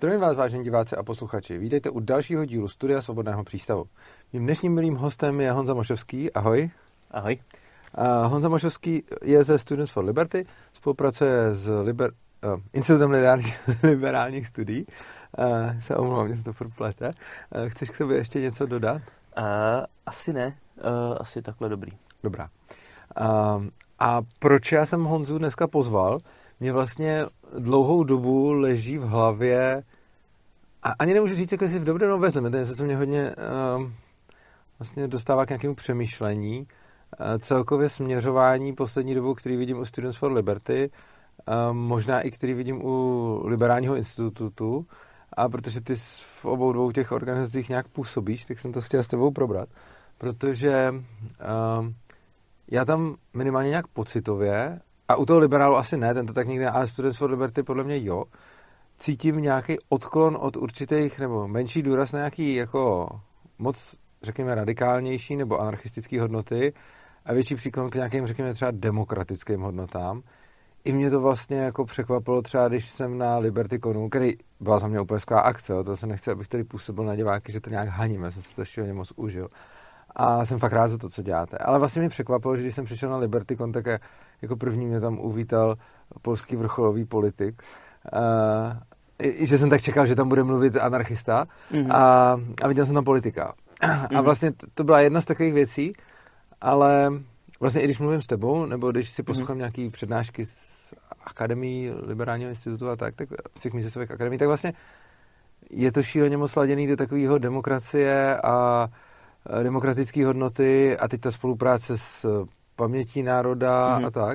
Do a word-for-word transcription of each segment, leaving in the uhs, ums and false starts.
Zdravím vás, vážení diváci a posluchači. Vítejte u dalšího dílu Studia Svobodného přístavu. Mým dnešním milým hostem je Honza Mošovský. Ahoj. Ahoj. Uh, Honza Mošovský je ze Students for Liberty, spolupracuje s Liber, uh, Institutem liberálních, liberálních studií. Uh, se omlouvám, mě se to furt plete. Uh, chceš k sobě ještě něco dodat? Uh, asi ne. Uh, asi takhle dobrý. Dobrá. Uh, a proč já jsem Honzu dneska pozval? Mě vlastně dlouhou dobu leží v hlavě a ani nemůžu říct, jako jestli v dobrém nebo ve zlém. Ten se to mě hodně uh, vlastně dostává k nějakému přemýšlení. Uh, celkově směřování poslední dobou, který vidím u Students for Liberty, uh, možná i který vidím u Liberálního institutu. A protože ty v obou dvou těch organizacích nějak působíš, tak jsem to chtěl s tebou probrat. Protože uh, já tam minimálně nějak pocitově, a u toho liberálu asi ne, ten to tak nikdy ne, ale Students for Liberty podle mě jo, cítím nějaký odklon od určitých, nebo menší důraz na nějaký jako moc, řekněme, radikálnější nebo anarchistický hodnoty a větší příklon k nějakým, řekněme, třeba demokratickým hodnotám. I mě to vlastně jako překvapilo třeba, když jsem na LibertyConu, který byla za mě úplně skvělá akce, to se nechci, abych tady působil na diváky, že to nějak haníme, jsem si to šíleně moc užil. A jsem fakt rád za to, co děláte. Ale vlastně mě překvapilo, že když jsem přišel na LibertyCon, tak jako první mě tam uvítal polský vrcholový politik. Uh, i, že jsem tak čekal, že tam bude mluvit anarchista. Mm-hmm. A, a viděl jsem tam politika. Mm-hmm. A vlastně to, to byla jedna z takových věcí, ale vlastně i když mluvím s tebou, nebo když si poslouchám mm-hmm. nějaký přednášky z Akademii Liberálního institutu a tak, tak z těch místních akademií, tak vlastně je to šíleně moc sladěný do takového demokracie a demokratické hodnoty a teď ta spolupráce s pamětí národa mm-hmm. a tak.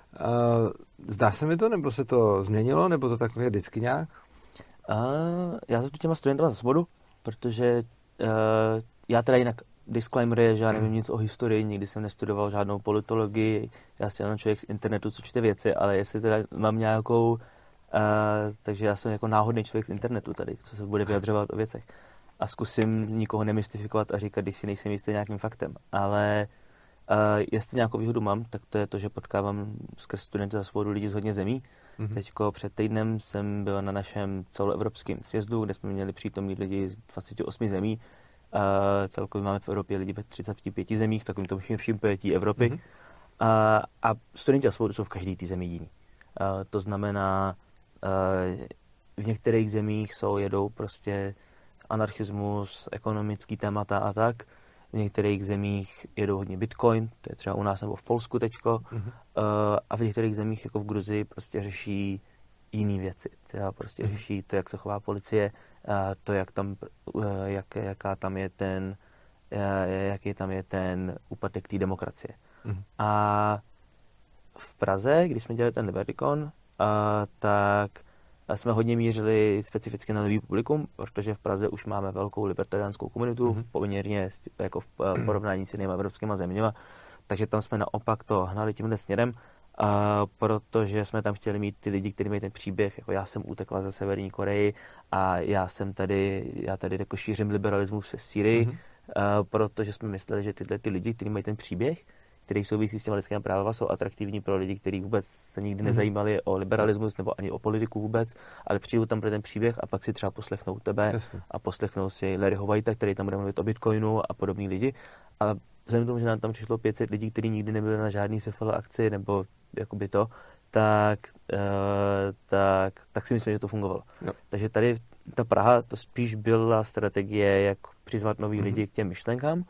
Zdá se mi to, nebo se to změnilo, nebo to tak je vždycky nějak? Uh, já jsem tu těma studentama za svobodu, protože uh, já teda jinak disclaimer je, že já nevím nic o historii, nikdy jsem nestudoval žádnou politologii, já jsem jenom člověk z internetu, co čte věci, ale jestli teda mám nějakou, uh, takže já jsem jako náhodný člověk z internetu tady, co se bude vyjadřovat o věcech. A zkusím nikoho nemystifikovat a říkat, když si nejsem jistý nějakým faktem. Ale uh, jestli nějakou výhodu mám, tak to je to, že potkávám skrz Studenty za svobodu lidi z hodně zemí. Mm-hmm. Teďko před týdnem jsem byl na našem celoevropském sjezdu, kde jsme měli přítomní lidi z dvaceti osmi zemí. Uh, celkově máme v Evropě lidi ve třiceti pěti zemích, v takovém tom vším pojetí Evropy. Mm-hmm. Uh, a Studenti za svobodu jsou v každé té zemi jiný. Uh, to znamená, uh, v některých zemích jsou, jedou prostě anarchismus, ekonomický témata a tak. V některých zemích jedou hodně Bitcoin, to je třeba u nás nebo v Polsku teďko. Mm-hmm. Uh, a v některých zemích, jako v Gruzii, prostě řeší jiné věci. Třeba prostě mm-hmm. řeší to, jak se chová policie, uh, to, jak tam, uh, jak, jaká tam je ten, uh, jaký tam je ten úpadek té demokracie. Mm-hmm. A v Praze, když jsme dělali ten LibertyCon, uh, tak jsme hodně mířili specificky na nový publikum, protože v Praze už máme velkou libertariánskou komunitu, mm-hmm. poměrně jako v porovnání s jinými evropskými zeměma, takže tam jsme naopak to hnali tímhle směrem, a protože jsme tam chtěli mít ty lidi, kteří mají ten příběh, jako já jsem utekla ze Severní Koreji a já jsem tady, já tady jako šířím liberalismus v Sýrii, mm-hmm. protože jsme mysleli, že tyhle ty lidi, kteří mají ten příběh, který souvisí s těmi lidskými právy, jsou atraktivní pro lidi, kteří vůbec se nikdy nezajímali o liberalismus nebo ani o politiku vůbec, ale přijdou tam pro ten příběh a pak si třeba poslechnou tebe Jasně. a poslechnou si Larryho Whitea, který tam bude mluvit o Bitcoinu a podobný lidi. A vzhledem tomu, že nám tam přišlo pět set lidí, kteří nikdy nebyli na žádný S F L akci nebo jakoby to, tak, uh, tak, tak si myslím, že to fungovalo. No. Takže tady ta Praha, to spíš byla strategie, jak přizvat nový mm-hmm. lidi k těm myšlenkám.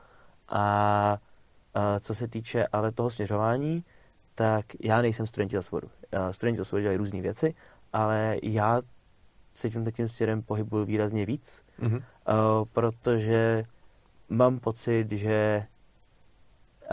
A Uh, co se týče ale toho směřování, tak já nejsem Studenti za svobodu. Uh, studenti za svobodu dělají různé věci, ale já se tím takým směrem pohybuju výrazně víc, mm-hmm. uh, protože mám pocit, že uh,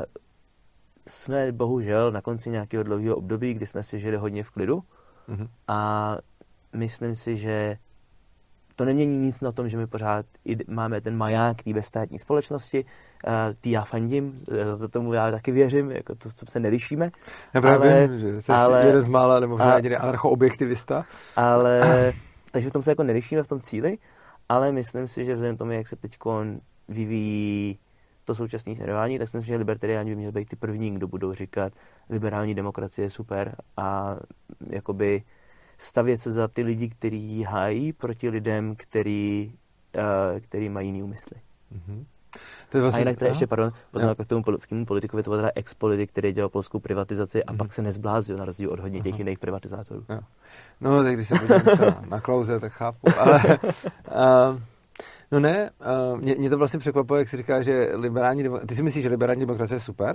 jsme bohužel na konci nějakého dlouhého období, kdy jsme si žili hodně v klidu mm-hmm. a myslím si, že to nemění nic na tom, že my pořád máme ten maják té bezstátní společnosti, tý já fandím, za tomu já taky věřím, jako to, co se nelišíme. Já právě ale, vím, že jsi ale, jeden z mála, nebo možná jediný anarcho-objektivista. Ale, takže v tom se jako nelišíme v tom cíli, ale myslím si, že vzhledem tomu, jak se teď vyvíjí to současné směrování, tak si myslím, že libertariáni by měli být ty první, kdo budou říkat, liberální demokracie je super a jakoby stavět se za ty lidi, kteří hájí proti lidem, který, uh, který mají jiný úmysly. Mm-hmm. To je vlastně, a jinak teda ještě, pardon, poznám k tomu polskému politikovi, to byl teda ex-politik, který dělal polskou privatizaci a mm-hmm. pak se nezblázil na rozdíl od hodně těch Aha. jiných privatizátorů. Jo. No, tak když se podívám třeba na Klause, tak chápu, ale uh, no ne, uh, mě, mě to vlastně překvapuje, jak jsi říká, že liberální demokracie, ty si myslíš, že liberální demokracie je super?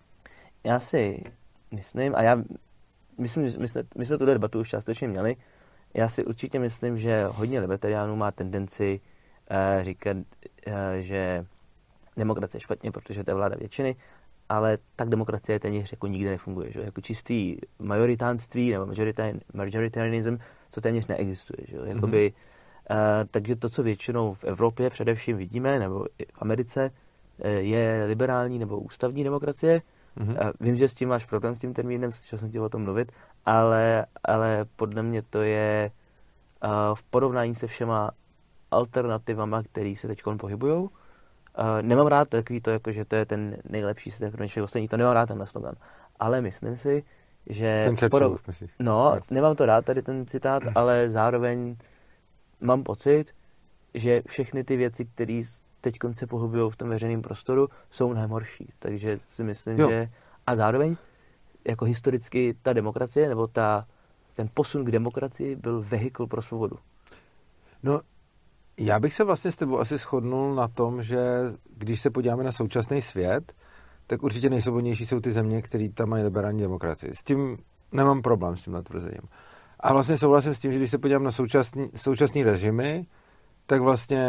Já si myslím, a já myslím, my jsme, my jsme tuhle debatu už částečně měli, já si určitě myslím, že hodně libertariánů má tendenci uh, říkat, uh, že demokracie je špatně, protože to je vláda většiny, ale tak demokracie téměř jako nikde nefunguje. Že? Jako čistý majoritánství nebo majoritarianism, to téměř neexistuje. Že? Jakoby, mm-hmm. uh, takže to, co většinou v Evropě především vidíme, nebo i v Americe, uh, je liberální nebo ústavní demokracie. Mm-hmm. Uh, vím, že s tím máš problém s tím termínem, chtěl jsem chtěl o tom mluvit, ale, ale podle mě to je uh, v porovnání se všema alternativama, které se teď pohybujou. Uh, nemám rád takový to, jako, že to je ten nejlepší systém pro něčeho ostatní, to nemám rád ten slogan. Ale myslím si, že... Ten Churchill, myslíš? No, nemám to rád, tady ten citát, ale zároveň mám pocit, že všechny ty věci, které teď se pohybují v tom veřejném prostoru, jsou mnohem horší. Takže si myslím, jo. že... A zároveň, jako historicky, ta demokracie, nebo ta, ten posun k demokracii byl vehikl pro svobodu. No, já bych se vlastně s tebou asi shodnul na tom, že když se podíváme na současný svět, tak určitě nejsvobodnější jsou ty země, které tam mají liberální demokracii. S tím nemám problém, s tím natvrzením. A vlastně souhlasím s tím, že když se podívám na současný, současný režimy, tak vlastně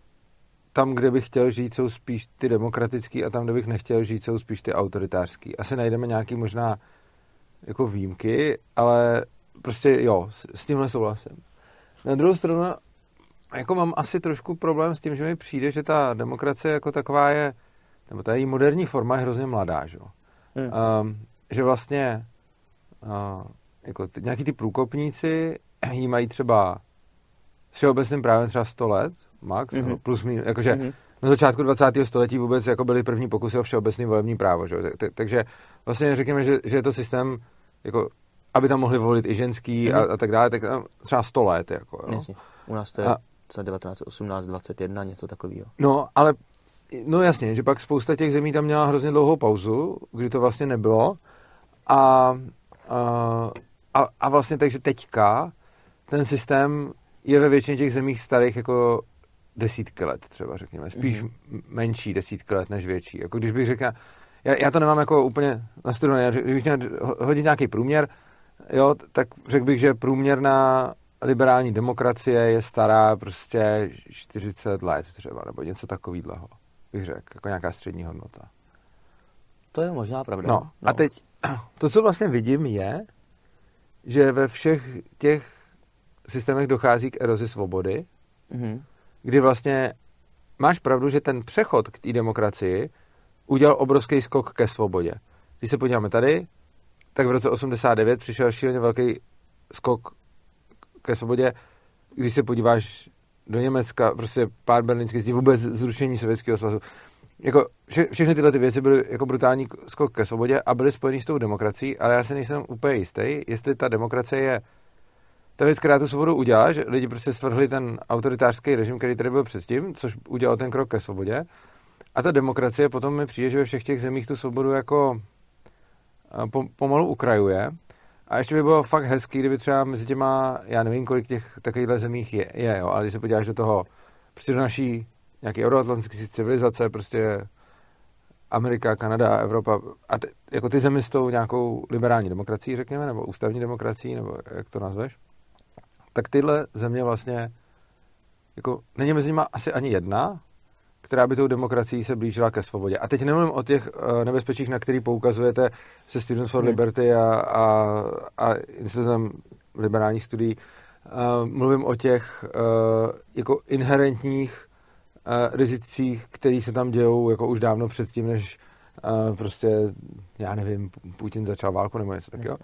tam, kde bych chtěl žít, jsou spíš ty demokratický a tam, kde bych nechtěl žít, jsou spíš ty autoritářský. Asi najdeme nějaký možná jako výjimky, ale prostě jo, s, s tímhle souhlasím. Na druhou stranu jako mám asi trošku problém s tím, že mi přijde, že ta demokracie jako taková je, nebo ta její moderní forma je hrozně mladá, že, hmm. um, že vlastně uh, jako ty, nějaký ty průkopníci jí mají třeba s všeobecným právem třeba sto let, max, mm-hmm. plus minus, jakože mm-hmm. na začátku dvacátého století vůbec jako byly první pokusy o všeobecný volební právo, že? Tak, takže vlastně řekněme, že, že je to systém, jako, aby tam mohli volit i ženský mm-hmm. a, a tak dále, tak třeba sto let, jako, jo. Jasně. U nás to je a, devatenáct osmnáct dvacet jedna, něco takového. No, ale no jasně, že pak spousta těch zemí tam měla hrozně dlouhou pauzu, kdy to vlastně nebylo a, a, a vlastně takže teďka ten systém je ve většině těch zemích starých jako desítky let třeba, řekněme. Spíš mm-hmm. menší desítky let než větší. Jako když bych řekl, já, já to nemám jako úplně nastudované, když bych měl hodit nějaký průměr, jo, tak řekl bych, že průměrná liberální demokracie je stará prostě čtyřicet let třeba, nebo něco takového, bych řekl, jako nějaká střední hodnota. To je možná pravda. No, no. A teď to, co vlastně vidím, je, že ve všech těch systémech dochází k erozi svobody, mm-hmm. kdy vlastně máš pravdu, že ten přechod k té demokracii udělal obrovský skok ke svobodě. Když se podíváme tady, tak v roce osmdesát devět přišel šíleně velký skok ke svobodě. Když se podíváš do Německa, prostě pár berlínských zdí, vůbec zrušení Sovětského svazu. Jako vše, všechny tyhle ty věci byly jako brutální skok ke svobodě a byly spojený s tou demokracií, ale já si nejsem úplně jistý, jestli ta demokracie je ta věc, která tu svobodu udělala, že lidi prostě svrhli ten autoritářský režim, který tady byl předtím, což udělal ten krok ke svobodě. A ta demokracie potom mi přijde, že ve všech těch zemích tu svobodu jako pomalu ukrajuje. A ještě by bylo fakt hezký, kdyby třeba mezi těma, já nevím, kolik těch takovýchhle zemích je, je jo, ale když se podíváš do toho, prostě do naší nějaký euroatlantické civilizace, prostě Amerika, Kanada, Evropa, a ty, jako ty země s tou nějakou liberální demokracií, řekněme, nebo ústavní demokracií, nebo jak to nazveš, tak tyhle země vlastně, jako není mezi nimi asi ani jedna, která by tou demokracií se blížila ke svobodě. A teď nemluvím o těch uh, nebezpečích, na který poukazujete se Students for Liberty a, a, a institutem liberálních studií. Uh, mluvím o těch uh, jako inherentních uh, rizicích, které se tam dějou jako už dávno předtím, než uh, prostě, já nevím, Putin začal válku nebo něco takového.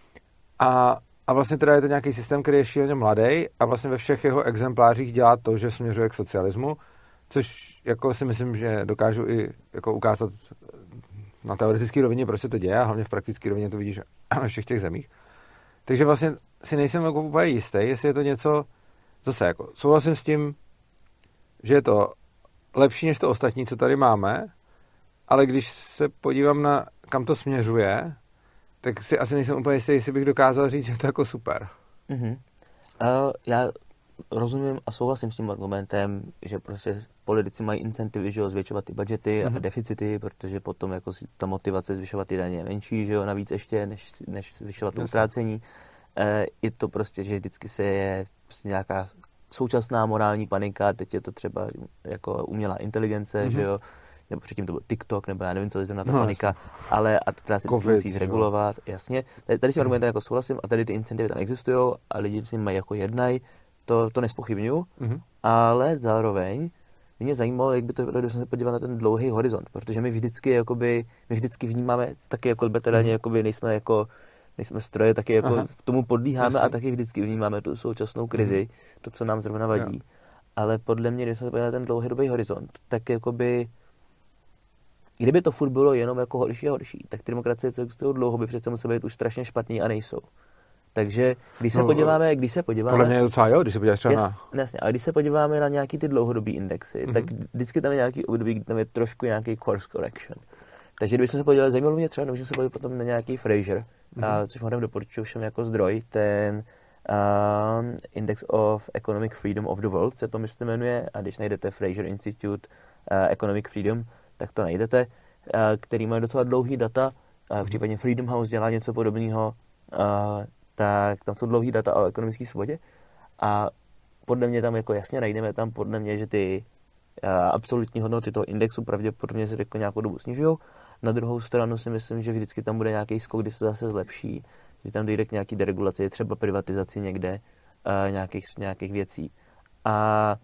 A A vlastně teda je to nějaký systém, který je šíleně mladý a vlastně ve všech jeho exemplářích dělá to, že směřuje k socialismu, což jako si myslím, že dokážu i jako ukázat na teoretické rovině, proč se to děje, a hlavně v praktické rovině to vidíš ve všech těch zemích. Takže vlastně si nejsem jako úplně jistý, jestli je to něco, zase jako souhlasím s tím, že je to lepší než to ostatní, co tady máme, ale když se podívám na kam to směřuje, tak si asi nejsem úplně jistý, jestli bych dokázal říct, že to je jako super. Mm-hmm. Uh, já rozumím a souhlasím s tím argumentem, že prostě politici mají incentivy, že jo, zvětšovat ty budgety mm-hmm. a deficity, protože potom jako ta motivace zvyšovat ty daně je menší, že jo, navíc ještě, než, než zvyšovat to utrácení. Uh, I to prostě, že vždycky se je prostě nějaká současná morální panika, teď je to třeba jako umělá inteligence, mm-hmm. že jo, nebo předtím to byl TikTok, nebo já nevím, co je zrovna ta no, panika, jasně. Ale a která se vždycky musí zregulovat, jasně. Tady, tady s tím argumentem jako souhlasím a tady ty incentivy tam existují a lidi si mají jako jednají, to, to nespochybnuju, mm-hmm. ale zároveň mě zajímalo, jak by to bylo, když jsem se podíval na ten dlouhý horizont, protože my vždycky, jakoby, my vždycky vnímáme taky jako liberálně, mm-hmm. jakoby nejsme jako nejsme stroje, taky jako Aha. tomu podlíháme Jasně. a taky vždycky vnímáme tu současnou krizi, mm-hmm. to, co nám zrovna vadí. Jo. Ale podle mě, když se podíval na ten dlouhodobý horizont, tak jakoby kdyby to furt bylo jenom jako horší a horší, tak ty demokracie, co existují dlouho, by přece musely být už strašně špatný a nejsou. Takže když se no, podíváme, když se podíváme... Podle mě je docela jo, když se podíváš třeba na... Jasně, ale když se podíváme na nějaký ty dlouhodobý indexy, mm-hmm. tak vždycky tam je nějaký období, kdy tam je trošku nějaký course correction. Takže kdybychom se podívali, zajímalo mě třeba, můžeme se podívat potom na nějaký Fraser, mm-hmm. a, což vám doporučuji všem jako zdroj, ten um, Index of Economic Freedom of the World, se to myslím jmenuje, a když najdete Fraser Institute uh, Economic Freedom, tak to najdete, uh, který má docela dlouhý data, uh, v případě Freedom House dělá něco podobného, uh, tak tam jsou dlouhý data o ekonomické svobodě a podle mě tam jako jasně najdeme tam podle mě, že ty uh, absolutní hodnoty toho indexu pravděpodobně se jako nějakou dobu snižují. Na druhou stranu si myslím, že vždycky tam bude nějaký skok, kdy se zase zlepší, že tam dojde k nějaký deregulaci, třeba privatizaci někde uh, nějakých, nějakých věcí. A,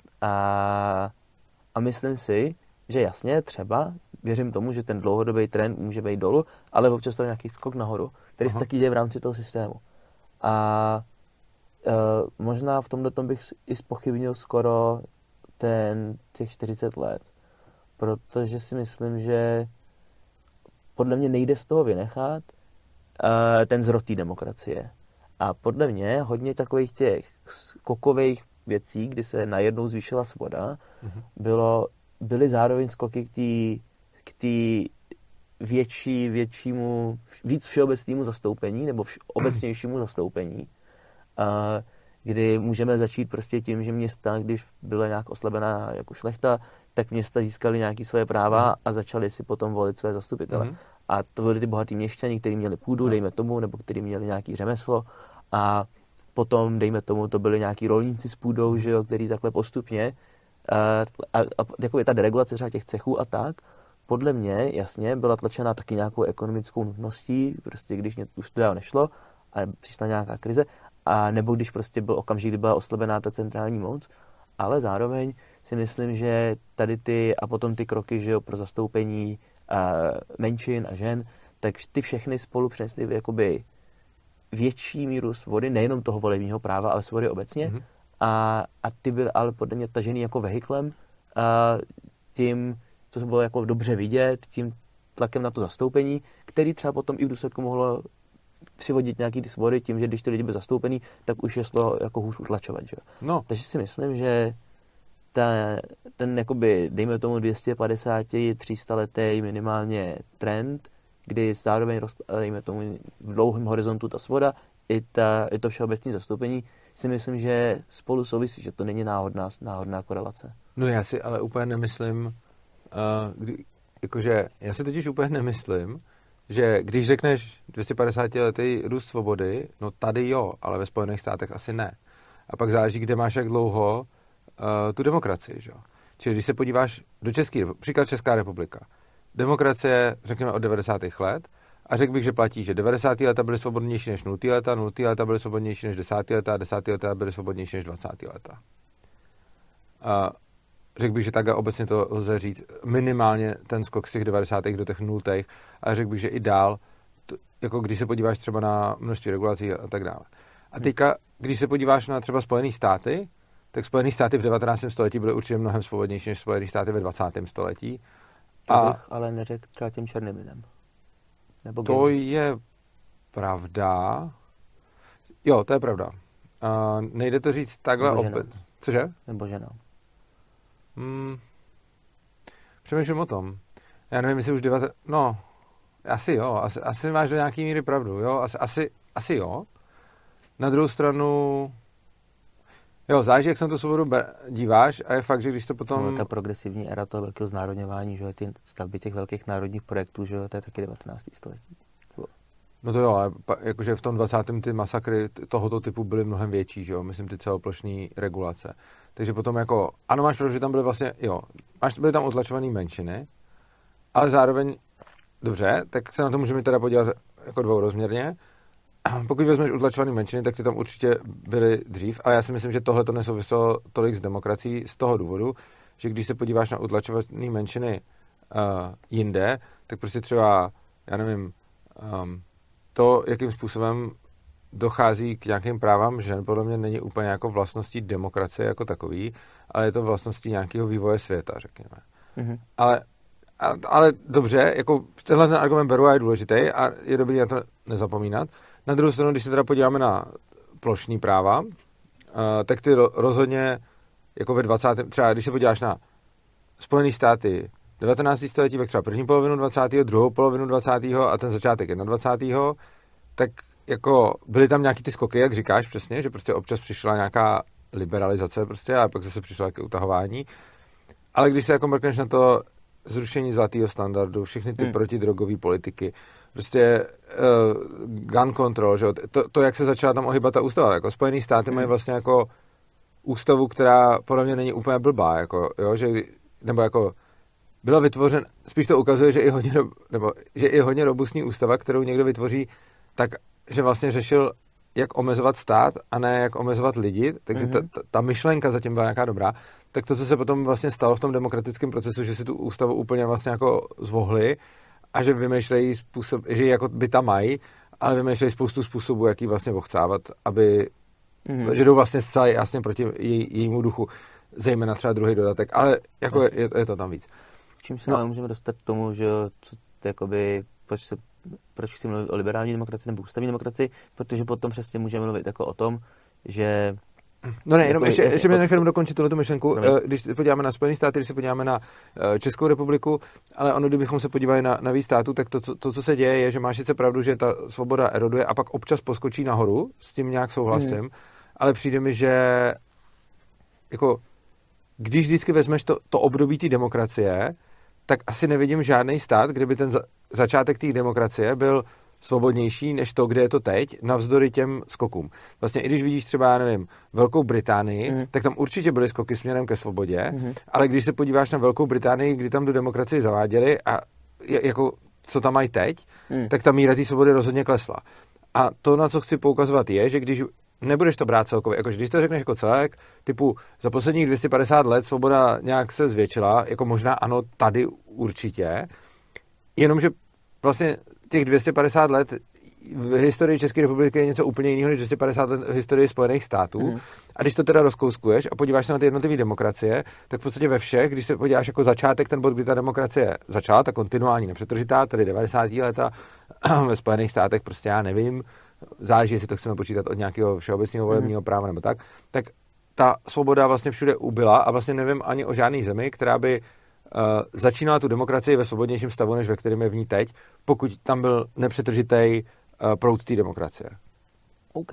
a, a myslím si, že jasně třeba, věřím tomu, že ten dlouhodobý trend může být dolů, ale občas to je nějaký skok nahoru, který se taky děje v rámci toho systému. A uh, možná v tomhle tom bych i zpochybnil skoro ten, těch čtyřicet let, protože si myslím, že podle mě nejde z toho vynechat uh, ten zrod té demokracie. A podle mě hodně takových těch skokových věcí, kdy se najednou zvýšila svoboda, mm-hmm. bylo, byly zároveň skoky k té větší, většímu, víc všeobecnému zastoupení, nebo vš- obecnějšímu zastoupení, uh, kdy můžeme začít prostě tím, že města, když byla nějak oslabená jako šlechta, tak města získaly nějaké svoje práva mm. a začaly si potom volit své zastupitele. Mm. A to byly ty bohatý měšťani, kteří měli půdu, dejme tomu, nebo kteří měli nějaký řemeslo. A potom, dejme tomu, to byli nějaký rolníci s půdou, že jo, který takhle postupně. A, a, a jako ta deregulace třeba těch cechů a tak, podle mě, jasně, byla tlačena taky nějakou ekonomickou nutností, prostě když mě už to dál nešlo a přišla nějaká krize, a nebo když prostě byl okamžik, kdy byla oslabená ta centrální moc, ale zároveň si myslím, že tady ty a potom ty kroky, že jo, pro zastoupení uh, menšin a žen, tak ty všechny spolu přinesly jakoby větší míru svobody, nejenom toho volebního práva, ale svobody obecně. Mm-hmm. A, a ty byly ale podle mě tažený jako vehiklem uh, tím, co se bylo jako dobře vidět, tím tlakem na to zastoupení, který třeba potom i v důsledku mohlo přivodit nějaký ty svobody tím, že když ty lidi byly zastoupený, tak už je to jako hůř utlačovat. Že? No. Takže si myslím, že ta, ten jakoby, dejme tomu dvě stě padesát tři sta letý minimálně trend, kdy zároveň roste, dejme tomu v dlouhém horizontu ta svoboda, i, ta, i to všeobecné zastoupení, si myslím, že spolu souvisí, že to není náhodná, náhodná korelace. No já si ale úplně nemyslím, uh, kdy, jakože já si totiž úplně nemyslím, že když řekneš dvě stě padesát letý růst svobody, no tady jo, ale ve Spojených státech asi ne. A pak záleží, kde máš jak dlouho uh, tu demokracii, že jo. Čili když se podíváš do České, příklad Česká republika, demokracie, řekněme, od devadesátých let, a řekl bych, že platí, že devadesátá leta byly svobodnější než nultá leta, nultá leta byly svobodnější než desátá leta, desátá leta byly svobodnější než dvacátá leta. A řekl bych, že tak obecně to lze říct, minimálně ten skok z těch devadesátých do těch nultých, a řekl bych, že i dál, to, jako když se podíváš třeba na množství regulací a tak dále. A teďka, když se podíváš na třeba Spojené státy, tak Spojené státy v devatenáctém století byly určitě mnohem svobodnější než Spojené státy ve dvacátém století. To a bych ale neřekl třeba tím černým lidem. Nebo to je pravda, Jo, to je pravda. Uh, nejde to říct takhle opět. Cože? Nebo žena. Hmm. Přemýšlím o tom. Já nevím, jestli už devat... No, asi jo. Asi, asi máš do nějaký míry pravdu, jo. Asi, asi, asi jo. Na druhou stranu... Jo, záleží, jak se na tu svobodu díváš a je fakt, že když to potom... No, ta progresivní éra toho velkého znárodňování, že ty stavby těch velkých národních projektů, že to je taky devatenácté století. No to jo, ale jakože v tom dvacátém ty masakry tohoto typu byly mnohem větší, že jo, myslím ty celoplošné regulace. Takže potom jako, ano máš pravdu, že tam byly vlastně, jo, máš, byly tam utlačované menšiny, ale zároveň, dobře, tak se na to můžeme teda podívat jako dvourozměrně. Pokud vezmeš utlačované menšiny, tak ty tam určitě byly dřív, ale já si myslím, že tohle to nesouviselo tolik s demokracií z toho důvodu, že když se podíváš na utlačované menšiny uh, jinde, tak prostě třeba, já nevím, um, to, jakým způsobem dochází k nějakým právám žen, podle mě není úplně jako vlastností demokracie jako takový, ale je to vlastností nějakého vývoje světa, řekněme. Mm-hmm. Ale, ale, ale dobře, jako tenhle ten argument beru a je důležitý a je dobrý na to nezapomínat. Na druhou stranu, když se teda podíváme na plošní práva, uh, tak ty rozhodně jako ve dvacátém třeba když se podíváš na Spojené státy devatenácté století, pak třeba první polovinu dvacátého druhou polovinu dvacátého a ten začátek dvacátého tak jako byly tam nějaký ty skoky, jak říkáš přesně, že prostě občas přišla nějaká liberalizace prostě a pak zase přišla k utahování. Ale když se jako mrkneš na to zrušení zlatého standardu, všechny ty hmm. protidrogové politiky, prostě uh, gun control, že? To, to, jak se začala tam ohybat ta ústava, jako Spojený státy hmm. mají vlastně jako ústavu, která podle mě není úplně blbá, jako, jo, že, nebo jako byla vytvořen, spíš to ukazuje, že i hodně, nebo, že i hodně robustní ústava, kterou někdo vytvoří, tak, že vlastně řešil, jak omezovat stát a ne jak omezovat lidi, takže mm-hmm. ta, ta, ta myšlenka zatím byla nějaká dobrá, tak to, co se potom vlastně stalo v tom demokratickém procesu, že si tu ústavu úplně vlastně jako zvohli a že vymýšlejí způsob, že jako by tam mají, ale vymýšlejí spoustu způsobů, jak ji vlastně ochcávat, aby, mm-hmm. že jdou vlastně zcela jasně proti jej, jejímu duchu, zejména třeba druhý dodatek, ale jako je, je, je to tam víc. Čím se no. ale můžeme dostat k tomu, že co, jakoby, proč, se, proč chci mluvit o liberální demokracii nebo ústavní demokracii, protože potom přesně můžeme mluvit jako o tom, že... No ne, jenom jako, ještě, ještě mě nechám dokončit tuhletu myšlenku. No, když se podíváme na Spojené státy, když se podíváme na Českou republiku, ale ono, kdybychom se podívali na, na víc států, tak to, to, to, co se děje, je, že máš sice pravdu, že ta svoboda eroduje a pak občas poskočí nahoru, s tím nějak souhlasím, hmm. ale přijde mi, že jako když vždycky vezmeš to, to období té demokracie, tak asi nevidím žádný stát, kde by ten za, začátek té demokracie byl svobodnější než to, kde je to teď, navzdory těm skokům. Vlastně i když vidíš třeba, já nevím, Velkou Británii, mm. tak tam určitě byly skoky směrem ke svobodě, mm. ale když se podíváš na Velkou Británii, kdy tam tu demokracii zaváděli a jako co tam mají teď, mm. tak ta míra té svobody rozhodně klesla. A to, na co chci poukazovat, je, že když nebudeš to brát celkově, jakože když to řekneš jako celek, typu za posledních dvě stě padesát let svoboda nějak se zvětšila, jako možná ano, tady určitě, jenomže vlastně těch dvě stě padesát let v historii České republiky je něco úplně jiného než dvě stě padesát let v historii Spojených států. Mm. A když to teda rozkouskuješ a podíváš se na ty jednotlivé demokracie, tak v podstatě ve všech, když se podíváš jako začátek, ten bod, kdy ta demokracie začala, ta kontinuální nepřetržitá, tedy devadesátá leta ve Spojených státech, prostě já nevím, záleží, jestli to chceme počítat od nějakého všeobecného volebního mm. práva nebo tak, tak ta svoboda vlastně všude ubyla a vlastně nevím ani o žádný zemi, která by uh, začínala tu demokracii ve svobodnějším stavu, než ve kterém je v ní teď, pokud tam byl nepřetržitý uh, proud té demokracie. OK.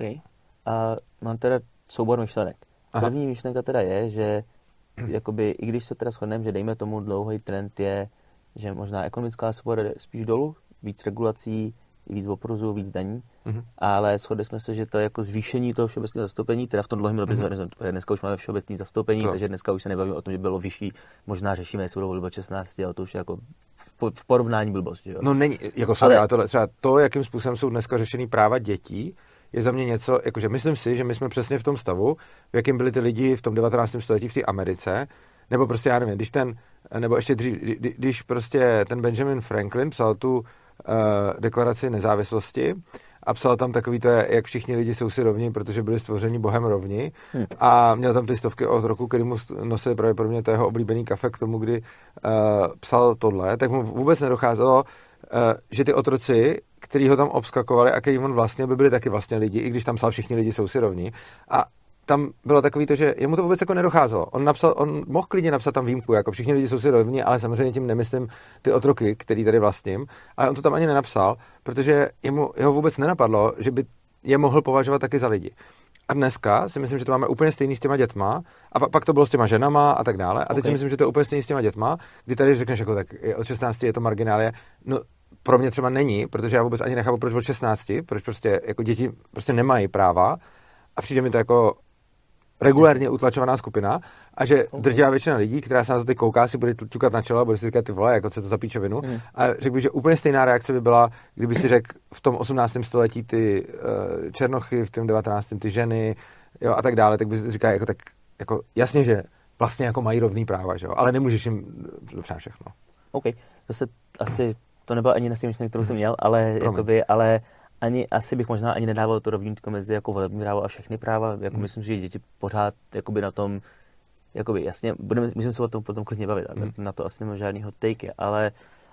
A mám teda soubor myšlenek. Aha. První myšlenka teda je, že jakoby, i když se teda shodneme, že dejme tomu dlouhý trend je, že možná ekonomická svoboda jde spíš dolů, víc regulací, víc opruzů, víc daní, mm-hmm. ale shodli jsme se, že to je jako zvýšení toho všeobecného zastoupení, teda v tom dlouhém době, mm-hmm. dneska už máme všeobecné zastoupení, no. takže dneska už se nebavíme o tom, že bylo vyšší, možná řešíme, jestli budou volby šestnáct, ale to už je jako v, v porovnání blbost, že jo? No není, jako sorry, ale tohle, třeba to, jakým způsobem jsou dneska řešený práva dětí, je za mě něco, jakože myslím si, že my jsme přesně v tom stavu, v jakém byli ty lidi v tom devatenáctém století v té Americe, nebo prostě já nevím, když ten, nebo ještě dřív, když prostě ten Benjamin Franklin psal tu uh, deklaraci nezávislosti a psal tam takový to, jak všichni lidi jsou si rovní, protože byli stvořeni Bohem rovni hmm. a měl tam ty stovky od roku, který mu nosili pravděpodobně to jeho oblíbený kafe k tomu, kdy uh, psal tohle, tak mu vůbec nedocházelo, že ty otroci, který ho tam obskakovali a který on vlastně by byli taky vlastně lidi, i když tam psal všichni lidi jsou si rovni. A tam bylo takový to, že jemu to vůbec jako nedocházelo. On napsal, on mohl klidně napsat tam výjimku, jako všichni lidi jsou si rovni, ale samozřejmě tím nemyslím ty otroky, který tady vlastním. Ale on to tam ani nenapsal, protože jemu, jeho vůbec nenapadlo, že by je mohl považovat taky za lidi. A dneska si myslím, že to máme úplně stejný s těma dětma, a pak to bylo s těma ženama a tak dále. A teď okay. si myslím, že to je úplně stejný s těma dětma, kdy tady řekneš, jako tak od šestnácti je to marginálie. No, pro mě třeba není, protože já vůbec ani nechápu, proč od šestnácti, proč prostě jako děti prostě nemají práva a přijde mi to jako regulérně utlačovaná skupina a že okay. drtivá většina lidí, která se na to teď kouká, si bude ťukat na čelo a bude si říkat ty vole, jako co to za píčovinu. Mm. A řekl bych, že úplně stejná reakce by byla, kdyby si řekl v tom osmnáctém století ty uh, černochy, v tom devatenáctém ty ženy, jo, a tak dále, tak by si říkal, jako tak, jako jasně, že vlastně jako mají rovný práva, že jo, ale nemůžeš jim dopřát všechno. OK, zase asi to nebylo ani na stěmičně, kterou jsem měl, ale jakoby, ale ani asi bych možná ani nedával to rovnítko mezi jako volební právo a všechny práva. Jako hmm. myslím, že děti pořád jakoby na tom, jakoby jasně, budeme, můžeme se o tom potom klidně bavit, hmm. na to asi nemám žádný hot take, ale,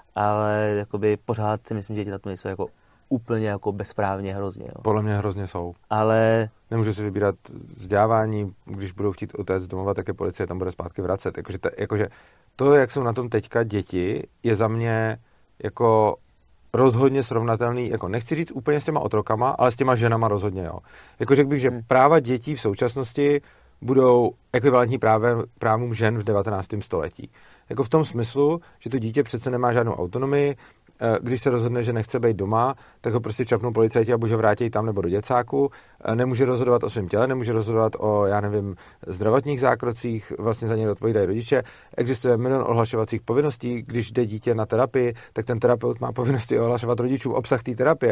ale jakoby pořád si myslím, že děti na tom nejsou jako úplně jako bezprávně hrozně. Jo. Podle mě hrozně jsou. Ale nemůžu si vybírat vzdělávání, když budou chtít utéct z domova, tak je policie tam bude zpátky vracet. Jakože, te, jakože to, jak jsou na tom teďka děti, je za mě jako rozhodně srovnatelný, jako nechci říct úplně s těma otrokama, ale s těma ženama rozhodně, jo. Jako řekl bych, že hmm. práva dětí v současnosti budou ekvivalentní právem, právům žen v devatenáctém století. Jako v tom smyslu, že to dítě přece nemá žádnou autonomii, když se rozhodne, že nechce být doma, tak ho prostě čapnou policajti a buď ho vrátí tam nebo do děcáku. Nemůže rozhodovat o svém těle, nemůže rozhodovat o, já nevím, zdravotních zákrocích, vlastně za něj odpovídají rodiče. Existuje milion ohlašovacích povinností, když jde dítě na terapii, tak ten terapeut má povinnosti ohlašovat rodičům obsah té terapie.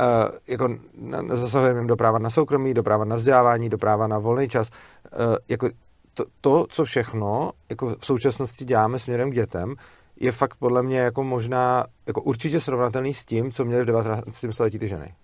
Jako zasahujeme jim do práva na soukromí, do práva na vzdělávání, do práva na volný čas. Jako to, to, co všechno jako v současnosti děláme směrem k dětem, je fakt podle mě jako možná jako určitě srovnatelný s tím, co měli v devatenáctém století ty ženy.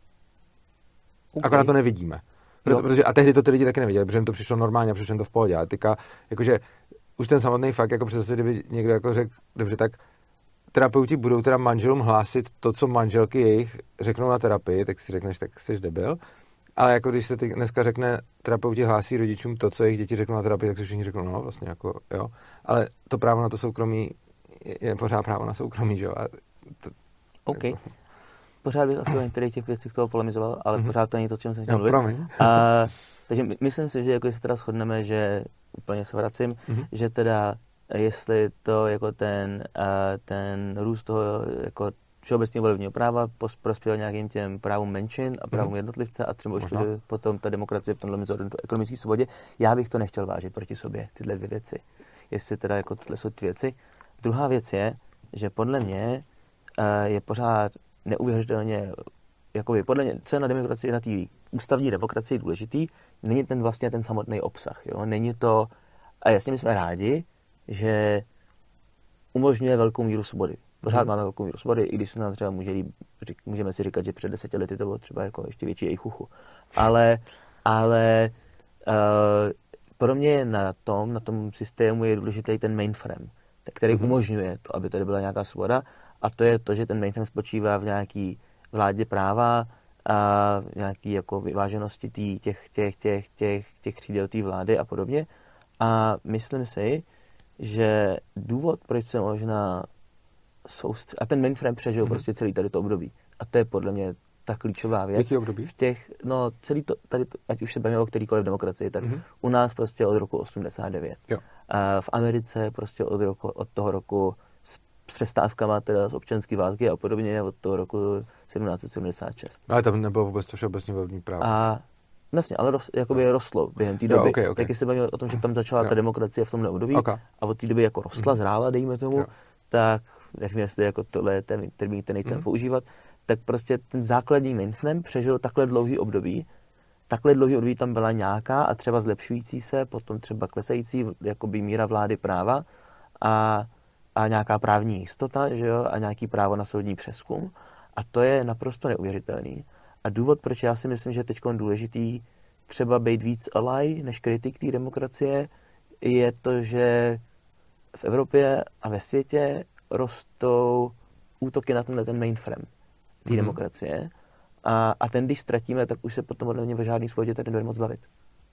Okay. Akorát to nevidíme. Proto, protože, a tehdy to ty lidi taky neviděli, protože jim to přišlo normálně a přišlo jim to v pohodě. A teďka, jakože už ten samotný fakt, jako přesně kdyby někdo jako řekl, dobře, tak terapeuti budou teda manželům hlásit to, co manželky jejich řeknou na terapii, tak si řekneš, tak jsi debil. Ale jako když se teď dneska řekne, terapeuti hlásí rodičům to, co jejich děti řeknou na terapii, tak si všichni řeknou, no vlastně jako, jo. Ale to právo na to soukromí je pořád právo na soukromí, že jo? To, OK. Jako... Pořád bych asi o některých těch věcech toho polemizoval, ale mm-hmm. pořád to není to, o čem jsem chtěl mluvit. A, takže my, myslím si, že jako se teda shodneme, že úplně se vracím, mm-hmm. že teda jestli to jako ten, uh, ten růst toho jako všeobecného volebního práva prospěl nějakým těm právům menšin a právům mm-hmm. jednotlivce a třeba už to, potom ta demokracie v tomhle mezinárodní ekonomické svobodě, já bych to nechtěl vážit proti sobě, tyhle dvě věci. Jestli teda jako tyhle jsou ty věci. Druhá věc je, že podle mě uh, je pořád neuvěřitelně, jakoby podle mě, co je na demokracii, na té ústavní demokracii důležitý, není ten vlastně ten samotný obsah, jo? Není to, a jasně my jsme rádi, že umožňuje velkou míru svobody. Pořád hmm. máme velkou míru svobody, i když se nám třeba může, můžeme si říkat, že před deseti lety to bylo třeba jako ještě větší ejchuchu. Ale, ale uh, pro mě na tom, na tom systému je důležitý ten mainframe, který mm-hmm. umožňuje to, aby tady byla nějaká svoboda, a to je to, že ten mainframe spočívá v nějaký vládě práva a v nějaký jako vyváženosti tý, těch, těch, těch, těch, těch křídel té vlády a podobně. A myslím si, že důvod, proč se možná soustředit, a ten mainframe přežil mm-hmm. prostě celý tady to období. A to je podle mě ta klíčová věc. Jaký období? V těch, no celý to, tady to, ať už se bavíme o kterýkoliv demokracii, tak mm-hmm. u nás prostě od roku osmdesát devět. Jo. A v Americe prostě od, roku, od toho roku s přestávkama teda z občanské války a podobně od toho roku sedmnáct set sedmdesát šest. Ale tam nebylo vůbec to všeobecně volební právo. A vlastně, ale roz, jakoby no. rostlo během té doby. Jo, okay, okay. Taky se bavíme o tom, že tam začala jo. ta demokracie v tomhle období okay. a od té doby jako rostla, mm-hmm. zrála, dejme tomu, jo. tak nevím, jestli jako tohle je ten termín, který nechcem mm-hmm. používat, tak prostě ten základní mainframe přežil takhle dlouhý období. Takhle dlouhý období tam byla nějaká a třeba zlepšující se, potom třeba klesající jakoby míra vlády práva a, a nějaká právní jistota, že jo, a nějaký právo na soudní přezkum. A to je naprosto neuvěřitelný. A důvod, proč já si myslím, že je teď důležitý třeba být víc ally než kritik té demokracie, je to, že v Evropě a ve světě rostou útoky na tenhle ten mainframe té mm-hmm. demokracie. A, a ten, když ztratíme, tak už se potom podle mě o žádný svobodě tady nebudeme moc bavit.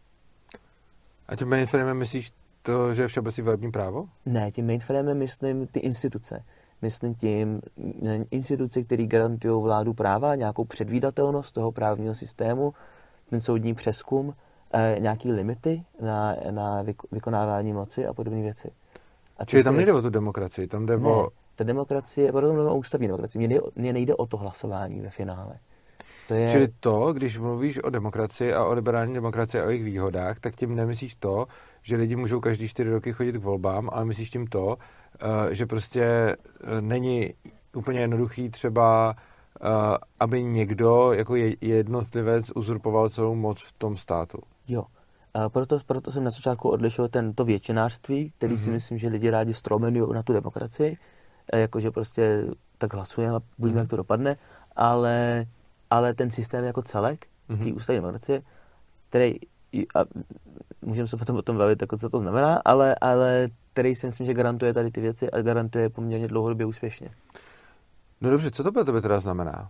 A tím mainframem myslíš to, že je všeobecný volební právo? Ne, tím mainframem myslím ty instituce. Myslím tím instituce, které garantují vládu práva, nějakou předvídatelnost toho právního systému, ten soudní přezkum, eh, nějaký limity na, na vykonávání moci a podobné věci. A čili tam nejde o tu demokracii, tam jde ne, o... ta demokracie, proto mluvím o ústavní demokracii, mně nejde, mně nejde o to hlasování ve finále. To je... Čili to, když mluvíš o demokracii a o liberální demokracii a o jejich výhodách, tak tím nemyslíš to, že lidi můžou každý čtyři roky chodit k volbám, ale myslíš tím to, že prostě není úplně jednoduchý třeba, aby někdo jako jednotlivec uzurpoval celou moc v tom státu. Jo. Proto, proto jsem na začátku odlišil tento většinářství, který mm-hmm. si myslím, že lidi rádi stromenují na tu demokracii, jakože prostě tak hlasujeme a budeme, mm-hmm. jak to dopadne, ale, ale ten systém jako celek, mm-hmm. té ústavní demokracie, který, a můžeme se potom o tom bavit, jako co to znamená, ale, ale který si myslím, že garantuje tady ty věci a garantuje poměrně dlouhodobě úspěšně. No dobře, co to pro tebe teda znamená?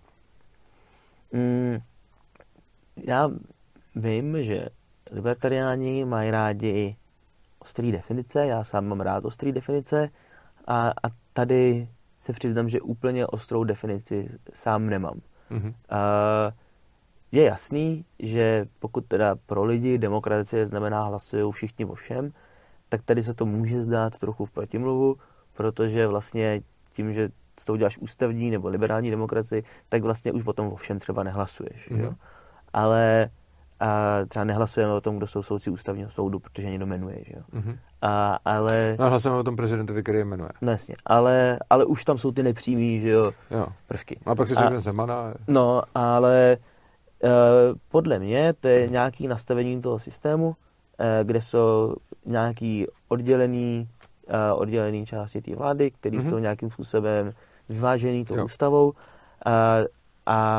Mm, já vím, že libertariáni mají rádi ostrý definice, já sám mám rád ostrý definice a, a tady se přiznám, že úplně ostrou definici sám nemám. Mm-hmm. A je jasný, že pokud teda pro lidi demokracie znamená hlasují všichni o všem, tak tady se to může zdát trochu v protimluvu, protože vlastně tím, že s tou děláš ústavní nebo liberální demokracii, tak vlastně už potom o všem třeba nehlasuješ. Mm-hmm. Jo? Ale a třeba nehlasujeme o tom, kdo jsou soudci ústavního soudu, protože někdo jmenuje, že jo. Mm-hmm. A, ale... No, hlasujeme o tom prezidentovi, který je jmenuje. No jasně, ale, ale už tam jsou ty nepřímý, že jo, jo. prvky. A pak si řekne Zemana. No, ale uh, podle mě to je nějaký nastavení toho systému, uh, kde jsou nějaký oddělený, uh, oddělený části té vlády, které mm-hmm. jsou nějakým způsobem vyvážený tou jo. ústavou uh, a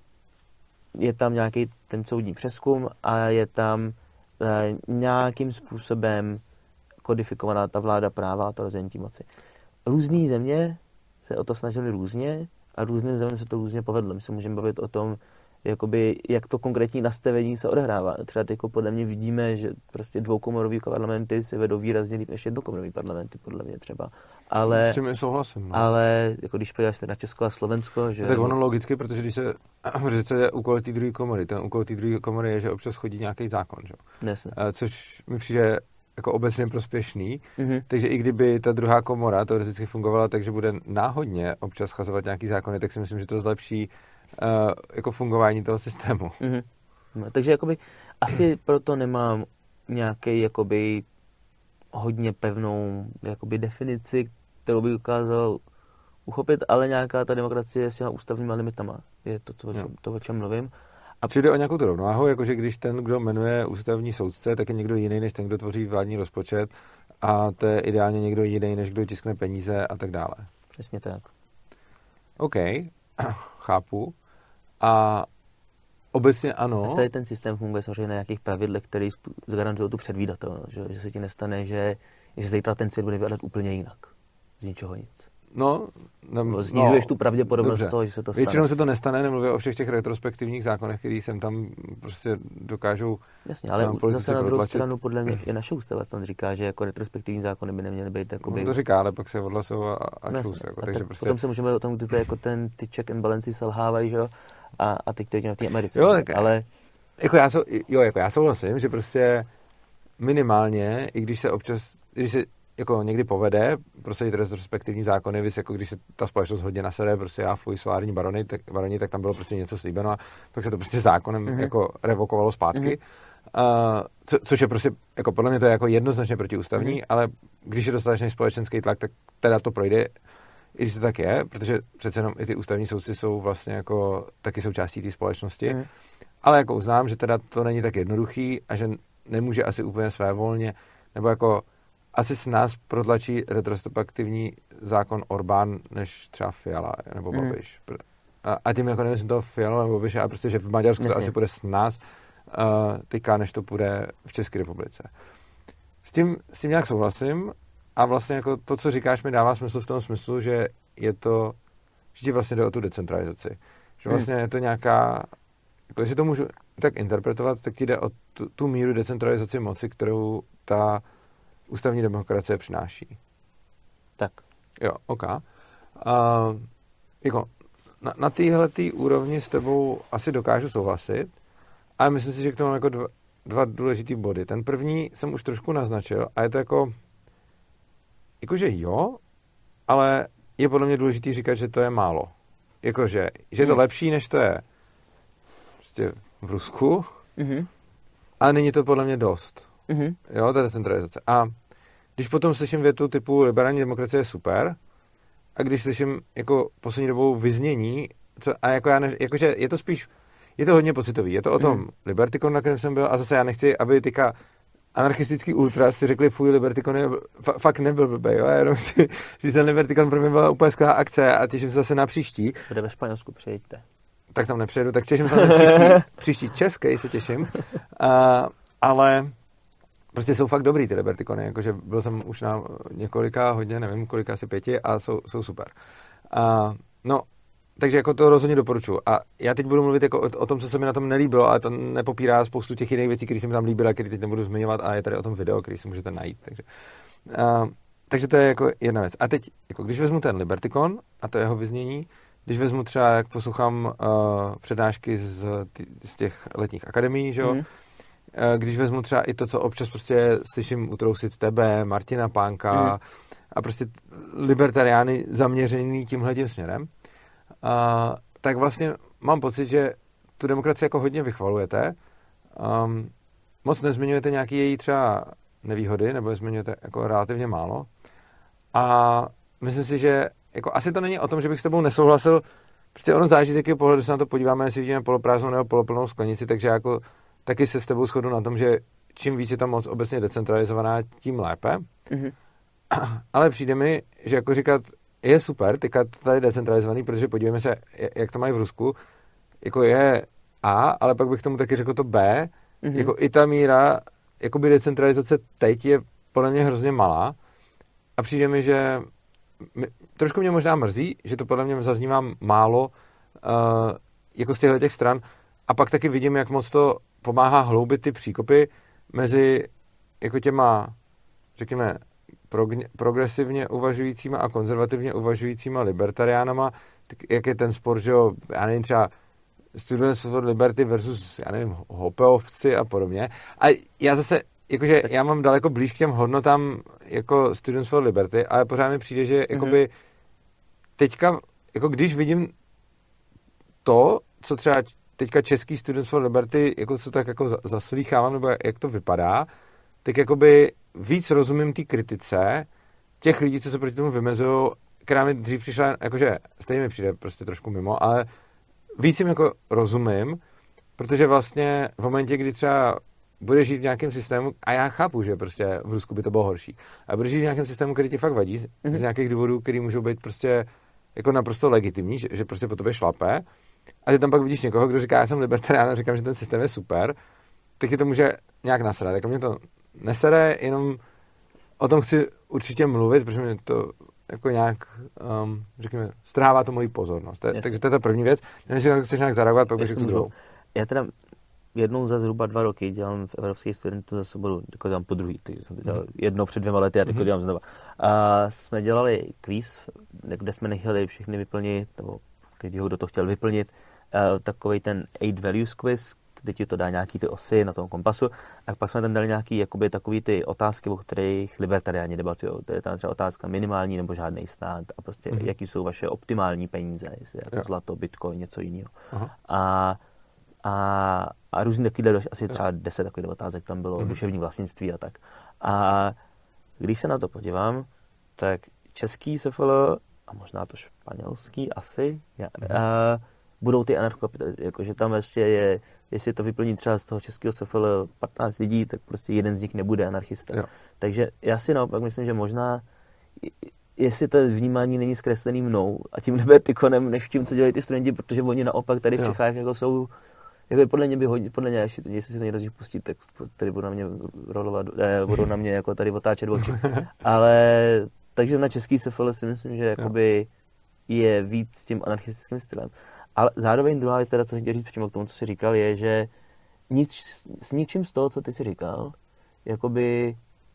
je tam nějaký ten soudní přezkum a je tam e, nějakým způsobem kodifikovaná ta vláda práva a to rozdělení moci. Různé země se o to snažili různě a různým zemím se to různě povedlo. My se můžeme bavit o tom, jakoby, jak to konkrétní nastavení se odehrává. Třeba teď podle mě vidíme, že prostě dvoukomorový parlamenty se vedou výrazně líp než jednokomorový parlamenty, podle mě třeba. Ale, s tím souhlasím. No. Ale jako když podíváš se na Česko a Slovensko, že... No, tak ono logicky, protože když se, že se je úkol té druhé komory, ten úkol té druhé komory je, že občas chodí nějaký zákon, že? Jasně. Což mi přijde jako obecně prospěšný, mm-hmm. takže i kdyby ta druhá komora teoreticky fungovala tak, že bude náhodně občas schazovat nějaký zákony, tak si myslím, že to zlepší uh, jako fungování toho systému. Mm-hmm. No, takže jakoby asi proto nemám nějaký jakoby hodně pevnou jakoby definici, kterou bych ukázal uchopit, ale nějaká ta demokracie s těma ústavníma limitama. Je to, to, to, to o čem mluvím. A přijde o nějakou tu rovnováhu, jakože když ten, kdo jmenuje ústavní soudce, tak je někdo jiný, než ten, kdo tvoří vládní rozpočet a to je ideálně někdo jiný, než kdo tiskne peníze a tak dále. Přesně tak. OK, chápu. A obecně ano. A celý ten systém funguje samozřejmě na nějakých pravidlech, které zagarantují tu předvídatelnost, že, že se ti nestane, že, že zítra ten svět bude vypadat úplně jinak. Z ničeho nic. No, no, snižuješ no, tu pravděpodobnost dobře. toho, že se to stane. Většinou se to nestane, nemluvím o všech těch retrospektivních zákonech, který sem tam prostě dokážou. Jasně, ale zase na druhou stranu podle mě i naše ústava tam říká, že jako retrospektivní zákony by neměly být jakoby... No to říká, ale pak se odhlasují a, a no, šus, jako, a takže tak prostě... Potom se můžeme o tom, kdy to jako ten, ty check and balance selhávají, že jo, a, a teď to je v té Americe. Jo, tak, ale... Jako já, sou, jo, jako já souhlasím, že prostě minimálně, i když se občas, když se jako někdy povede, prostě ty retrospektivní zákony, víc, jako když se ta společnost hodně nasede, prostě já fuj solární barony, tak, baroni, tak tam bylo prostě něco slíbeno a pak se to prostě zákonem mm-hmm. jako revokovalo zpátky. Mm-hmm. Uh, co, což je prostě, jako podle mě to je jako jednoznačně protiústavní, mm-hmm. ale když je dostatečný společenský tlak, tak teda to projde, i když to tak je, protože přece jenom i ty ústavní soudci jsou vlastně jako taky součástí té společnosti. Mm-hmm. Ale jako uznám, že teda to není tak jednoduchý a že nemůže asi úplně svévolně, nebo jako asi s nás protlačí retrospektivní zákon Orbán než třeba Fiala nebo Babiš. Mm. A, a tím jako nemyslím toho Fiala nebo Babiše, a prostě, že v Maďarsku Jasně. to asi půjde s nás uh, tyká, než to půjde v České republice. S tím, s tím nějak souhlasím a vlastně jako to, co říkáš, mi dává smysl v tom smyslu, že je to že ti vlastně jde o tu decentralizaci. Že vlastně hmm. je to nějaká, jako jestli to můžu tak interpretovat, tak jde o tu, tu míru decentralizaci moci, kterou ta ústavní demokracie přináší. Tak. Jo, ok. Uh, jako na, na téhletý úrovni s tebou asi dokážu souhlasit, ale myslím si, že k tomu jako dva, dva důležitý body. Ten první jsem už trošku naznačil a je to jako jakože jo, ale je podle mě důležitý říkat, že to je málo. Jakože, že je to hmm. lepší, než to je prostě v Rusku, mm-hmm. ale není to podle mě dost. Mm-hmm. Jo, ta decentralizace. A když potom slyším větu typu liberální demokracie je super, a když slyším jako poslední dobou vyznění, co, a jako já ne, jakože je to spíš, je to hodně pocitový. Je to o tom mm. Libertikon, na kterém jsem byl, a zase já nechci, aby tyka anarchistický ultras si řekli, fuj, Libertikon je f- fakt nebyl blbej, jo, já jenom chci, že ten Libertikon pro mě byla úplně skvělá akce a těším se zase na příští. Bude ve Španělsku, přijeďte. Tak tam nepřejdu, tak těším se na příští, příští český, se těším. Uh, ale prostě jsou fakt dobrý ty Libertikony, jakože byl jsem už na několika, hodně, nevím, kolika, asi pěti a jsou, jsou super. Uh, no, takže jako to rozhodně doporučuji. A já teď budu mluvit jako o, o tom, co se mi na tom nelíbilo, ale to nepopírá spoustu těch jiných věcí, které se mi tam líbily, které teď nebudu zmiňovat, a je tady o tom video, který si můžete najít. Takže, uh, takže to je jako jedna věc. A teď, jako když vezmu ten Libertikon a to jeho vyznění, když vezmu třeba, jak poslouchám uh, přednášky z, ty, z těch letních akademií, že jo, mm. uh, když vezmu třeba i to, co občas prostě slyším utrousit tebe, Martina Pánka mm. a prostě libertariány zaměřený tímhletím směrem, uh, tak vlastně mám pocit, že tu demokracii jako hodně vychvalujete, um, moc nezmiňujete nějaký její třeba nevýhody, nebo je zmiňujete jako relativně málo, a myslím si, že jako asi to není o tom, že bych s tebou nesouhlasil, prostě ono záleží, z jakého pohledu se na to podíváme, jestli vidíme poloprázdnou nebo poloplnou sklenici, takže jako taky se s tebou shodu na tom, že čím víc je ta moc obecně decentralizovaná, tím lépe. Mm-hmm. Ale přijde mi, že jako říkat, je super, teďka tady decentralizovaný, protože podívejme se, jak to mají v Rusku, jako je A, ale pak bych tomu taky řekl to B, mm-hmm. jako i ta míra jakoby decentralizace teď je podle mě hrozně malá a přijde mi, že trošku mě možná mrzí, že to podle mě zaznívá málo uh, jako z těchto těch stran, a pak taky vidím, jak moc to pomáhá hloubit ty příkopy mezi jako těma, řekněme, prog- progresivně uvažujícíma a konzervativně uvažujícíma libertariánama, tak jak je ten spor, že jo, já nevím, třeba Students for Liberty versus, já nevím, hopeovci a podobně. A já zase jakože já mám daleko blíž k těm hodnotám jako Students for Liberty, ale pořád mi přijde, že jakoby mm-hmm. teďka, jako když vidím to, co třeba teďka český Students for Liberty, jako co tak jako zaslýchávám, nebo jak to vypadá, tak jakoby víc rozumím té kritice těch lidí, co se proti tomu vymezují, která mi dřív přišla, jakože stejně mi přijde prostě trošku mimo, ale víc jim jako rozumím, protože vlastně v momentě, kdy třeba bude žít v nějakém systému, a já chápu, že prostě v Rusku by to bylo horší, a bude žít v nějakém systému, který ti fakt vadí, mm-hmm. z nějakých důvodů, který můžou být prostě jako naprosto legitimní, že, že prostě po tobě šlape, a ty tam pak vidíš někoho, kdo říká, já jsem libertarián a říkám, že ten systém je super, tak ti to může nějak nasrat. Jako mě to nesere, jenom o tom chci určitě mluvit, protože mě to jako nějak, um, řekněme, strhává to moji pozornost. To, takže to je ta první věc. Nevím, jestli chceš nějak zareagovat, pak bych tu druhou. Já teda jednou za zhruba dva roky dělám v Evropské studentu za sobodu, jako dělám po druhý, takže jsem to dělal mm. jednou před dvěma lety a teď mm. dělám znova. A jsme dělali kvíz, kde jsme nechali všechny vyplnit, nebo kdo to chtěl vyplnit, uh, takovej ten eight values quiz, kde ti to dá nějaký ty osy na tom kompasu, a pak jsme tam dali nějaký jakoby takový ty otázky, o kterých libertariáni debatují. To je tam třeba otázka minimální nebo žádný stát a prostě mm-hmm. jaký jsou vaše optimální peníze, jestli jako zlato, bitcoin, něco jiného. A, a, a různý takovýhle, asi třeba deset takových otázek tam bylo, mm-hmm. duševní vlastnictví a tak. A když se na to podívám, tak český S F L a možná to španělský asi, já, mm-hmm. a, budou ty anarchokapitalisty, jakože tam ještě je, jestli to vyplní třeba z toho českého S F L patnáct lidí, tak prostě jeden z nich nebude anarchista. Jo. Takže já si naopak myslím, že možná, jestli to vnímání není zkreslený mnou a tím libertikonem, než tím, co dělají ty studenti, protože oni naopak tady v Čechách jako jsou, jako podle mě by hodně, podle mě, jestli, jestli si to někdo pustit, tak tady budou na mě rolovat, eh, budou na mě jako tady otáčet oči. Ale takže na český S F L si myslím, že jakoby je víc tím anarchistickým stylem. Ale zároveň druhá věc, teda, co jsem chtěl říct přímo k tomu, co jsi říkal, je, že nic, s ničím z toho, co ty jsi říkal, jakoby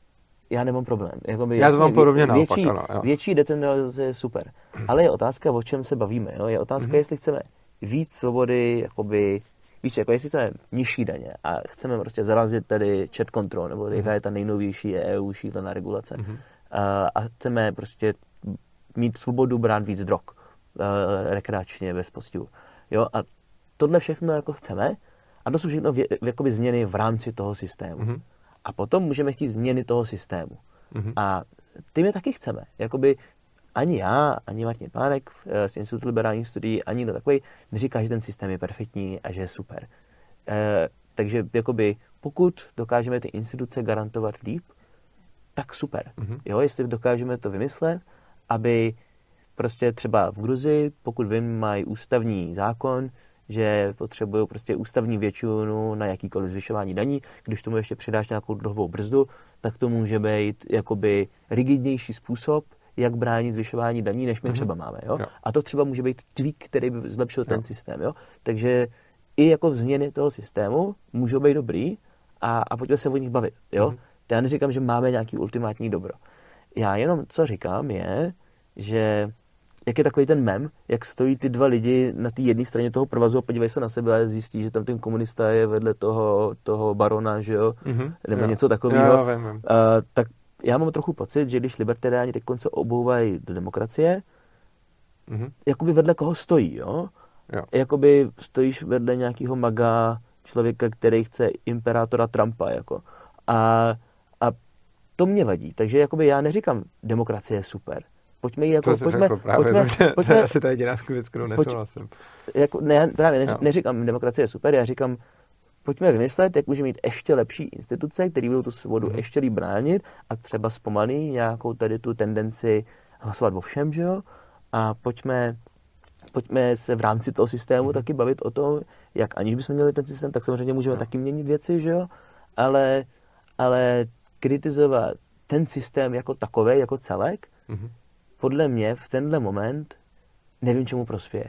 já nemám problém. Jakoby, já to mám podobně vě, větší, naopak, ano, větší decentralizace je super. Ale je otázka, o čem se bavíme. Jo? Je otázka, mm-hmm. jestli chceme víc svobody, jakoby, víš, jako jestli chceme nižší daně a chceme prostě zarazit tady chat control, nebo mm-hmm. jaká je ta nejnovější E U šílená regulace. Mm-hmm. A, a chceme prostě mít svobodu brát víc drog uh, rekreačně, bez postihu. Jo? A tohle všechno jako chceme a to jsou všechno vě, jakoby změny v rámci toho systému. Mm-hmm. A potom můžeme chtít změny toho systému. Mm-hmm. A ty my taky chceme. Jakoby ani já, ani Martin Pánek z Institutu liberálních studií, ani kdo takový neříká, že ten systém je perfektní a že je super. E, takže jakoby, pokud dokážeme ty instituce garantovat líp, tak super. Mm-hmm. Jo, jestli dokážeme to vymyslet, aby prostě třeba v Gruzii, pokud vím, mají ústavní zákon, že potřebují prostě ústavní většinu na jakýkoliv zvyšování daní. Když tomu ještě přidáš nějakou dlouhou brzdu, tak to může být jakoby rigidnější způsob, jak bránit zvyšování daní, než my mm-hmm. třeba máme. Jo? Jo. A to třeba může být tweak, který by zlepšil jo. ten systém. Jo? Takže i jako změny toho systému můžou být dobrý a, a pojďme se o nich bavit. Jo? Mm-hmm. Já neříkám, že máme nějaký ultimátní dobro. Já jenom, co říkám, je, že jak je takový ten mem, jak stojí ty dva lidi na té jedné straně toho provazu a podívají se na sebe a zjistí, že tam ten komunista je vedle toho, toho barona, že jo, mm-hmm, nebo jo. něco takového. Jo, vím, vím. Uh, tak já mám trochu pocit, že když libertariáni teď se obouvají do demokracie, mm-hmm. jakoby vedle koho stojí, jo? jo. Jakoby stojíš vedle nějakého maga, člověka, který chce imperátora Trumpa, jako. A, a to mě vadí. Takže jakoby já neříkám, demokracie je super. Pojďme jí jako, to pojďme, právě, pojďme, pojďme, pojďme, to je asi ta jediná věc, kterou nesouhlasím. Jako, ne, právě neř, neříkám, demokracie je super, já říkám, pojďme vymyslet, jak může mít ještě lepší instituce, které budou tu svobodu mm. ještě líp bránit a třeba zpomalí nějakou tady tu tendenci hlasovat o všem, že jo? A pojďme, pojďme se v rámci toho systému mm. taky bavit o tom, jak aniž bychom měli ten systém, tak samozřejmě můžeme no. taky měnit věci, že jo? Ale, ale kritizovat ten systém jako takovej, jako celek, mm. podle mě v tenhle moment nevím, čemu prospěje.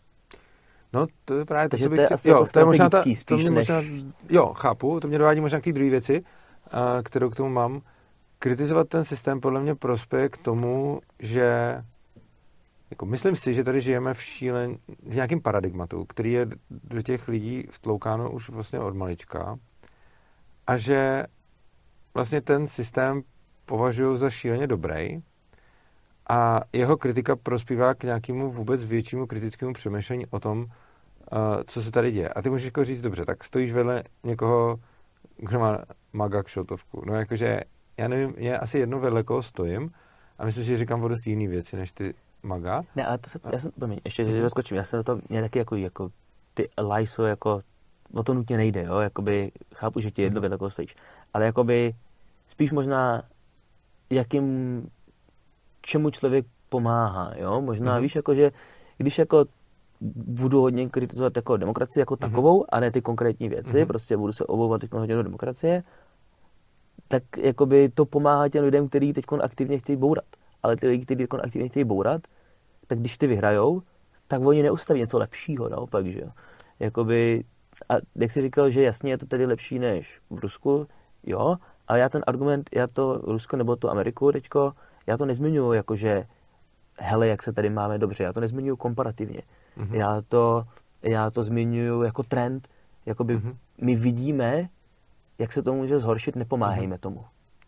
No, to je právě to, Takže co bych... to je chtěl... asi jo, jako to je možná ta, spíš, to mě než... možná, jo, chápu, to mě dovádí možná k té druhé věci, kterou k tomu mám. Kritizovat ten systém podle mě prospěje k tomu, že jako myslím si, že tady žijeme v šílen, v nějakém paradigmatu, který je do těch lidí vtloukáno už vlastně od malička a že vlastně ten systém považují za šíleně dobrý a jeho kritika prospívá k nějakému vůbec většímu kritickému přemýšlení o tom, uh, co se tady děje. A ty můžeš jako říct, dobře, tak stojíš vedle někoho, kdo má maga kšiltovku. No jakože, já nevím, je asi jedno vedle koho stojím a myslím, že říkám o dost jiný věci, než ty maga. Ne, ale to se, já jsem, promiň, ještě mm-hmm. rozkočím, já jsem do toho mě taky jako, jako ty lajso, jako, o to nutně nejde, jo, jakoby, chápu, že ti jedno mm-hmm. vedle koho stojíš, ale jakoby, spíš možná, jakým čemu člověk pomáhá, jo? Možná, mm-hmm. víš, jako, že když jako budu hodně kritizovat jako demokracii jako takovou, mm-hmm. a ne ty konkrétní věci, mm-hmm. prostě budu se obouvat teď hodně do demokracie, tak jakoby to pomáhá těm lidem, kteří teď aktivně chtějí bourat. Ale ty lidi, kteří teď aktivně chtějí bourat, tak když ty vyhrajou, tak oni neustaví něco lepšího, naopak, že jo? Jakoby, a jak jsi říkal, že jasně je to tady lepší než v Rusku, jo, ale já ten argument, já to Rusko nebo tu Ameriku teďko, já to nezmiňuji jako, že hele, jak se tady máme dobře, já to nezmiňuji komparativně. Mm-hmm. Já to, já to zmiňuji jako trend, jakoby mm-hmm. my vidíme, jak se to může zhoršit, nepomáhejme mm-hmm. tomu.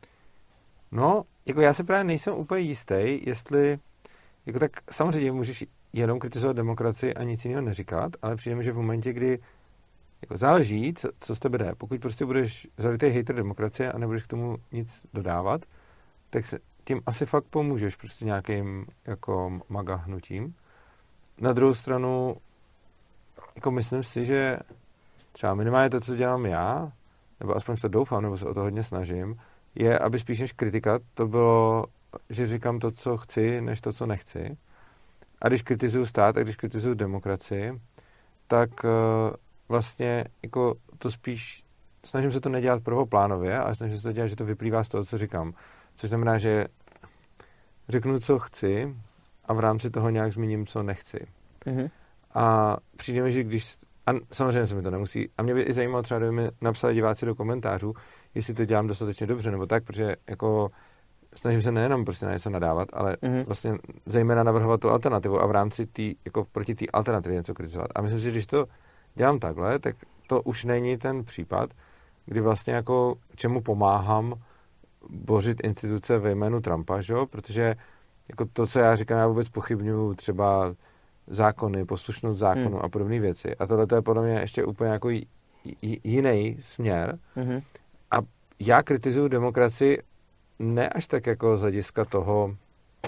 No, jako já se právě nejsem úplně jistý, jestli, jako tak samozřejmě můžeš jenom kritizovat demokracii a nic jiného neříkat, ale přijde mi, že v momentě, kdy jako záleží, co, co z tebe jde. Pokud prostě budeš zalitý hater demokracie a nebudeš k tomu nic dodávat, tak se tím asi fakt pomůžeš prostě nějakým jako maga hnutím. Na druhou stranu, jako myslím si, že třeba minimálně to, co dělám já, nebo aspoň to doufám, nebo se o to hodně snažím, je, aby spíš než kritika to bylo, že říkám to, co chci, než to, co nechci. A když kritizuju stát a když kritizuju demokracii, tak uh, vlastně jako to spíš, snažím se to nedělat prvoplánově, ale snažím se to dělat, že to vyplývá z toho, co říkám. Což znamená, že řeknu, co chci a v rámci toho nějak zmíním, co nechci. Mm-hmm. A přijde mi, že když... A samozřejmě se mi to nemusí. A mě by i zajímalo třeba, kdyby mi napsali diváci do komentářů, jestli to dělám dostatečně dobře, nebo tak, protože jako snažím se nejenom prostě na něco nadávat, ale mm-hmm. vlastně zejména navrhovat tu alternativu a v rámci tý, jako proti té alternativě něco kritizovat. A myslím si, že když to dělám takhle, tak to už není ten případ, kdy vlastně jako čemu pomáhám bořit instituce ve jménu Trumpa, že? Protože jako to, co já říkám, já vůbec pochybňuju třeba zákony, poslušnost zákonu hmm. a podobné věci. A tohle je podle mě ještě úplně jako j- j- jiný směr. Hmm. A já kritizuju demokracii ne až tak jako z hlediska toho,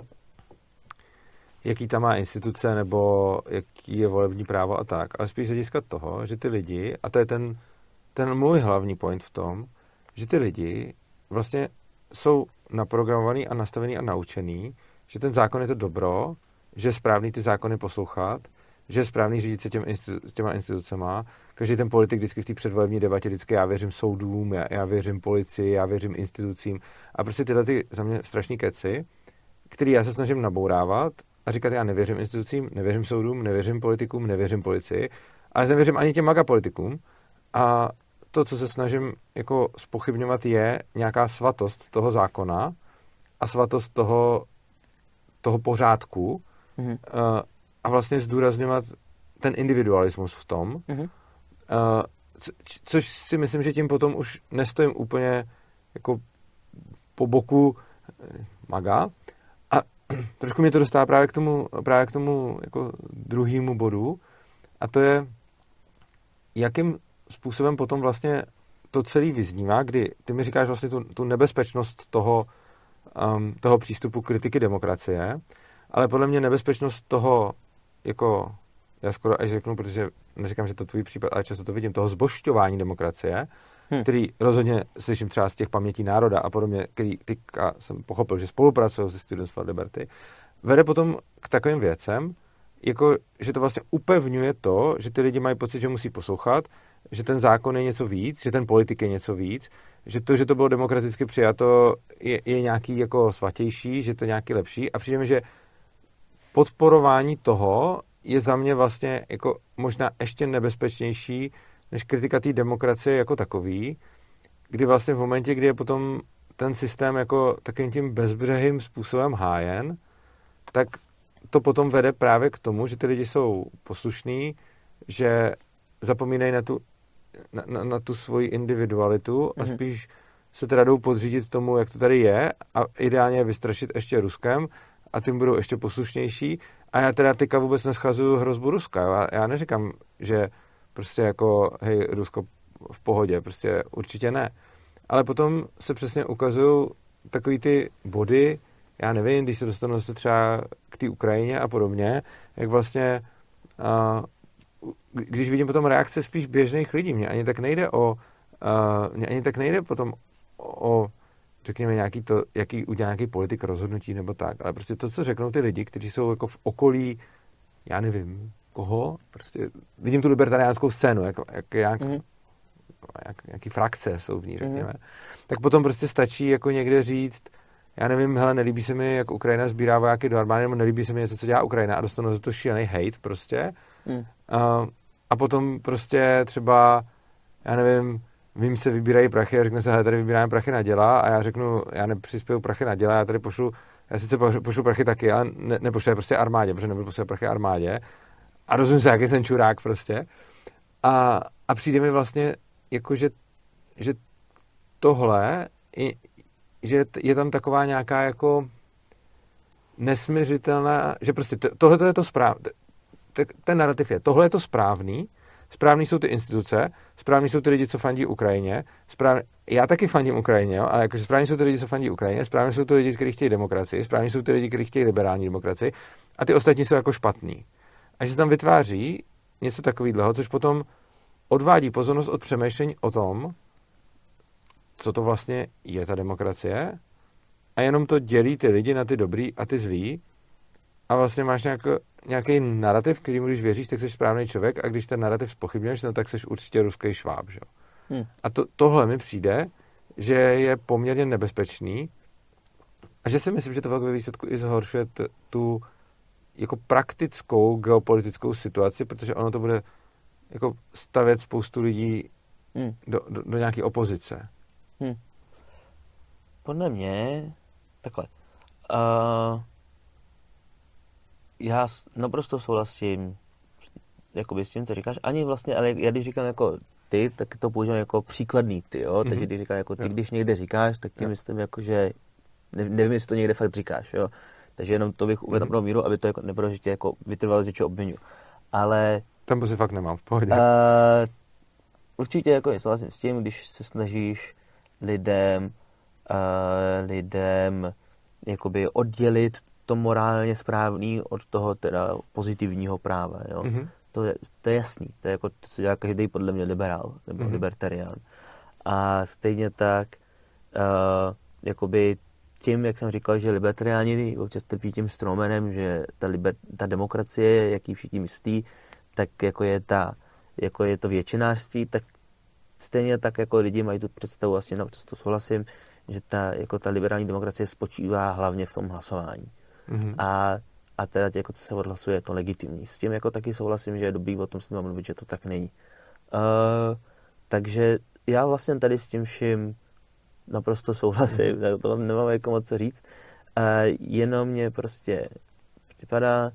jaký tam má instituce nebo jaký je volební právo a tak, ale spíš z hlediska toho, že ty lidi, a to je ten, ten můj hlavní point v tom, že ty lidi vlastně jsou naprogramovaný a nastavený a naučený, že ten zákon je to dobro, že je správný ty zákony poslouchat, že je správný řídit se těm institu- těma institucema. Každý ten politik vždycky v té předvolební debatě vždycky já věřím soudům, já, já věřím policii, já věřím institucím a prostě tyhle ty za mě strašný keci, který já se snažím nabourávat a říkat, já nevěřím institucím, nevěřím soudům, nevěřím politikům, nevěřím policii, ale nevěřím ani těm magapolitikům a to, co se snažím jako zpochybňovat, je nějaká svatost toho zákona a svatost toho, toho pořádku, mm-hmm. a vlastně zdůrazňovat ten individualismus v tom, mm-hmm. co, což si myslím, že tím potom už nestojím úplně jako po boku maga a trošku mě to dostává právě k tomu, právě k tomu jako druhému bodu a to je, jakým způsobem potom vlastně to celé vyznívá, kdy ty mi říkáš vlastně tu, tu nebezpečnost toho, um, toho přístupu kritiky demokracie, ale podle mě nebezpečnost toho, jako já skoro až řeknu, protože neříkám, že to tvůj případ, ale často to vidím, toho zbožťování demokracie, hmm. který rozhodně slyším třeba z těch pamětí národa a podobně, který teďka jsem pochopil, že spolupracují se Students for Liberty, vede potom k takovým věcem, jako, že to vlastně upevňuje to, že ty lidi mají pocit, že musí poslouchat, že ten zákon je něco víc, že ten politik je něco víc, že to, že to bylo demokraticky přijato, je, je nějaký jako svatější, že to je nějaký lepší a přijde mi, že podporování toho je za mě vlastně jako možná ještě nebezpečnější než kritika té demokracie jako takový, kdy vlastně v momentě, kdy je potom ten systém jako takovým tím bezbřehým způsobem hájen, tak to potom vede právě k tomu, že ty lidi jsou poslušní, že zapomínají na tu, na, na, na tu svoji individualitu a spíš se teda jdou podřídit tomu, jak to tady je a ideálně vystrašit ještě Ruskem a tím budou ještě poslušnější. A já teda teďka vůbec neschazuju hrozbu Ruska. Já, já neříkám, že prostě jako hej, Rusko v pohodě, prostě určitě ne. Ale potom se přesně ukazují takový ty body, já nevím, když se dostanu se třeba k té Ukrajině a podobně, jak vlastně uh, když vidím potom reakce spíš běžných lidí, mě ani tak nejde o uh, mě ani tak nejde potom o, o řekněme nějaký to, jaký udělá nějaký politik rozhodnutí nebo tak, ale prostě to, co řeknou ty lidi, kteří jsou jako v okolí, já nevím, koho, prostě vidím tu libertariánskou scénu, jako, jak, jak, mm. jak, jaký frakce jsou v ní, řekněme, mm. tak potom prostě stačí jako někde říct, já nevím, hele, nelíbí se mi, jak Ukrajina sbírá vojáky do armády, nebo nelíbí se mi něco, co dělá Ukrajina a dostanu za to šílený hate prostě. Mm. A, a potom prostě třeba, já nevím, vím, se vybírají prachy a řekne se, hele, tady vybíráme prachy na děla a já řeknu, já nepřispěju prachy na děla, já tady pošlu, já sice pošlu prachy taky, ale ne, nepošlu je prostě armádě, protože nebudu poslat prachy armádě a rozumím se, jaký jsem čurák prostě. A, a přijde mi vlastně, jako, že, že tohle, je, že je tam taková nějaká jako nesměřitelná, že prostě tohle je to správné, ten narrativ je, tohle je to správný, správný jsou ty instituce, správný jsou ty lidi, co fandí Ukrajině, správný, já taky fandím Ukrajině, jo, ale jakože správný jsou ty lidi, co fandí Ukrajině, správný jsou ty lidi, kteří chtějí demokracii, správný jsou ty lidi, kteří chtějí liberální demokracii a ty ostatní jsou jako špatný. A že se tam vytváří něco takového, což potom odvádí pozornost od přemýšlení o tom, co to vlastně je ta demokracie a jenom to dělí ty lidi na ty dobrý a ty zlý a vlastně máš nějak, nějaký narrativ, kterým když věříš, tak jsi správný člověk a když ten narrativ zpochybňuješ, no, tak jsi určitě ruský šváb. Že? Hmm. A to, tohle mi přijde, že je poměrně nebezpečný a že si myslím, že to ve výsledku i zhoršuje t, tu jako praktickou geopolitickou situaci, protože ono to bude jako stavět spoustu lidí hmm. do, do, do nějaké opozice. Hmm. Podle mě, takhle, uh, já naprosto souhlasím jakoby s tím, co říkáš, ani vlastně, ale já když říkám jako ty, tak to používám jako příkladný ty, jo, mm-hmm. takže když říkám jako ty, jo. Když někde říkáš, tak tím jo. myslím jako, že ne, nevím, jestli to někde fakt říkáš, jo, takže jenom to bych uvedl mm-hmm. na prvou míru, aby to jako nebylo, že tě jako vytrvalo, že tě obvinuju, ale... Tam prostě fakt nemám v pohodě. Uh, určitě jako souhlasím s tím, když se snažíš lidem, uh, lidem jakoby oddělit to morálně správný od toho teda pozitivního práva, jo. Mm-hmm. To je, to je jasný, to je jako, to se dělá každý podle mě liberál, nebo mm-hmm. libertarián. A stejně tak, uh, jakoby tím, jak jsem říkal, že libertariáni občas trpí tím stromenem, že ta, liber, ta demokracie, jak ji všichni myslí, tak jako je, ta, jako je to většinářství, tak stejně tak jako lidi mají tu představu, vlastně naprosto souhlasím, že ta, jako ta liberální demokracie spočívá hlavně v tom hlasování. Mm-hmm. A, a teda jako co se odhlasuje, je to legitimní. S tím jako taky souhlasím, že je dobrý o tom s ním mluvit, že to tak není. Uh, takže já vlastně tady s tím vším naprosto souhlasím, mm-hmm. to nemám jako moc co říct. Uh, jenom mě prostě připadá,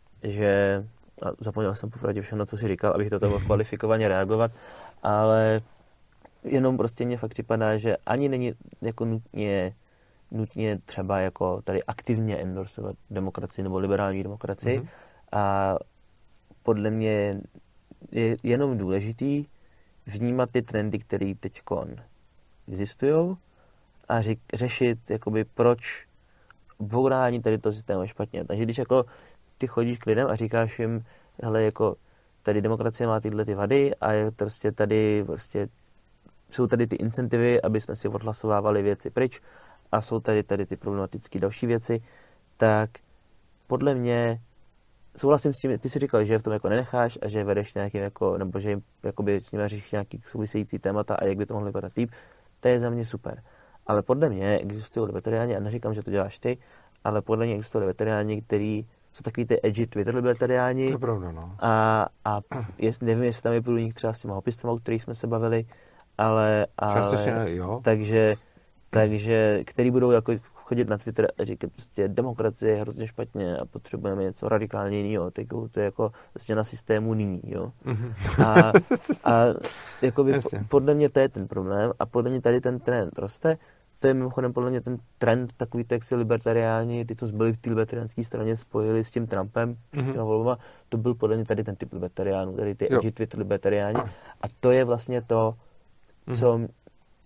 že a zapomněl jsem popravdě všechno, co jsi říkal, abych to mohl kvalifikovaně reagovat, ale jenom prostě mně fakt připadá, že ani není jako nutně nutně třeba jako tady aktivně endorsovat demokracii nebo liberální demokracii. Mm-hmm. A podle mě je jenom důležitý vnímat ty trendy, které teďkon existují a ři- řešit, jakoby, proč bourání tady toho systému je špatně. Takže když jako ty chodíš k lidem a říkáš jim, hele, jako tady demokracie má tyhle ty vady a je prostě tady prostě jsou tady ty incentivy, aby jsme si odhlasovávali věci pryč, a jsou tady, tady ty problematické další věci, tak podle mě souhlasím s tím, ty jsi říkal, že je v tom jako nenecháš a že vedeš nějakým jako, nebo že jim jakoby s nimi řešíš nějaký související témata a jak by to mohlo vypadat líp, to je za mě super. Ale podle mě existují libertariáni, a neříkám, že to děláš ty, ale podle mě existují libertariáni, který jsou takový ty edgy Twitter libertariáni. To pravda, no. A, a jest, nevím, jestli tam je průnik třeba s těma hopistama, o kterých jsme se bavili, ale... ale jo. Takže takže, který budou jako chodit na Twitter a říkat prostě demokracie je hrozně špatně a potřebujeme něco radikálně jiného, to je jako vlastně na systému nyní, jo. Mm-hmm. A, a jakoby po, podle mě to je ten problém a podle mě tady ten trend roste. To je mimochodem podle mě ten trend takový, jak si libertariáni, ty, co zbyli v té libertariánské straně, spojili s tím Trumpem, mm-hmm. volbama, to byl podle mě tady ten typ libertariánů, tady ty edgy Twitter libertariáni a to je vlastně to, co mm-hmm.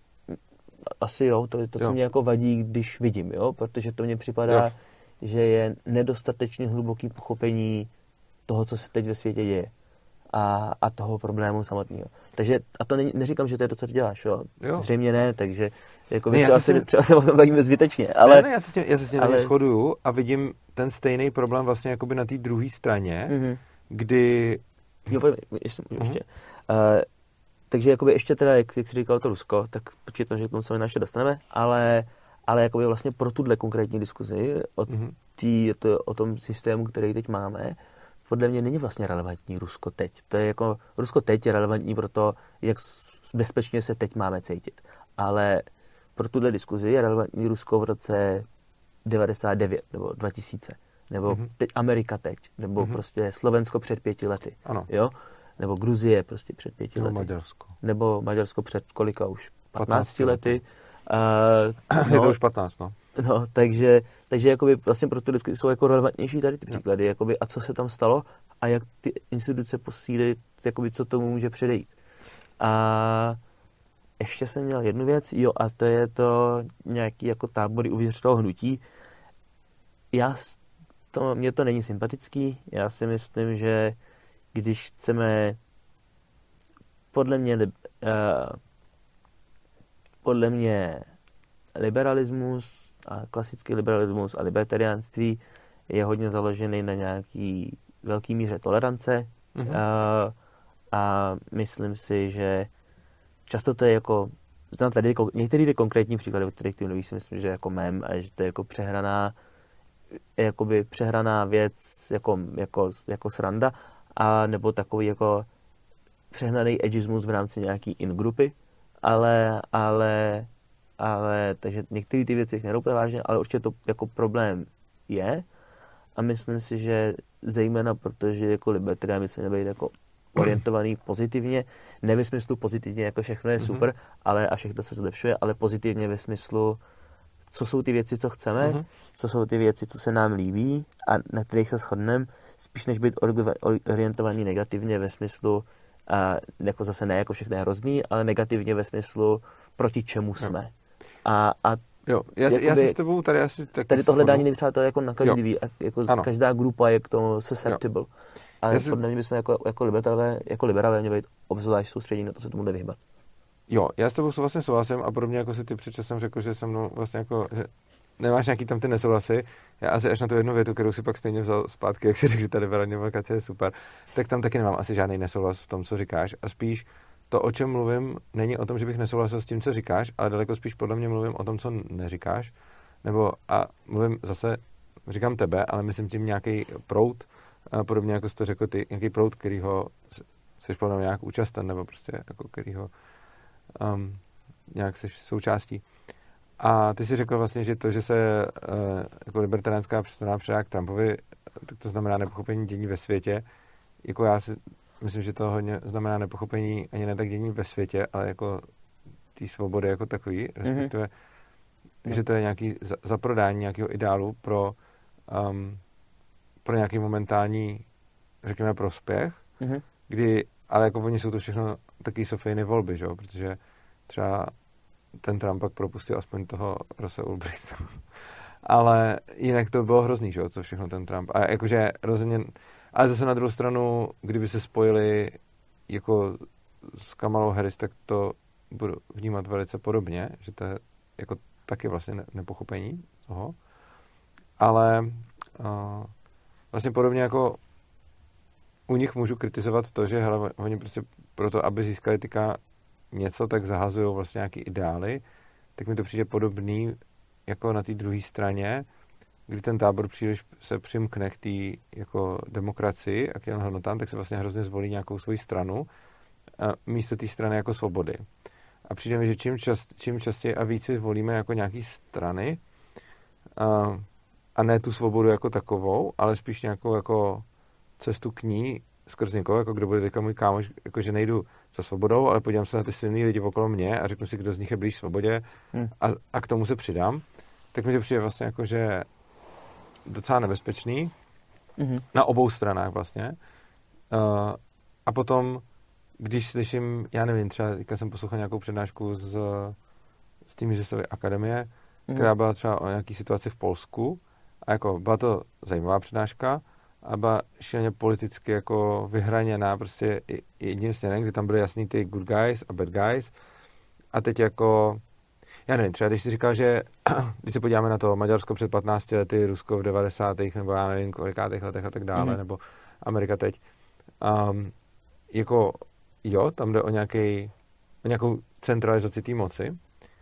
asi jo, to je to, co jo. mě jako vadí, když vidím, jo, protože to mně připadá, jo. že je nedostatečně hluboký pochopení toho, co se teď ve světě děje a, a toho problému samotného. Takže, a to ne, neříkám, že to je to, co ty děláš, jo, jo. Zřejmě ne, takže jako ne, třeba, se, tím... třeba se o tom bavíme zbytečně, ale... Ne, ne, já se s tím, já se s tím ale... shoduju a vidím ten stejný problém vlastně jakoby na té druhé straně, mm-hmm. kdy... Jo, pojď, ještě, mm-hmm. ještě. Uh, Takže jakoby ještě teda, jak, jak jsi říkal to Rusko, tak počítám, že k tomu se ještě dostaneme, ale, ale jakoby vlastně pro tuhle konkrétní diskuzi o, mm-hmm. tý, to, o tom systému, který teď máme, podle mě není vlastně relevantní Rusko teď. To je jako, Rusko teď je relevantní pro to, jak bezpečně se teď máme cítit. Ale pro tuhle diskuzi je relevantní Rusko v roce devadesát devět nebo dva tisíce, nebo mm-hmm. teď Amerika teď, nebo mm-hmm. prostě Slovensko před pěti lety. Ano. Jo? Nebo Gruzie prostě před pěti nebo lety. Maďarsko. Nebo Maďarsko před kolika už? patnácti lety. Uh, no, je to už patnáct, no. No, takže, takže jakoby vlastně pro tu diskuzi jsou jako relevantnější tady ty příklady, jakoby, a co se tam stalo a jak ty instituce posílit, jakoby, co tomu může předejít. A ještě jsem měl jednu věc, jo, a to je to nějaký jako tábory uvnitř toho hnutí. Já, to, mně to není sympatický, já si myslím, že když chceme podle mě uh, podle mě liberalismus a klasický liberalismus a libertariánství je hodně založený na nějaký velký míře tolerance mm-hmm. uh, a myslím si, že často to je jako znám tady některé ty konkrétní příklady, o kterých ty mluvíš, si myslím, že jako mem a že to je jako přehraná je jakoby přehraná věc jako, jako, jako sranda, a nebo takový jako přehnaný edgismus v rámci nějaký in-grupy, ale, ale, ale, takže některé ty věci nerou vážně, ale určitě to jako problém je a myslím si, že zejména protože jako libertarián by se měl být jako orientovaný pozitivně, ne ve smyslu pozitivně, jako všechno je mm-hmm. super, ale a všechno se zlepšuje, ale pozitivně ve smyslu, co jsou ty věci, co chceme, mm-hmm. co jsou ty věci, co se nám líbí a na kterých se shodneme, spíš než být orientovaný negativně ve smyslu, a jako zase ne jako všechno je hrozný, ale negativně ve smyslu, proti čemu jsme. Jo. A, a jo, já, jakoby, já si s tebou tady asi taky tady to hledání nepřátel jako na každý ví, jako každá grupa je k tomu susceptible. Jo. Ale si... podle mě bychom jako, jako liberálové, jako liberálové měli být obzvlášť soustředění na to se tomu nevyhýbat. Jo, já s tebou vlastně souhlasím a podobně jako si ty před časem řekl, že se mnou vlastně jako, že nemáš nějaký tam ty nesouhlasy. Já asi až na tu jednu větu, kterou si pak stejně vzal zpátky, jak si řekl, že ta liberální demokracie je super, tak tam taky nemám asi žádný nesouhlas v tom, co říkáš. A spíš to, o čem mluvím, není o tom, že bych nesouhlasil s tím, co říkáš, ale daleko spíš podle mě mluvím o tom, co neříkáš. Nebo a mluvím zase, říkám tebe, ale myslím tím nějaký proud, a podobně jako jsi to řekl ty, nějaký proud, kterýho jsi podle mě nějak účasten, nebo prostě jako kterýho um, nějak jsi součástí. A ty si řekl vlastně, že to, že se uh, jako libertariánská strana přidá k Trumpovi, tak to znamená nepochopení dění ve světě. Jako já si myslím, že to hodně znamená nepochopení ani ne tak dění ve světě, ale jako té svobody jako takový, respektive, mm-hmm. že to je nějaký za, zaprodání nějakého ideálu pro, um, pro nějaký momentální, řekněme, prospěch, mm-hmm. kdy, ale jako oni jsou to všechno taky sofejny volby, že jo, protože třeba ten Trump pak propustil aspoň toho Rossa Ulbrichta. Ale jinak to bylo hrozný, že jo, co všechno ten Trump. A jakože rozhodně, ale zase na druhou stranu, kdyby se spojili jako s Kamalou Harris, tak to budu vnímat velice podobně, že to je jako taky vlastně nepochopení toho. Ale uh, vlastně podobně jako u nich můžu kritizovat to, že hele, oni prostě proto, aby získali týka něco, tak zahazují vlastně nějaký ideály, tak mi to přijde podobný jako na té druhé straně, kdy ten tábor příliš se přimkne k té jako demokracii a k těm hodnotám, tak se vlastně hrozně zvolí nějakou svoji stranu a místo té strany jako svobody. A přijde mi, že čím, čast, čím častěji a víc volíme jako nějaký strany a, a ne tu svobodu jako takovou, ale spíš nějakou jako cestu k ní skrz někoho, jako kdo bude teďka můj kámoš, jako že nejdu za svobodou, ale podívám se na ty silný lidi okolo mě a řeknu si, kdo z nich je blíž svobodě hmm. a, a k tomu se přidám, tak mi to přijde vlastně jako, že docela nebezpečný hmm. na obou stranách vlastně. Uh, a potom, když slyším, já nevím, třeba teďka jsem poslouchal nějakou přednášku z, z té Misesovy akademie, hmm. která byla třeba o nějaký situaci v Polsku a jako byla to zajímavá přednáška, a byla šíleně politicky jako vyhraněná prostě jedním směrem, kdy tam byly jasný ty good guys a bad guys. A teď jako, já nevím, třeba když jsi říkal, že když se podíváme na to Maďarsko před patnácti lety, Rusko v devadesátých nebo já nevím kolikátých letech a tak dále, mm-hmm. nebo Amerika teď, um, jako jo, tam jde o, nějaký, o nějakou centralizaci té moci.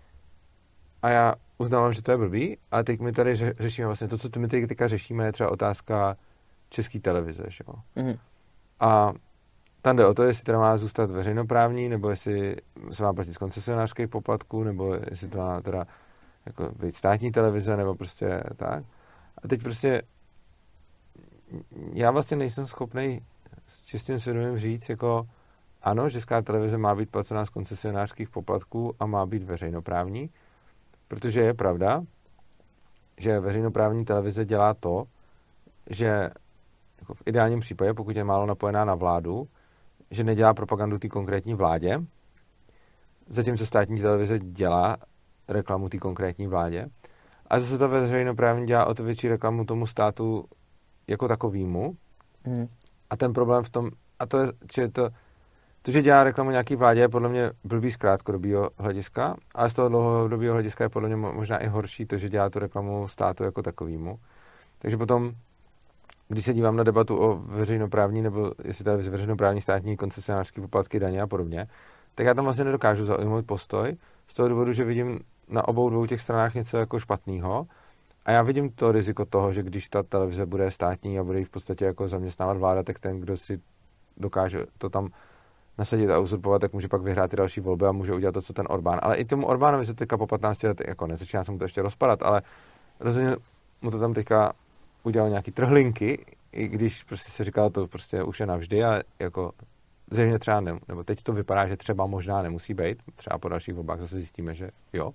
A já uznávám, že to je blbý, ale teď my tady řešíme vlastně to, co my teďka řešíme, je třeba otázka České televize, že jo. Mm-hmm. A tam jde o to, jestli teda má zůstat veřejnoprávní, nebo jestli se má platit z koncesionářských poplatků, nebo jestli to má teda jako být státní televize, nebo prostě tak. A teď prostě já vlastně nejsem schopný s čistým svědomím říct, jako ano, Česká televize má být placená z koncesionářských poplatků a má být veřejnoprávní, protože je pravda, že veřejnoprávní televize dělá to, že jako v ideálním případě, pokud je málo napojená na vládu, že nedělá propagandu té konkrétní vládě, zatímco státní televize dělá reklamu té konkrétní vládě. A zase ta veřejnoprávní dělá o to větší reklamu tomu státu jako takovýmu. Mm. A ten problém v tom, a to je, že to, to, že dělá reklamu nějaký vládě, je podle mě blbý z krátkodobého hlediska, ale z toho dlouhodobého hlediska je podle mě možná i horší to, že dělá tu reklamu státu jako takovýmu. Takže potom když se dívám na debatu o veřejnoprávní, nebo jestli to je veřejnoprávní státní koncesionářské poplatky, daně a podobně, tak já tam vlastně nedokážu zaujmout postoj z toho důvodu, že vidím na obou dvou těch stranách něco jako špatného A já vidím to riziko toho, že když ta televize bude státní a bude ji v podstatě jako zaměstnávat vláda, tak ten, kdo si dokáže to tam nasadit a uzurpovat, tak může pak vyhrát ty další volby a může udělat to, co ten Orbán. Ale i tomu Orbánovi se teďka po patnácti letech, jako nezačíná se mu to ještě rozpadat, ale rozhodně mu to tam teďka udělal nějaký trhlinky, i když prostě se říkalo, to prostě už je navždy a jako zřejmě třeba ne, nebo teď to vypadá, že třeba možná nemusí být, třeba po dalších volbách zase zjistíme, že jo.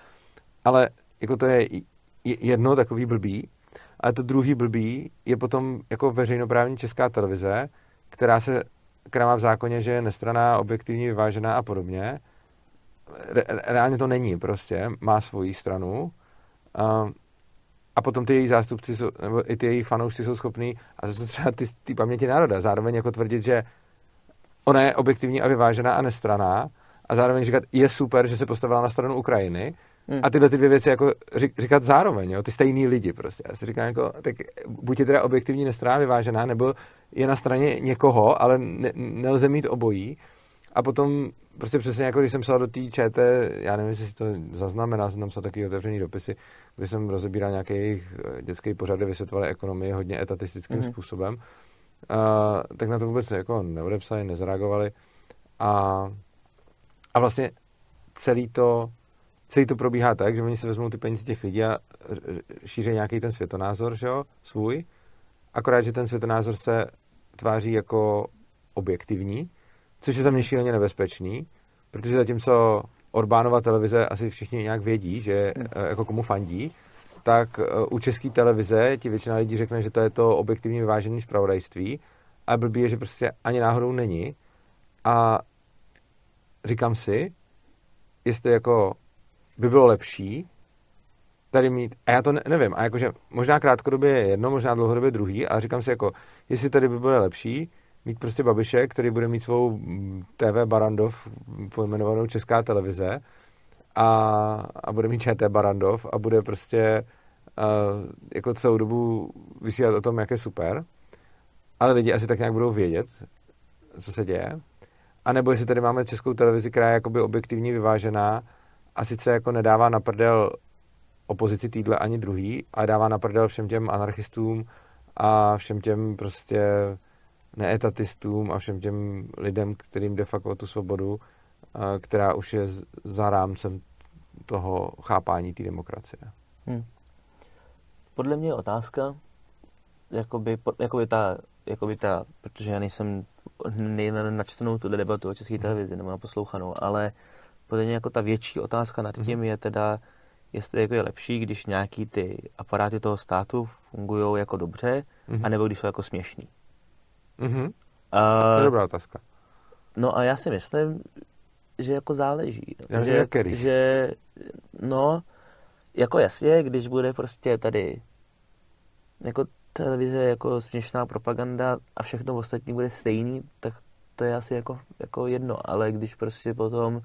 Ale jako to je jedno takový blbý, ale to druhý blbý je potom jako veřejnoprávní Česká televize, která se která má v zákoně, že je nestranná, objektivní, vyvážená a podobně. Re, reálně to není prostě, má svoji stranu a, a potom ty její zástupci jsou, nebo i ty její fanoušci jsou schopní, a to třeba ty, ty paměti národa, zároveň jako tvrdit, že ona je objektivní a vyvážená a nestranná a zároveň říkat, je super, že se postavila na stranu Ukrajiny hmm. a tyhle ty dvě věci jako říkat zároveň, jo, ty stejný lidi prostě. Já si říkám jako, tak buď je teda objektivní, nestranná, vyvážená, nebo je na straně někoho, ale ne, nelze mít obojí. A potom prostě přesně jako když jsem psal do té ČT, já nevím, jestli si to zaznamenal, jsem tam psal taky otevřený dopisy, kde jsem rozebíral nějaké jejich dětské pořady, vysvětlovali ekonomii hodně etatistickým mm-hmm. způsobem, uh, tak na to vůbec jako neodepsali, nezareagovali. A, a vlastně celý to, celý to probíhá tak, že oni se vezmou ty peníze těch lidí a šíří nějaký ten světonázor, že jo, svůj, akorát, že ten světonázor se tváří jako objektivní, což je za mě šíleně nebezpečný, protože zatímco Orbánova televize asi všichni nějak vědí, že jako komu fandí, tak u České televize ti většina lidí řekne, že to je to objektivní vyvážené zpravodajství a blbý je, že prostě ani náhodou není. A říkám si, jestli jako by bylo lepší tady mít, a já to ne, nevím, a jakože možná krátkodobě je jedno, možná dlouhodobě druhý, a říkám si jako, jestli tady by bylo lepší mít prostě Babiše, který bude mít svou T V Barandov, pojmenovanou Česká televize, a, a bude mít ČT Barandov a bude prostě uh, jako celou dobu vysílat o tom, jak je super, ale lidi asi tak nějak budou vědět, co se děje. A nebo jestli tady máme Českou televizi, která je jakoby objektivně vyvážená a sice jako nedává na prdel opozici týdle ani druhý, ale dává na prdel všem těm anarchistům a všem těm prostě neetatistům a všem těm lidem, kterým jde fakt o tu svobodu, která už je za rámcem toho chápání té demokracie. Hmm. Podle mě je otázka, jakoby, jakoby ta, jakoby ta, protože já nejsem načtenou tuhle debatu o České televizi, nebo naposlouchanou, ale podle mě jako ta větší otázka nad tím je teda, jestli jako je lepší, když nějaký ty aparáty toho státu fungují jako dobře, mm-hmm. anebo když jsou jako směšný. Mm-hmm. Uh, to je dobrá otázka. No a já si myslím, že jako záleží. Já že, že, že no, jako jasně, když bude prostě tady jako televize jako směšná propaganda a všechno ostatní bude stejný, tak to je asi jako, jako jedno, ale když prostě potom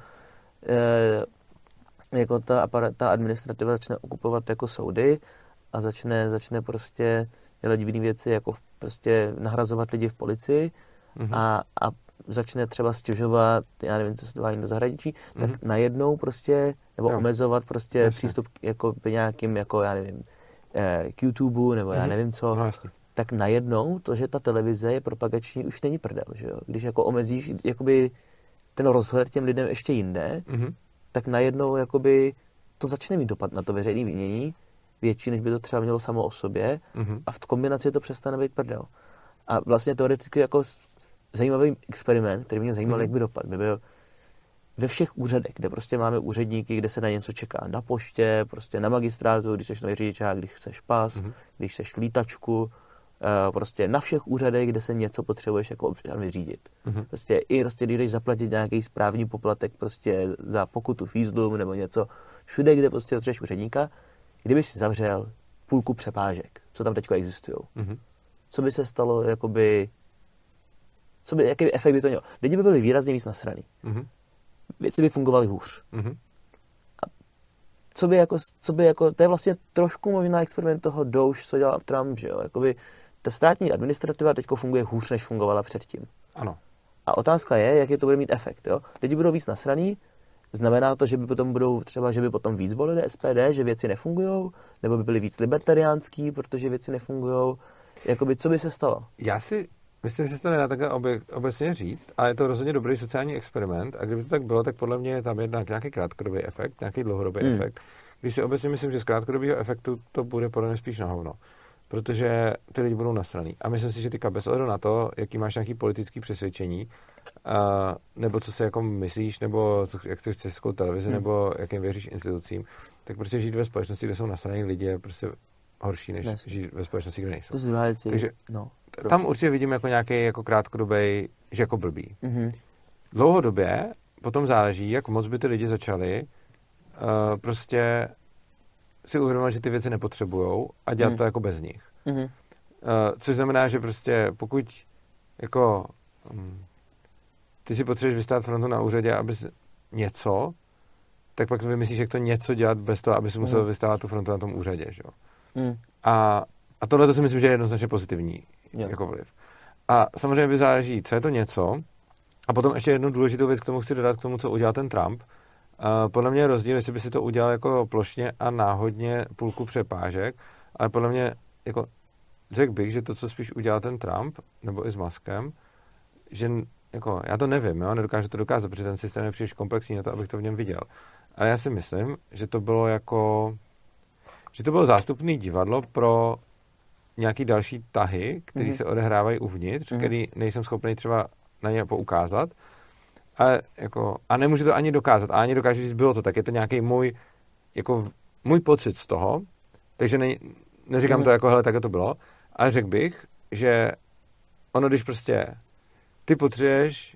eh, jako ta, aparat, ta administrativa začne okupovat jako soudy a začne, začne prostě dělat divné věci, jako prostě nahrazovat lidi v policii mm-hmm. a, a začne třeba stěžovat, já nevím, co se dává do zahraničí, mm-hmm. tak najednou prostě, nebo jo. omezovat prostě jasně. přístup jako k nějakým, jako já nevím, k YouTube, nebo mm-hmm. já nevím co, no, tak najednou to, že ta televize je propagační, už není prdel, že jo? Když jako omezíš jakoby ten rozhled těm lidem ještě jinde, mm-hmm. tak najednou jakoby to začne mít dopad na to veřejné mínění, větší, než by to třeba mělo samo o sobě, mm-hmm. a v kombinaci to přestane být prdel. A vlastně teoreticky jako zajímavý experiment, který mě zajímal, mm-hmm. jak by dopad, by byl ve všech úřadech, kde prostě máme úředníky, kde se na něco čeká, na poště, prostě na magistrátu, když chceš nový řidičák, když chceš pas, mm-hmm. když chceš lítačku, prostě na všech úřadech, kde se něco potřebuješ jako občan vyřídit. Mm-hmm. Prostě i prostě, když jdeš zaplatit nějaký správní poplatek prostě za pokutu, fízlum nebo něco, všude, kde prostě potřebuješ úředníka, kdyby si zavřel půlku přepážek, co tam teďko existují. Mm-hmm. Co by se stalo, jakoby, co by, jaký efekt by to mělo? Lidi by byli výrazně víc nasraný. Mm-hmm. Věci by fungovaly hůř. Mm-hmm. A co by jako, co by jako, to je vlastně trošku možná experiment toho douš, co dělal Trump, že jo, jakoby ta státní administrativa teďko funguje hůř, než fungovala předtím. Ano. A otázka je, jaký to bude mít efekt, jo. Lidi budou víc nasraný, znamená to, že by potom budou třeba, že by potom víc volili S P D, že věci nefungujou, nebo by byli víc libertariánský, protože věci nefungujou. Jakoby, co by se stalo? Já si myslím, že se to nedá takhle obe, obecně říct, ale je to rozhodně dobrý sociální experiment a kdyby to tak bylo, tak podle mě je tam jednak nějaký krátkodobý efekt, nějaký dlouhodobý hmm. efekt. Když si obecně myslím, že z krátkodobého efektu to bude podle mě spíš na hovno, protože ty lidi budou nasraný. A myslím si, že ty bez ohledu na to, jaký máš nějaký politický přesvědčení, a, nebo co si jako myslíš, nebo co, jak chceš českou televizi, hmm. nebo jakým věříš institucím, tak prostě žít ve společnosti, kde jsou nasraný lidi, je prostě horší, než Nesmí. žít ve společnosti, kde nejsou. To Takže no, tam určitě vidím jako nějaký jako krátkodobý, že jako blbý. Mm-hmm. Dlouhodobě potom záleží, jak moc by ty lidi začali uh, prostě si uvědomovat, že ty věci nepotřebujou a dělat mm. to jako bez nich. Mm-hmm. Uh, což znamená, že prostě pokud jako um, ty si potřebuješ vystát frontu na úřadě, abys něco, tak pak vymyslíš, jak to něco dělat bez toho, aby si musel mm. vystávat tu frontu na tom úřadě. Že? Mm. A, a tohle to si myslím, že je jednoznačně pozitivní yeah. jako vliv. A samozřejmě by záleží, co je to něco. A potom ještě jednu důležitou věc k tomu chci dodat, k tomu, co udělal ten Trump. Uh, podle mě je rozdíl, jestli by si to udělal jako plošně a náhodně půlku přepážek, ale podle mě jako řekl bych, že to, co spíš udělal ten Trump, nebo i s Muskem, že jako, já to nevím, jo, nedokážu to dokázat, protože ten systém je příliš komplexní na to, abych to v něm viděl. Ale já si myslím, že to bylo jako, že to bylo zástupný divadlo pro nějaký další tahy, které mm-hmm. se odehrávají uvnitř, mm-hmm. který nejsem schopný třeba na ně poukázat. A, jako, a nemůžu to ani dokázat. A ani dokážu říct, bylo to tak. Je to nějaký můj, jako, můj pocit z toho. Takže ne, neříkám mm-hmm. to jako, hele, tak to bylo. Ale řekl bych, že ono, když prostě ty potřebuješ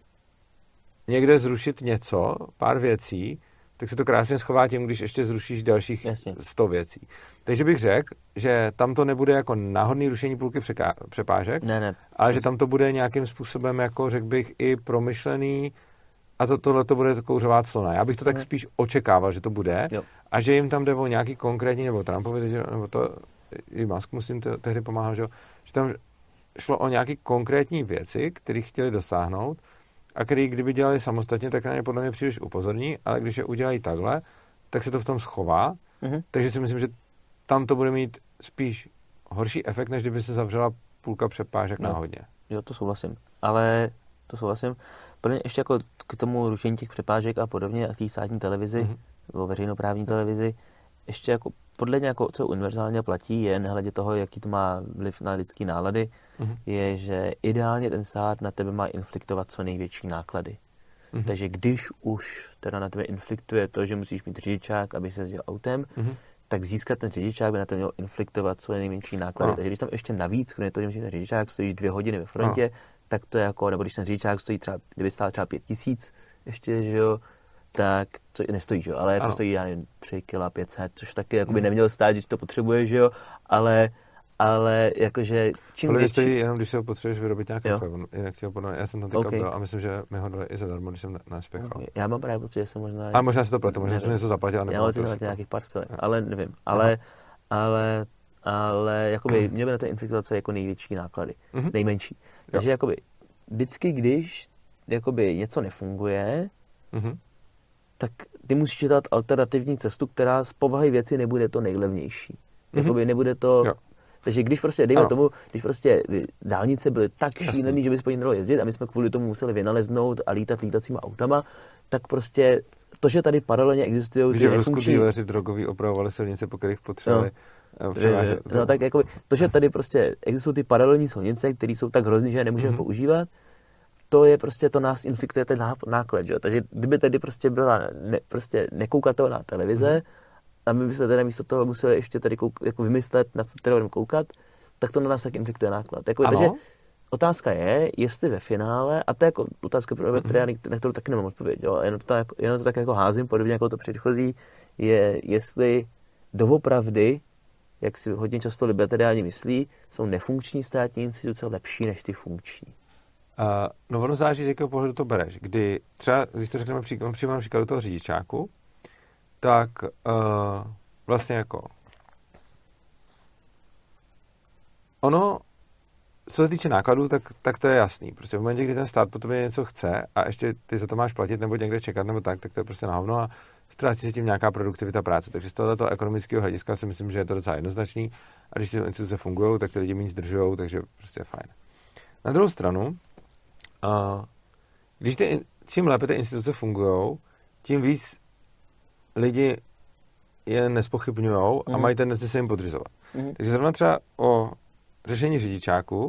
někde zrušit něco, pár věcí, tak se to krásně schová tím, když ještě zrušíš dalších Jasně. sto věcí. Takže bych řekl, že tam to nebude jako náhodný rušení půlky překá- přepážek, ne, ne. ale že tam to bude nějakým způsobem, jako řekl bych, i promyšlený a to, tohle to bude kouřová clona. Já bych to tak spíš očekával, že to bude Jo. a že jim tam jde o nějaký konkrétní, nebo Trumpovi, nebo to i Musk musím to, tehdy pomáhal, že, že tam šlo o nějaký konkrétní věci, které chtěli dosáhnout a který kdyby dělali samostatně, tak na ně podle mě příliš upozorní, ale když je udělají takhle, tak se to v tom schová. Mm-hmm. Takže si myslím, že tam to bude mít spíš horší efekt, než kdyby se zavřela půlka přepážek no. náhodně. Jo, to souhlasím. Ale to souhlasím. Pro ještě jako k tomu rušení těch přepážek a podobně a k té státní televizi, mm-hmm. nebo veřejnoprávní televizi, ještě jako podle mě, jako, co univerzálně platí, je nehledě toho, jaký to má vliv na lidský nálady, mm-hmm. je, že ideálně ten stát na tebe má infliktovat co největší náklady. Mm-hmm. Takže když už teda na tebe infliktuje to, že musíš mít řidičák, aby se jezdil autem, mm-hmm. tak získat ten řidičák by na to měl infliktovat co nejmenší náklady. No. Takže když tam ještě navíc, kromě toho, že musíš ten řidičák, stojíš dvě hodiny ve frontě, no. tak to je jako, nebo když ten řidičák stojí třeba, kdyby stál třeba pět tisíc, ještě, že jo, tak, co nestojí, že jo, ale jako ano. stojí, já nevím, tři kila pět set, což taky jako by hmm. neměl stát, že to potřebuje, že jo, ale, ale jakože čím ale větší... stojí jenom, když se ho potřebuješ vyrobit nějaký chleb, jinak ti ho podle, já jsem tam teďka okay. byl a myslím, že mi ho dali i zadarmo, když jsem naspěchal. Okay. Já mám právě pocit, že jsem možná... A možná se to pletu, možná jsem něco zaplatil a nebyl. Já mám zaplatil nějakých pár stovek, ale nevím, ale, ale, ale, jakoby, mě by na to infektace jako největší náklady, mm-hmm. nejmenší. Takže, jo. jakoby, vždycky, když, jakoby, něco nefunguje, mm-hmm. tak ty musíš dát alternativní cestu, která z povahy věci nebude to nejlevnější. Mm-hmm. Jakoby nebude to... Jo. Takže když prostě, dejme ano. tomu, když prostě dálnice byly tak šílený, že by se po ní nedalo jezdit a my jsme kvůli tomu museli vynaleznout a lítat lítacíma autama, tak prostě to, že tady paralelně existují ty nefunkční... Že v Rusku díleři drogoví opravovali silnice, po kterých potřebovali no. převážet. No tak jakoby, to, že tady prostě existují ty paralelní silnice, které jsou tak hrozný, že je nemůžeme mm-hmm. používat, to je prostě, to nás infliktuje ten náklad, že? Takže kdyby tady prostě byla ne, prostě nekoukatelná televize, mm. a my bychom teda místo toho museli ještě tady kouk, jako vymyslet, na co teda budeme koukat, tak to na nás tak infliktuje náklad. Jako, takže otázka je, jestli ve finále, a to je jako otázka, mm-hmm. na kterou taky nemám odpověď, jo? Jenom, to tak, jenom to tak jako házím, podobně jako to předchozí, je, jestli doopravdy, jak si hodně často libertariáni myslí, jsou nefunkční státní instituce lepší než ty funkční. Uh, no ono záleží, z jakého pohledu to bereš. Kdy třeba, když to řekneme příklad, přímo příkladu toho řidičáku, tak uh, vlastně jako ono co se týče nákladů, tak, tak to je jasný. Prostě v momentě, kdy ten stát po tobě něco chce a ještě ty za to máš platit nebo někde čekat nebo tak, tak to je prostě na hovno a ztrácí se tím nějaká produktivita práce. Takže z tohoto ekonomického hlediska si myslím, že je to docela jednoznačný. A když ty instituce fungují, tak ty lidi méně zdržujou, takže prostě je fajn. Na druhou stranu, uh, když ty, čím lépe ty instituce fungují, tím víc lidi je nespochybňujou a mm. mají tendenci se jim podřizovat. Mm. Takže zrovna třeba o řešení řidičáku uh,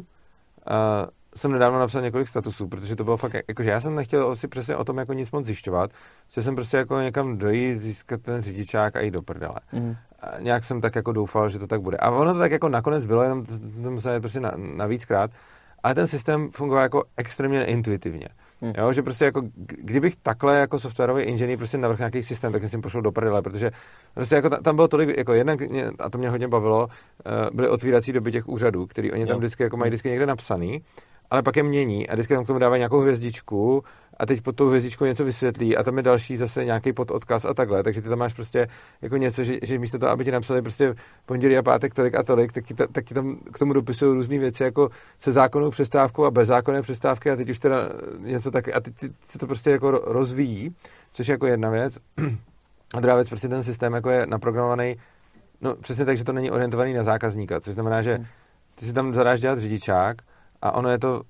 jsem nedávno napsal několik statusů, protože to bylo fakt, jakože já jsem nechtěl si přesně o tom jako nic moc zjišťovat, že jsem prostě jako někam dojít, získat ten řidičák a jít do prdele. Mm. A nějak jsem tak jako doufal, že to tak bude. A ono to tak jako nakonec bylo, jenom to musím prostě na, na víckrát, ale ten systém fungoval jako extrémně intuitivně. Hmm. Jo, že prostě jako, kdybych takhle jako softwarový inženýr prostě navrhl nějaký systém, tak jsem pošel do prdele, protože prostě jako tam bylo tolik, jako jednak, a to mě hodně bavilo, byly otvírací doby těch úřadů, který oni tam vždycky jako mají vždycky někde napsaný, ale pak je mění a vždycky tam k tomu dávají nějakou hvězdičku a teď pod tou hvězdičkou něco vysvětlí a tam je další zase nějaký pododkaz a takhle, takže ty tam máš prostě jako něco, že, že místo toho, aby ti napsali prostě pondělí a pátek tolik a tolik, tak ti, ta, tak ti tam k tomu dopisují různé věci jako se zákonnou přestávkou a bez zákonné přestávky a teď už teda něco tak a teď se to prostě jako rozvíjí, což je jako jedna věc. A druhá věc, prostě ten systém jako je naprogramovaný, no přesně tak, že to není orientovaný na zákazníka, což znamená, že ty si tam zadáš dělat řidičák a ono je to,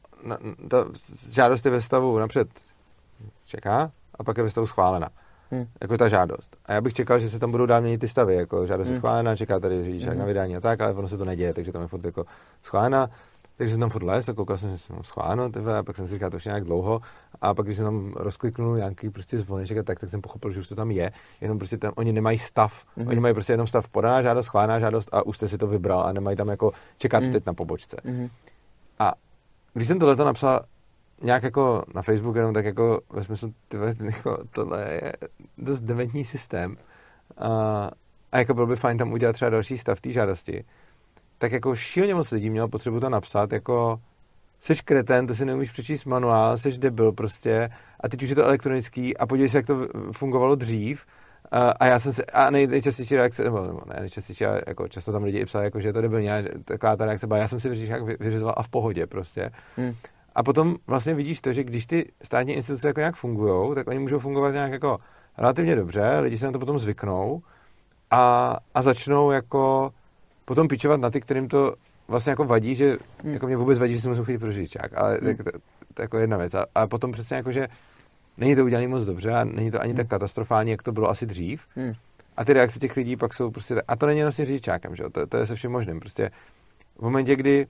ta žádost je ve stavu napřed čeká a pak je ve stavu schválena. Hmm. Jako ta žádost. A já bych čekal, že se tam budou dál měnit ty stavy, jako žádost je hmm. schválena, čeká tady řidičák hmm. na vydání a tak, ale ono se to neděje, takže tam je furt jako schválena. Takže jsem tam furt les a koukal jsem, že jsem tam schváleno, tebe, a pak jsem si říkal, to už nějak dlouho. A pak, když jsem tam rozkliknul nějaký prostě zvoneček a tak, tak jsem pochopil, že už to tam je. Jenom prostě tam, oni nemají stav. Mm-hmm. Oni mají prostě jenom stav podaná žádost, schválená žádost a už jste si to vybral a nemají tam jako čekat mm-hmm. teď na pobočce. Mm-hmm. A když jsem tohleto napsal nějak jako na Facebook, jenom tak jako ve smyslu, tyhle, jako, tohle je dost dementní systém. A, a jako bylo by fajn tam udělat třeba další stav té žádosti. Tak jako šíleně moc lidí mělo potřebu to napsat, jako seš kreten, to si neumíš přečíst manuál, seš debil prostě a teď už je to elektronický a podívej se, jak to fungovalo dřív a, a já jsem se, a nej, nejčastější reakce, nebo, nebo ne, nejčastější, jako často tam lidi i psali, jako, že je to debilní, taková ta reakce byla, já jsem si vyříkal vyřizoval a v pohodě prostě. Hmm. A potom vlastně vidíš to, že když ty státní instituce jako nějak fungujou, tak oni můžou fungovat nějak jako relativně dobře, lidi se na to potom zvyknou a, a začnou jako potom pičovat na ty, kterým to vlastně jako vadí, že hmm. jako mě vůbec vadí, že si musím chodit pro řidičák, ale hmm. to, to, to je jako jedna věc. A, a potom přesně jako, že není to udělané moc dobře a není to ani hmm. tak katastrofální, jak to bylo asi dřív. Hmm. A ty reakce těch lidí pak jsou prostě, a to není jenom s tím řidičákem, že? To, to je se vším možným. Prostě v momentě, kdy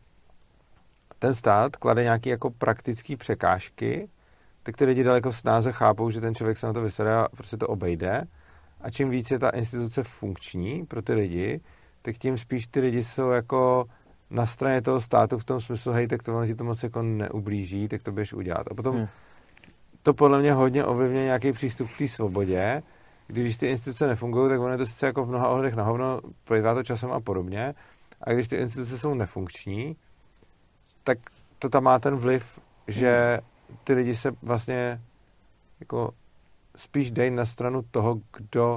ten stát klade nějaké jako praktické překážky, tak ty lidi daleko snáze chápou, že ten člověk se na to vysede a prostě to obejde. A čím víc je ta instituce funkční pro ty lidi, tak tím spíš ty lidi jsou jako na straně toho státu v tom smyslu, hej, tak to ti to moc jako neublíží, tak to běž udělat. A potom hmm. to podle mě hodně ovlivňuje nějaký přístup k té svobodě, když ty instituce nefungují, tak ono je to sice jako v mnoha ohledech na hovno, plýtvá to časem a podobně, a když ty instituce jsou nefunkční, tak to tam má ten vliv, že ty lidi se vlastně jako spíš dejí na stranu toho, kdo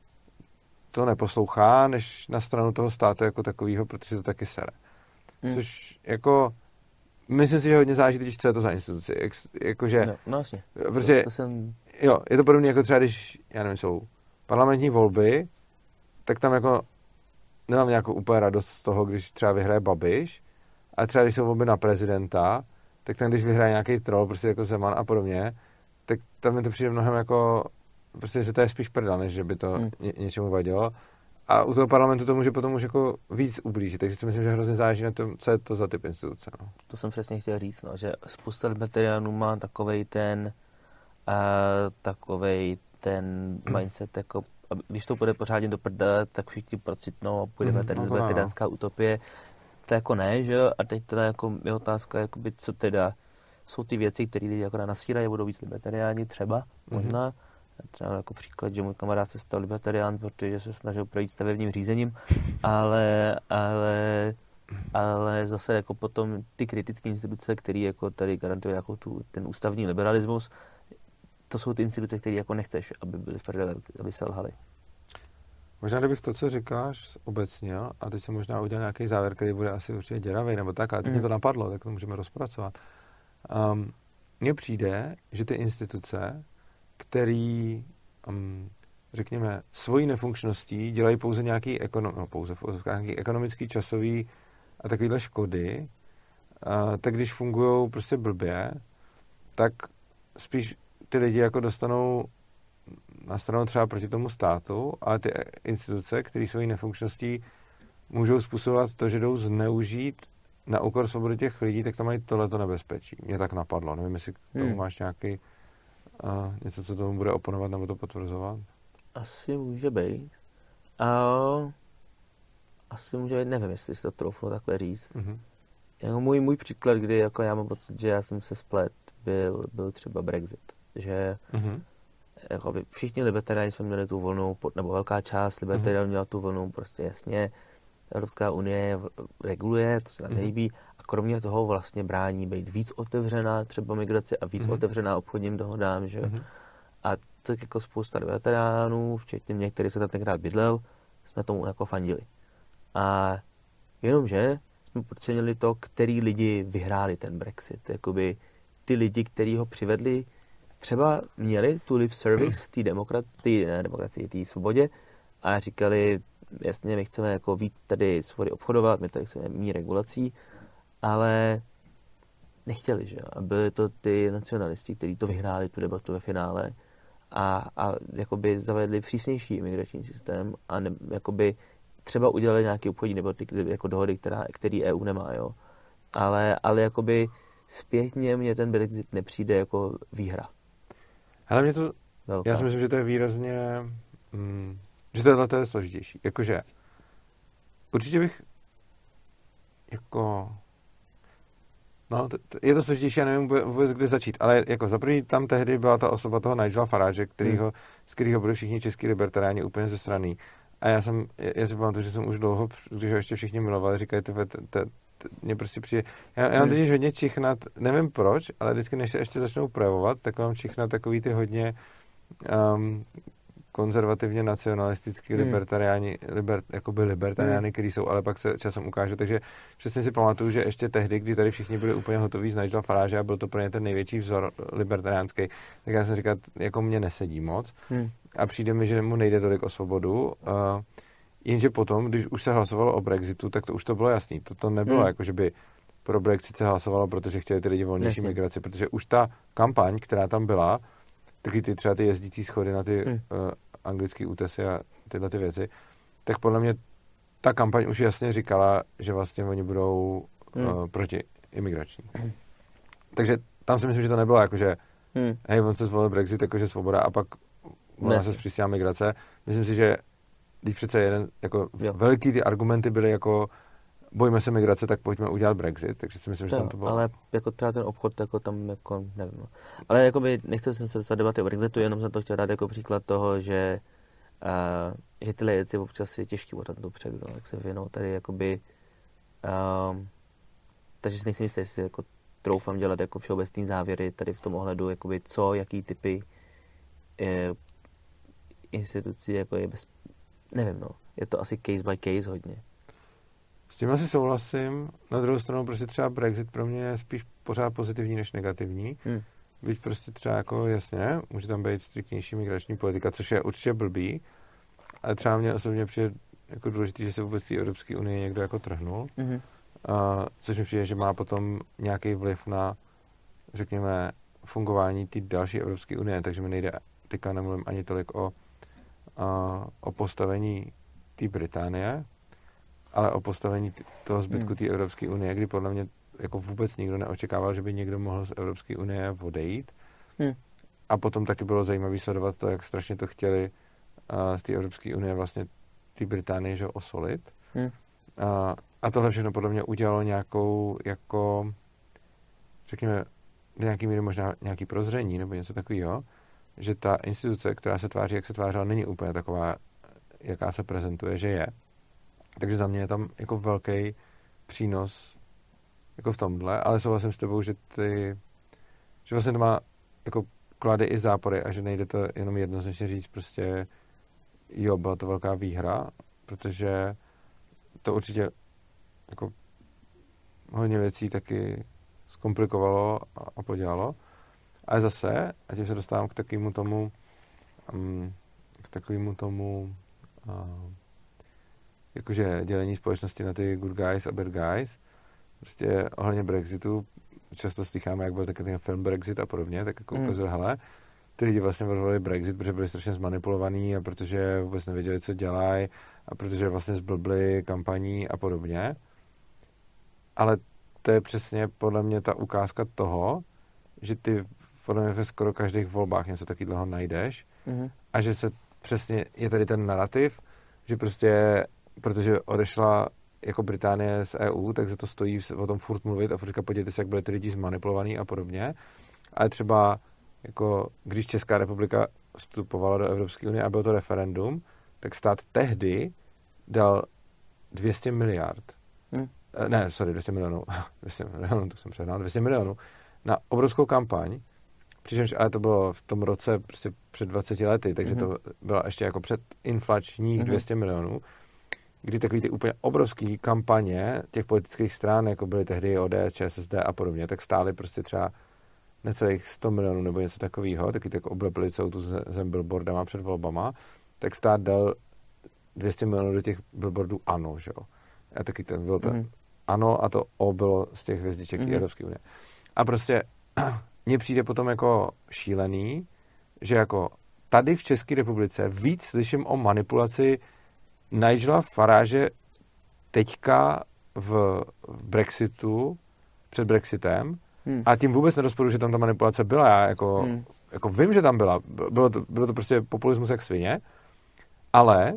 to neposlouchá, než na stranu toho státu jako takového, protože to taky sere. Hmm. Což jako myslím si, že hodně záleží teď, co je to za instituci. Jak, jakože, no, no jasně. Protože, to, to jsem... jo, je to podobné jako třeba, když, já nevím, jsou parlamentní volby, tak tam jako nemám nějakou úplně radost z toho, když třeba vyhraje Babiš, a třeba když jsou volby na prezidenta, tak tam, když vyhraje nějaký troll, prostě jako Zeman a podobně, tak tam mi to přijde mnohem jako, prostě, že to je spíš prdel, než že by to hmm. ně, něčemu vadilo. A u toho parlamentu to může potom už jako víc ublížit, takže si myslím, že hrozně záleží na tom, co je to za typ instituce. No. To jsem přesně chtěl říct, no, že spousta libertariánů má takovej ten uh, takovej ten mindset, jako když to půjde pořádně do prdele, tak všichni procitnou a půjdeme mm, tady no, do tyranská utopie. To jako ne, že jo? A teď teda jako je otázka, jakoby, co teda jsou ty věci, které lidi jako nasírají, budou víc libertariáni třeba, možná. Mm. Třeba jako příklad, že můj kamarád se stal libertarián, protože se snažil projít stavebním řízením, ale, ale, ale zase jako potom ty kritické instituce, které jako tady garantují jako tu, ten ústavní liberalismus, to jsou ty instituce, které jako nechceš, aby byly v prdele, aby selhaly. Možná, kdybych to, co říkáš, obecnil, a teď jsem možná udělal nějaký závěr, který bude asi určitě děravý, nebo tak, ale teď mm. mě to napadlo, tak to můžeme rozpracovat. Um, mně přijde, že ty instituce, který, um, řekněme, svojí nefunkčností dělají pouze nějaký, ekonom, no, pouze, nějaký ekonomický, časový a takovýhle škody, uh, tak když fungují prostě blbě, tak spíš ty lidi jako dostanou na stranu třeba proti tomu státu, ale ty instituce, které svojí nefunkčností můžou způsobovat to, že jdou zneužít na úkor svobody těch lidí, tak tam mají tohleto nebezpečí. Mě tak napadlo. Nevím, jestli k tomu hmm. máš nějaký uh, něco, co tomu bude oponovat nebo to potvrzovat. Asi může být. Uh, asi může být, nevím, jestli si to troufnu takhle říct. Mm-hmm. Jako můj, můj příklad, kdy jako já mám pocit, že já jsem se splet, byl, byl třeba Brexit. Že mm-hmm. jako všichni libertariáni jsme měli tu volnou, nebo velká část libertariánů mm-hmm. měla tu volnou, prostě jasně. Evropská unie reguluje, to se nám nelíbí, mm-hmm. a kromě toho vlastně brání být víc otevřená třeba migraci a víc mm-hmm. otevřená obchodním dohodám, že mm-hmm. A tak jako spousta libertariánů, včetně mě, který se tam tenkrát bydlel, jsme tomu jako fandili. A jenomže jsme podcenili to, který lidi vyhráli ten Brexit. Jakoby ty lidi, kteří ho přivedli, třeba měli tu lip service té demokracii, ne, demokracii, té svobodě a říkali, jasně, my chceme jako víc tady svobody obchodovat, my tady chceme mít regulací, ale nechtěli, že jo. A byli to ty nacionalisti, kteří to vyhráli, tu debatu ve finále a, a jakoby zavedli přísnější imigrační systém a ne, jakoby třeba udělali nějaké obchodní nebo ty, jako dohody, která, který E U nemá, jo. Ale, ale jakoby zpětně mně ten Brexit nepřijde jako výhra. Hele, mě to, velká. Já si myslím, že to je výrazně, mm, že tohle to je složitější. Jakože určitě bych jako no, t- t- je to složitější, já nevím vůbec, kde začít, ale jako za první tam tehdy byla ta osoba toho Nigela Farage, kterýho, hmm. z kterého byli všichni český libertariáni úplně zesraný. A já jsem, já si pamatuju, že jsem už dlouho, když ho ještě všichni milovali, říkají, ty, mě prostě přijde, já, já mám teď hodně čichnat, nevím proč, ale vždycky, než se ještě začnou projevovat, tak mám čichnat takový ty hodně um, konzervativně nacionalistický hmm. libertariáni, liber, jakoby libertariány, hmm. který jsou, ale pak se časem ukážu. Takže přesně si pamatuju, že ještě tehdy, kdy tady všichni byli úplně hotoví z Nigela Farage a byl to pro ně ten největší vzor libertariánský, tak já jsem říkal, jako mě nesedí moc. Hmm. A přijde mi, že mu nejde tolik o svobodu. Uh, jenže potom, když už se hlasovalo o Brexitu, tak to už to bylo jasný. To, to nebylo hmm. jako, že by pro Brexit se hlasovalo, protože chtěli ty lidi volnější Nesím. migraci, protože už ta kampaň, která tam byla, taky ty třeba ty jezdící schody na ty hmm. uh, anglické útesy a tyhle ty věci, tak podle mě ta kampaň už jasně říkala, že vlastně oni budou hmm. uh, proti imigrační. Hmm. Takže tam si myslím, že to nebylo jako, že hmm. hej, on se zvolil Brexit, jakože svoboda a pak ona se zpřísnila migrace. Myslím si, že když přece jeden, jako jo. velký ty argumenty byly jako bojíme se migrace, tak pojďme udělat Brexit, takže si myslím, že tam to bylo. Ale jako třeba ten obchod, jako tam jako, nevím. No. Ale jakoby nechtěl jsem se dostat debaty o Brexitu, jenom jsem to chtěl dát jako příklad toho, že, uh, že tyhle věci občas je těžký o tam dopředu, no, jak se věnou tady jakoby, um, takže si nejsem jistý, jestli si jako troufám dělat jako všeobecný závěry tady v tom ohledu, jakoby co, jaký typy je, institucí, jako je bez, nevím, no, je to asi case by case hodně. S tím asi souhlasím. Na druhou stranu prostě třeba Brexit pro mě je spíš pořád pozitivní než negativní. Hmm. Byť prostě třeba jako jasně, může tam být striktnější migrační politika, což je určitě blbý, ale třeba mě osobně přijde jako důležitý, že se vůbec té Evropské unie někdo jako trhnul, hmm. a, což mi přijde, že má potom nějaký vliv na, řekněme, fungování té další Evropské unie, takže mi nejde, teďka nemluvím ani tolik o, a, o postavení té Británie, ale o postavení toho zbytku té Evropské unie, kdy podle mě jako vůbec nikdo neočekával, že by někdo mohl z Evropské unie odejít. Hmm. A potom taky bylo zajímavé sledovat to, jak strašně to chtěli uh, z té Evropské unie vlastně té Británie, že osolit. Hmm. Uh, a tohle všechno podle mě udělalo nějakou jako řekněme do nějaký míry možná nějaký prozření nebo něco takového, že ta instituce, která se tváří, jak se tvářila, není úplně taková, jaká se prezentuje, že je. Takže za mě je tam jako velký přínos jako v tomhle, ale souhlasím s tebou, že ty, že vlastně to má jako klady i zápory a že nejde to jenom jednoznačně říct prostě jo, byla to velká výhra, protože to určitě jako hodně věcí taky zkomplikovalo a, a podělalo. Ale zase, a tím se dostávám k takovému tomu, um, k takovému tomu, uh, jakože dělení společnosti na ty good guys a bad guys. Prostě ohledně Brexitu často slycháme, jak byl taky ten film Brexit a podobně, tak jako mm. ukazuje, hele, ty lidi vlastně volili Brexit, protože byli strašně zmanipulovaní a protože vůbec nevěděli, co dělají a protože vlastně zblbli kampaní a podobně. Ale to je přesně podle mě ta ukázka toho, že ty podle mě ve skoro každých volbách něco takového najdeš mm. a že se přesně, je tady ten narrativ, že prostě, protože odešla jako Británie z E U, tak se to stojí o tom furt mluvit a furt říkat, podívejte se, jak byli ty lidi zmanipulovaní a podobně. Ale třeba, jako, když Česká republika vstupovala do Evropské unie a bylo to referendum, tak stát tehdy dal dvě stě miliard. Hmm. Ne, sorry, dvě stě milionů. dvě stě milionů, to jsem přehnal. dvě stě milionů na obrovskou kampaň, přičemž ale to bylo v tom roce prostě před dvaceti lety, takže hmm. to bylo ještě jako předinflačních hmm. dvě stě milionů, kdy takový ty úplně obrovský kampaně těch politických stran, jako byly tehdy O D S, ČSSD a podobně, tak stály prostě třeba necelých sto milionů nebo něco takového, taky tak oblepili celou tu zem billboardama před volbama, tak stát dal dvě stě milionů do těch billboardů ANO, že jo. A taky to bylo to mm. ANO a to O bylo z těch hvězdiček mm. Evropské unie. A prostě mně přijde potom jako šílený, že jako tady v České republice víc slyším o manipulaci Nigela Farage teďka v Brexitu, před Brexitem, hmm. a tím vůbec nerozporuji, že tam ta manipulace byla. Já jako, hmm. jako vím, že tam byla. Bylo to, bylo to prostě populismus jak svině, ale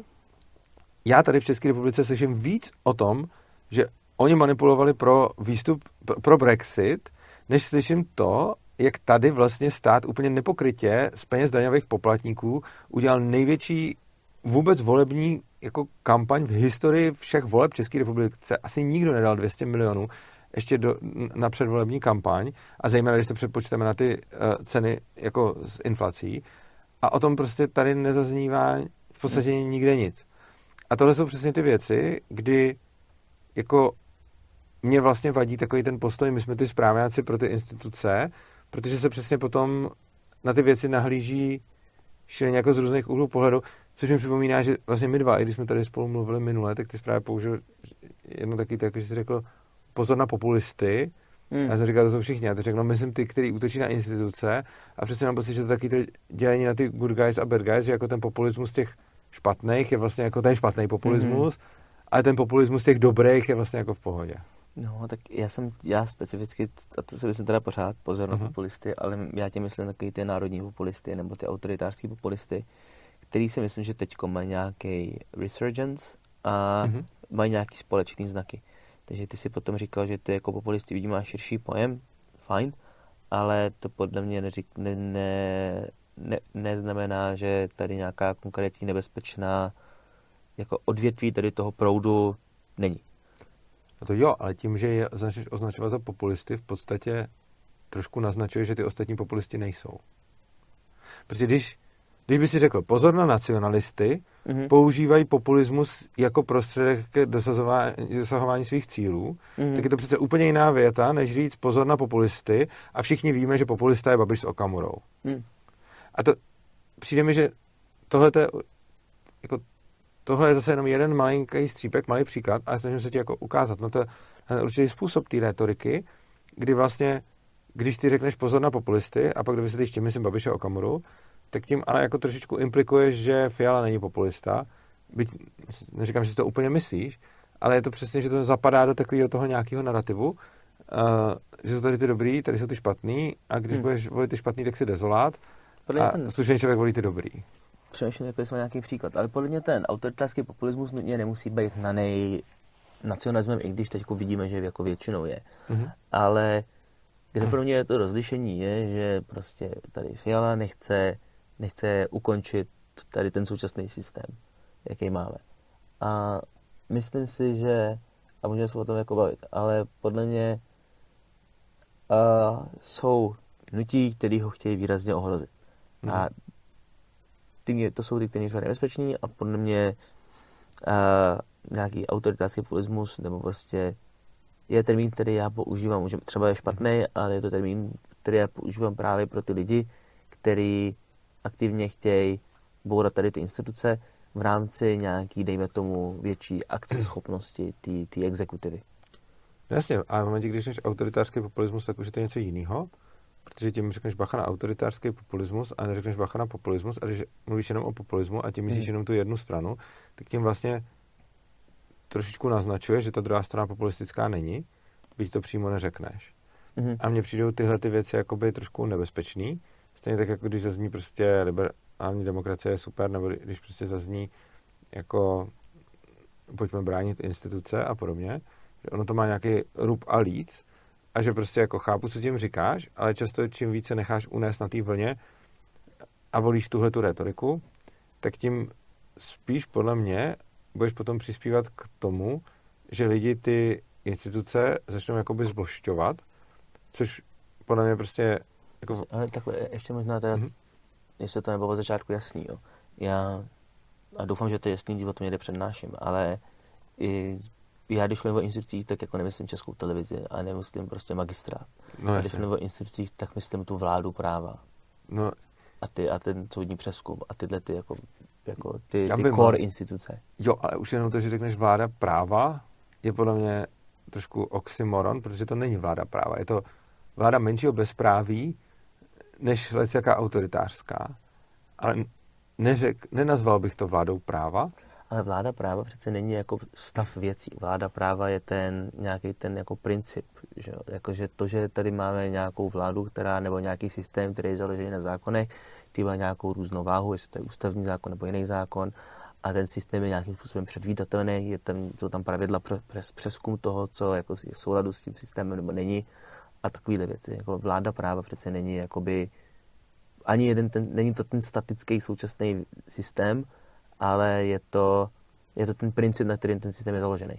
já tady v České republice slyším víc o tom, že oni manipulovali pro výstup, pro Brexit, než slyším to, jak tady vlastně stát úplně nepokrytě z peněz daňových poplatníků udělal největší vůbec volební jako kampaň v historii všech voleb České republice. Asi nikdo nedal dvě stě milionů ještě do, na předvolební kampaň a zejména, když to přepočteme na ty uh, ceny jako s inflací. A o tom prostě tady nezaznívá v podstatě hmm. nikde nic. A tohle jsou přesně ty věci, kdy jako mě vlastně vadí takový ten postoj, my jsme ty správňáci pro ty instituce, protože se přesně potom na ty věci nahlíží šíleně jako z různých úhlů pohledu, což mi připomíná, že vlastně my dva, i když jsme tady spolu mluvili minule, tak ty zprávy použil jedno taky tak, že jsi řekl pozor na populisty. Hmm. A já jsem říkal, to jsou všichni. Já to řekl, no myslím ty, který útočí na instituce a přesně mám pocit, že to taky to dělení na ty good guys a bad guys, že jako ten populismus těch špatných je vlastně jako ten špatný populismus, hmm. ale ten populismus těch dobrých je vlastně jako v pohodě. No, tak já jsem, já specificky, a to se myslím teda pořád, pozor na uh-huh. populisty, ale já tím myslím takový ty národní populisty nebo ty autoritářský populisty, který si myslím, že teďko mají nějaký resurgence a uh-huh. mají nějaký společný znaky. Takže ty si potom říkal, že ty jako populisty vidí máš širší pojem, fajn, ale to podle mě neřík, ne, ne, ne, neznamená, že tady nějaká konkrétní nebezpečná jako odvětví tady toho proudu není. No to jo, ale tím, že je začneš označovat za populisty, v podstatě trošku naznačuje, že ty ostatní populisti nejsou. Protože když, když by si řekl, pozor na nacionalisty, mm-hmm. používají populismus jako prostředek k dosahování svých cílů, mm-hmm. tak je to přece úplně jiná věta, než říct pozor na populisty a všichni víme, že populista je Babiš s Okamurou. Mm. A to přijde mi, že tohle je jako tohle je zase jenom jeden malinký střípek, malý příklad, ale snažím se ti jako ukázat. No to je určitý způsob té rétoriky, kdy vlastně, když ty řekneš pozor na populisty a pak vysvětlíš tím, myslím Babiše Okamuru, tak tím ale jako trošičku implikuješ, že Fiala není populista. Byť neříkám, že si to úplně myslíš, ale je to přesně, že to zapadá do takového toho nějakého narrativu, uh, že jsou tady ty dobrý, tady jsou ty špatný a když hmm. budeš volit ty špatný, tak si dezolát a ten... slušný člověk volí ty dobrý. Přemýšlím, jako jsme nějaký příklad, ale podle mě ten autoritářský populismus nutně nemusí být hnanej nacionalismem, i když teď vidíme, že jako většinou je. Mm-hmm. Ale kde pro mě je to rozlišení je, že prostě tady Fiala nechce, nechce ukončit tady ten současný systém, jaký máme. A myslím si, že, a můžeme se o tom jako bavit, ale podle mě uh, jsou hnutí, který ho chtějí výrazně ohrozit. Mm-hmm. A ty, to jsou ty, které jsou nebezpeční a podle mě uh, nějaký autoritářský populismus nebo prostě je termín, který já používám, může, třeba je špatný, ale je to termín, který já používám právě pro ty lidi, kteří aktivně chtějí bourat tady ty instituce v rámci nějaký, dejme tomu, větší akceschopnosti té exekutivy. Jasně, a v momentě, když řekneš autoritářský populismus, tak už je to něco jiného, protože tím řekneš bacha na autoritářský populismus a neřekneš bacha na populismus, a když mluvíš jenom o populismu a tím myslíš hmm. jenom tu jednu stranu, tak tím vlastně trošičku naznačuje, že ta druhá strana populistická není, byť to přímo neřekneš. Mm-hmm. A mně přijdou tyhle ty věci jakoby trošku nebezpečný. Stejně tak, jako když zazní prostě liberální demokracie je super, nebo když prostě zazní jako pojďme bránit instituce a podobně, že ono to má nějaký rub a líc a že prostě jako chápu, co tím říkáš, ale často čím více necháš unést na té vlně a volíš tuhle tu retoriku, tak tím spíš podle mě budeš potom přispívat k tomu, že lidi ty instituce začnou jakoby zbožťovat, což podle mě prostě jako... Ale takhle, ještě možná teda, mm-hmm. jestli to nebylo od začátku jasný, jo. Já, a doufám, že to je jasný, když o tom někde přednáším, ale i já, když mluvím o institucích, tak jako nemyslím Českou televizi a nemyslím prostě magistrát. No, a když mluvím o institucích, tak myslím tu vládu práva. No. A, ty, a ten soudní přezkum a tyhle ty jako jako ty, ty core instituce. Jo, ale už jenom to, že řekneš vláda práva, je podle mě trošku oxymoron, protože to není vláda práva. Je to vláda menšího bezpráví, než jaká autoritářská. Ale neřek, nenazval bych to vládou práva. Ale vláda práva přece není jako stav věcí. Vláda práva je ten nějaký ten jako princip. Že? Jako, že to, že tady máme nějakou vládu, která, nebo nějaký systém, který je založený na zákonech, který má nějakou různou váhu, jestli to je ústavní zákon nebo jiný zákon, a ten systém je nějakým způsobem předvídatelný, je tam, jsou tam pravidla pro přes, přezkum toho, co jako je v souladu s tím systémem nebo není, a takovéhle věci. Jako vláda práva přece není jakoby ani jeden ten, není to ten statický současný systém, ale je to, je to ten princip, na kterým ten systém je založený.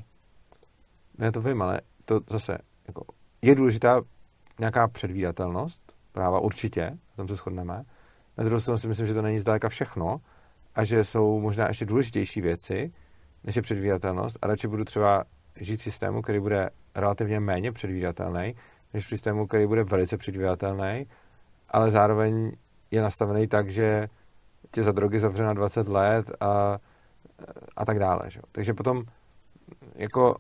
Ne, to vím, ale to zase jako, je důležitá nějaká předvídatelnost práva, určitě, na tom se shodneme. Na druhou stranu si myslím, že to není zdaleka všechno a že jsou možná ještě důležitější věci, než je předvídatelnost, a radši budu třeba žít v systému, který bude relativně méně předvídatelný, než v systému, který bude velice předvídatelný, ale zároveň je nastavený tak, že tě za drogy zavře na dvacet let a, a tak dále. Že? Takže potom jako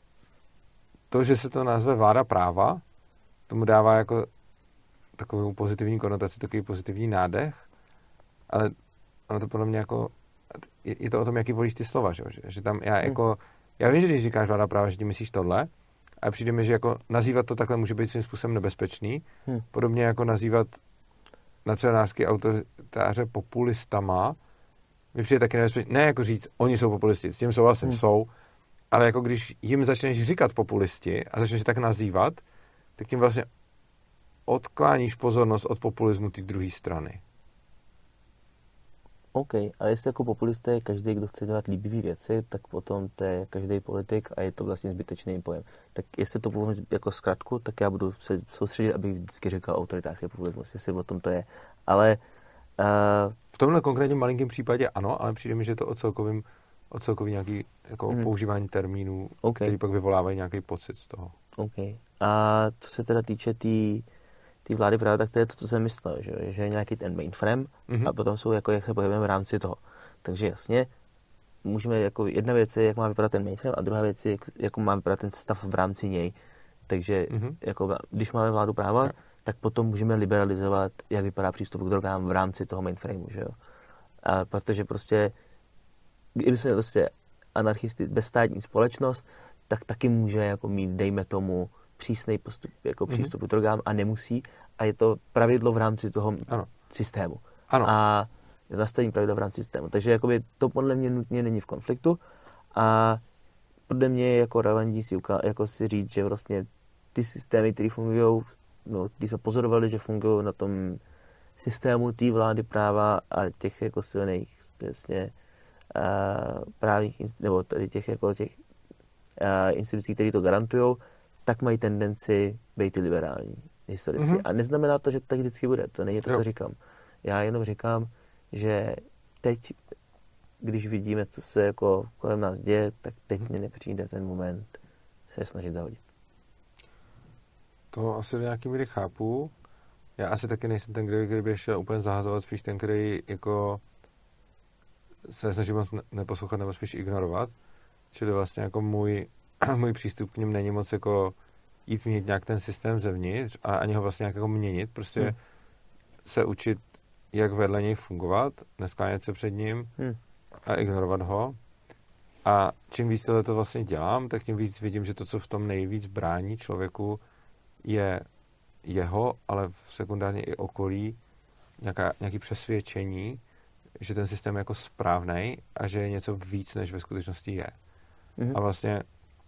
to, že se to nazve vláda práva, tomu dává jako takovou pozitivní konotaci, takový pozitivní nádech, ale ono to podle mě jako je, je to o tom, jaký volíš ty slova, že, že tam já jako já vím, že když říkáš vláda práva, že ti myslíš tohle, ale přijde mi, že jako nazývat to takhle může být svým způsobem nebezpečný, hmm. podobně jako nazývat nacionářský autoritáře populistama, mi přijde taky nebezpečný, ne jako říct, oni jsou populisti, s tím souhlasím, hmm. jsou, ale jako když jim začneš říkat populisti a začneš tak nazývat, tak tím vlastně odkláníš pozornost od populismu té druhé strany. OK, ale jestli jako populista je každý, kdo chce dělat líbivý věci, tak potom to je každý politik a je to vlastně zbytečný pojem. Tak jestli to povím jako zkratku, tak já budu se soustředit, abych vždycky říkal autoritářský populismus, jestli o tom to je. Ale uh... v tomhle konkrétním malinkém případě ano, ale přijde mi, že to o celkovým, o celkový nějaký jako hmm. používání termínů, okay. který pak vyvolávají nějaký pocit z toho. OK. A co se teda týče té tý... ty vlády práva, tak to je to, co jsem myslel, že, že je nějaký ten mainframe mm-hmm. a potom jsou, jako, jak se pohybujeme v rámci toho. Takže jasně, můžeme, jako jedna věc je, jak má vypadat ten mainframe a druhá věc je, jak, jak má vypadat ten stav v rámci něj. Takže mm-hmm. jako, když máme vládu práva, yeah. tak potom můžeme liberalizovat, jak vypadá přístup k drogám v rámci toho mainframeu, že jo. A protože prostě, kdyby jsme prostě anarchisty, bezstátní společnost, tak taky může jako mít, dejme tomu, přísný postup, jako přístup k drogám a nemusí. A je to pravidlo v rámci toho ano. systému. Ano. A je nastavení pravidla v rámci systému. Takže jakoby to podle mě nutně není v konfliktu. A podle mě je jako relevantní si, jako si říct, že vlastně ty systémy, které fungují, no, když jsme pozorovali, že fungují na tom systému té vlády práva a těch jako silných vlastně uh, právních, nebo tady těch jako těch uh, institucí, které to garantujou, tak mají tendenci být liberální historicky. Mm-hmm. A neznamená to, že to tak vždycky bude. To není to, jo. co říkám. Já jenom říkám, že teď, když vidíme, co se jako kolem nás děje, tak teď mně nepřijde ten moment se snažit zahodit. To asi do nějaký míry chápu. Já asi taky nejsem ten, který by šel úplně zahazovat, spíš ten, který jako se snaží moc neposlouchat nebo spíš ignorovat. Čili vlastně jako můj, můj přístup k ním není moc jako jít měnit nějak ten systém zevnitř a ani ho vlastně nějak jako měnit. Prostě hmm. se učit, jak vedle něj fungovat, nesklánět se před ním hmm. a ignorovat ho. A čím víc tohle to vlastně dělám, tak tím víc vidím, že to, co v tom nejvíc brání člověku, je jeho, ale sekundárně i okolí, nějaká, nějaký přesvědčení, že ten systém je jako správnej a že je něco víc, než ve skutečnosti je. Mm-hmm. A vlastně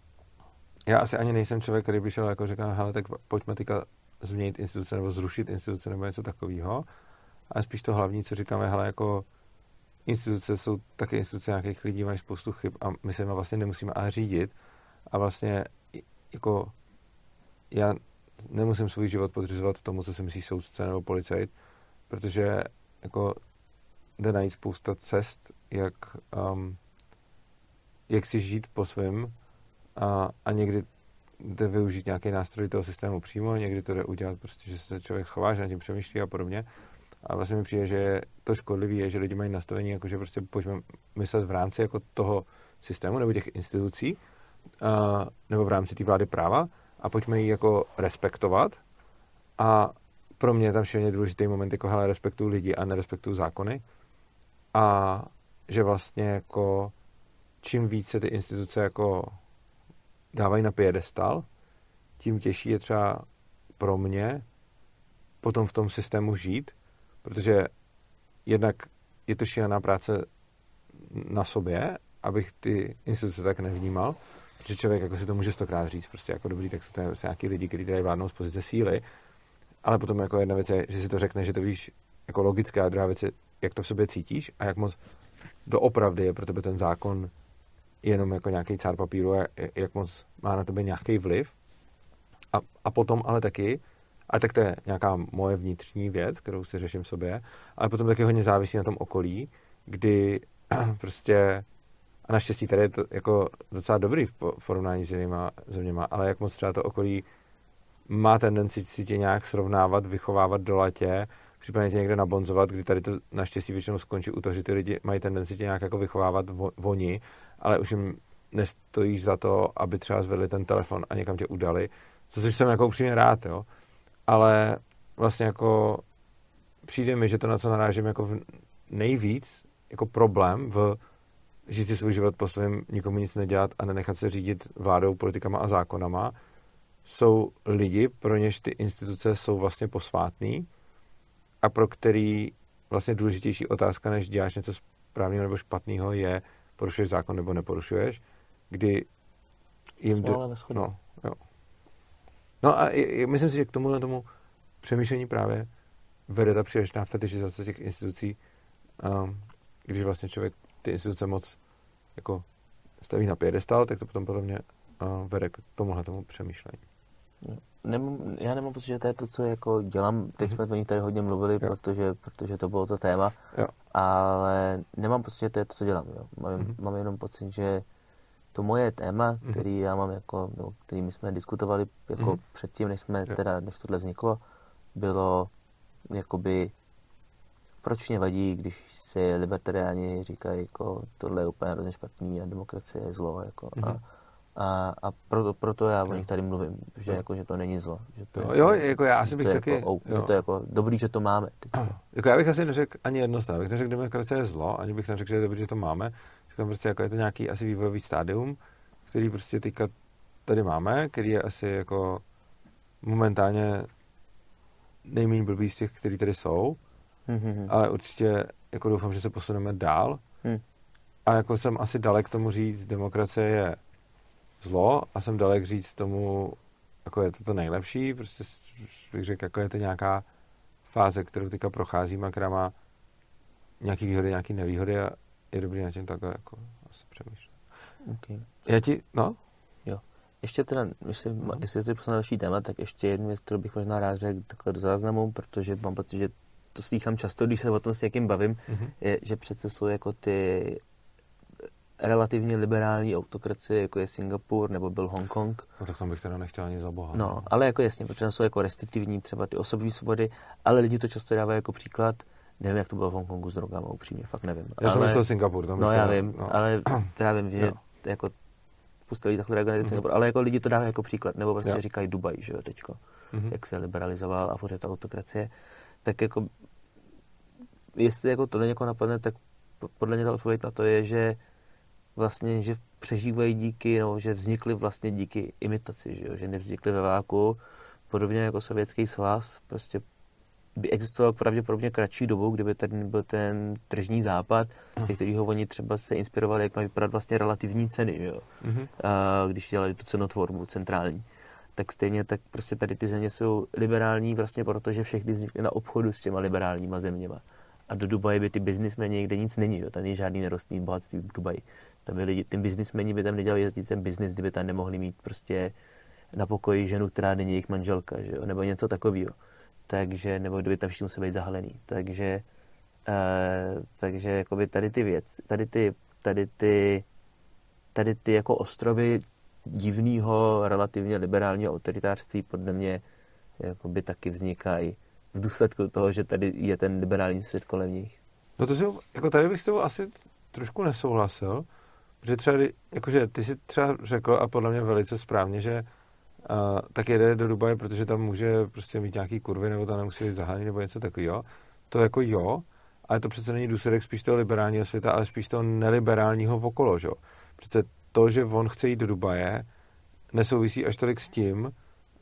já asi ani nejsem člověk, který by šel jako říkám, hele, tak pojďme teďka změnit instituce nebo zrušit instituce nebo něco takového. A spíš to hlavní, co říkáme, hele, jako instituce jsou taky instituce nějakých lidí, mají spoustu chyb a my se jim vlastně nemusíme ale řídit. A vlastně jako já nemusím svůj život podřizovat tomu, co si myslí soudce nebo policajt, protože jako jde najít spousta cest, jak, um, jak si žít po svém a, a někdy jde využít nějaký nástroj toho systému přímo, někdy to jde udělat prostě, že se člověk schová, že na tím přemýšlí a podobně. A vlastně mi přijde, že to škodlivý je, že lidi mají nastavení, jako že prostě pojďme myslet v rámci jako toho systému nebo těch institucí, uh, nebo v rámci té vlády práva a pojďme ji jako respektovat. A pro mě je tam šíleně důležitý moment, jako hele, respektuju lidi a nerespektuju zákony. A že vlastně jako čím více ty instituce jako dávají na piedestal, tím těžší je třeba pro mě potom v tom systému žít, protože jednak je to šílená práce na sobě, abych ty instituce tak nevnímal, protože člověk jako si to může stokrát říct, prostě jako dobrý, tak jsou to nějaký lidi, kteří tady vládnou z pozice síly, ale potom jako jedna věc je, že si to řekne, že to víš jako logické, a druhá věc je, jak to v sobě cítíš a jak moc doopravdy je pro tebe ten zákon jenom jako nějaký cár papíru a jak moc má na tebe nějaký vliv. A, a potom ale taky, a tak to je nějaká moje vnitřní věc, kterou si řeším v sobě, ale potom taky hodně závisí na tom okolí, kdy prostě, a naštěstí tady je to jako docela dobrý v porovnání s jinýma zeměma, ale jak moc třeba to okolí má tendenci si tě nějak srovnávat, vychovávat do latě, případně tě někde nabonzovat, kdy tady to naštěstí většinou skončí u toho, že ty lidi mají tendenci tě nějak jako vychovávat oni, ale už jim nestojíš za to, aby třeba zvedli ten telefon a někam tě udali, což jsem jako upřímně rád, jo. Ale vlastně jako přijde mi, že to, na co narážím jako nejvíc, jako problém v žít si svůj život po svém, nikomu nic nedělat a nenechat se řídit vládou, politikama a zákonama, jsou lidi, pro něž ty instituce jsou vlastně posvátný a pro který vlastně důležitější otázka, než děláš něco správného nebo špatného, je, porušuješ zákon nebo neporušuješ, kdy jim... Do... No, jo. No a je, myslím si, že k tomuhle tomu přemýšlení právě vede ta přílišná fetišizace těch institucí, um, když vlastně člověk ty instituce moc jako staví na piedestal, tak to potom podle mě uh, vede k tomuhle tomu přemýšlení. Nemám, já nemám pocit, že to je to, co jako dělám. Teď jsme o ní tady hodně mluvili, protože, protože to bylo to téma, jo. Ale nemám pocit, že to je to, co dělám. Jo. Mám, mm-hmm. mám jenom pocit, že to moje téma, mm-hmm. který já mám jako, no, který my jsme diskutovali jako mm-hmm. předtím, než jsme jo. teda, než tohle vzniklo, bylo jakoby, proč mě vadí, když si libertariáni říkají, jako tohle je úplně hrozně špatný a demokracie je zlo, jako mm-hmm. a A, a proto, proto já o nich tady mluvím, že, jako, že to není zlo. Že to jo, je, jo, jako já asi bych taky... Jako, že to je jako dobrý, že to máme. Jako já bych asi neřekl ani jedno stále. Bych neřekl, že demokracie je zlo, ani bych neřekl, že je dobrý, že to máme. Říkám prostě, jako je to nějaký asi vývojový stádium, který prostě teďka tady máme, který je asi jako momentálně nejméně blbý z těch, který tady jsou. Mm-hmm. Ale určitě jako doufám, že se posuneme dál. Mm. A jako jsem asi dalek tomu říct, demokracie je zlo a jsem dalek říct tomu, jako je to to nejlepší, prostě bych řekl, jako je to nějaká fáze, kterou teďka procházím a která má nějaký výhody, nějaký nevýhody a je dobrý na tím takhle jako asi přemýšlet. Okay. Já ti, no? Jo. Ještě teda, jestli, mm. jestli jsi posunul další téma, tak ještě jednu věc, kterou bych možná rád řekl takhle do záznamu, protože mám pocit, že to slýchám často, když se o tom s někým bavím, mm-hmm. je, že přece jsou jako ty relativně liberální autokracie, jako je Singapur nebo byl Hongkong. No tak tam bych teda nechtěl ani za boha. No, ale jako jasně, protože tam jsou jako restriktivní třeba ty osobní svobody, ale lidi to často dávají jako příklad. Nevím, jak to bylo v Hongkongu s drogama, upřímně, fakt nevím. Já ale... jsem myslel Singapur. Tam no já teda, vím, no. ale já vím, že no. jako pustili takhle reagovat mm-hmm. Singapur, ale jako lidi to dávají jako příklad, nebo prostě jo. říkají Dubaj, že jo, teďko, mm-hmm. jak se liberalizoval a furt je ta autokracie, tak jako jestli jako to někoho napadne, tak podle mě ta odpověď na to je, že vlastně, že přežívají díky, no, že vznikly vlastně díky imitaci, že jo, že nevznikly ve váku, podobně jako Sovětský svaz, prostě by existoval pravděpodobně kratší dobu, kdyby tady byl ten tržní západ, ze kterého oni třeba se inspirovali, jak mají vypadat vlastně relativní ceny, že jo, mm-hmm. a když dělali tu cenotvorbu centrální. Tak stejně tak prostě tady ty země jsou liberální vlastně proto, že všechny vznikly na obchodu s těma liberálníma zeměma. A do Dubaje by ty biznismeni, kde nic není, jo? Tam není žádný nerostný bohatství v Dubaji. Tam by lidi, ty biznismeni by tam nedělali jezdit ten biznis, kdyby tam nemohli mít prostě na pokoji ženu, která není jejich manželka, že jo? Nebo něco takového. Takže, nebo kdyby tam všichni museli být zahalený. Takže, uh, takže jakoby tady ty věci, tady ty, tady ty, tady ty jako ostrovy divného, relativně liberálního autoritářství podle mě jakoby taky vznikají v důsledku toho, že tady je ten liberální svět kolem nich. No to si, jako tady bych s tebou asi trošku nesouhlasil, protože třeba, jakože ty si třeba řekl, a podle mě velice správně, že uh, tak jede do Dubaje, protože tam může prostě mít nějaký kurvy, nebo tam nemusí být zaháněný, nebo něco takového. To jako jo, ale to přece není důsledek spíš toho liberálního světa, ale spíš toho neliberálního okolo, že jo. Přece to, že on chce jít do Dubaje, nesouvisí až tolik s tím,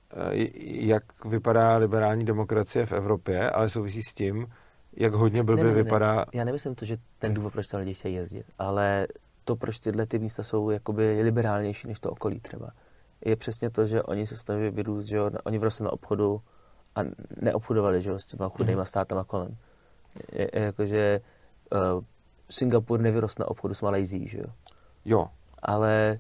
jak vypadá liberální demokracie v Evropě, ale souvisí s tím, jak hodně blbě ne, ne, ne, vypadá... Já nemyslím to, že ten důvod, proč tam lidi chtějí jezdit, ale to, proč tyhle ty místa jsou jakoby liberálnější než to okolí třeba. Je přesně to, že oni se snaží vyrůst, že oni vyrostli na obchodu a neobchodovali, že s těma chudejma státama kolem. Je, je jakože uh, Singapur nevyrost na obchodu s Malajzií, že jo? Jo. Ale,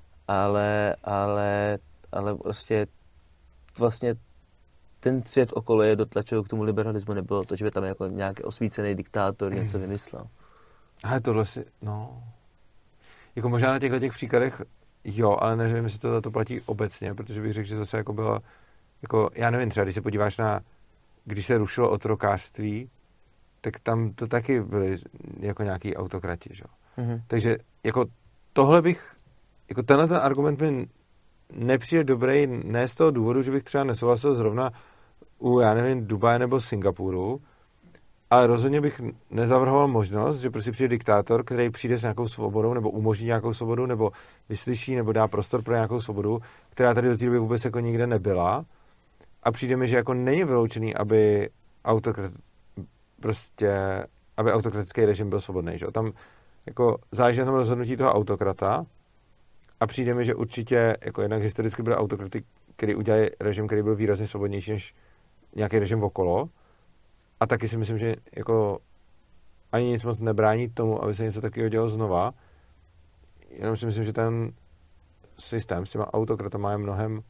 ale, ale, ale prostě vlastně ten svět okolo je dotlačil k tomu liberalismu, nebylo to, že by tam jako nějaký osvícený diktátor něco vymyslel. Ale tohle si, no... Jako možná na těchto těch příkladech jo, ale nevím, jestli to za to platí obecně, protože bych řekl, že zase jako bylo, jako, já nevím, třeba když se podíváš na, když se rušilo otrokářství, tak tam to taky byly jako nějaký autokrati, že jo. Mm-hmm. Takže jako tohle bych, jako tenhle ten argument mi nepřijde dobrý, ne z toho důvodu, že bych třeba nesouhlasil zrovna u, já nevím, Dubaje nebo Singapuru, ale rozhodně bych nezavrhoval možnost, že prostě přijde diktátor, který přijde s nějakou svobodou, nebo umožní nějakou svobodu, nebo vyslyší, nebo dá prostor pro nějakou svobodu, která tady do té doby vůbec jako nikde nebyla. A přijde mi, že jako není vyloučený, aby autokrat, prostě, aby autokratický režim byl svobodný, že? Tam jako záleží na tom rozhodnutí toho autokrata a přijde mi, že určitě jako jednak historicky byly autokraty, který udělali režim, který byl výrazně svobodnější než nějaký režim okolo. A taky si myslím, že jako ani nic moc nebrání tomu, aby se něco takového dělo znova. Jenom si myslím, že ten systém s těma autokratama je mnohem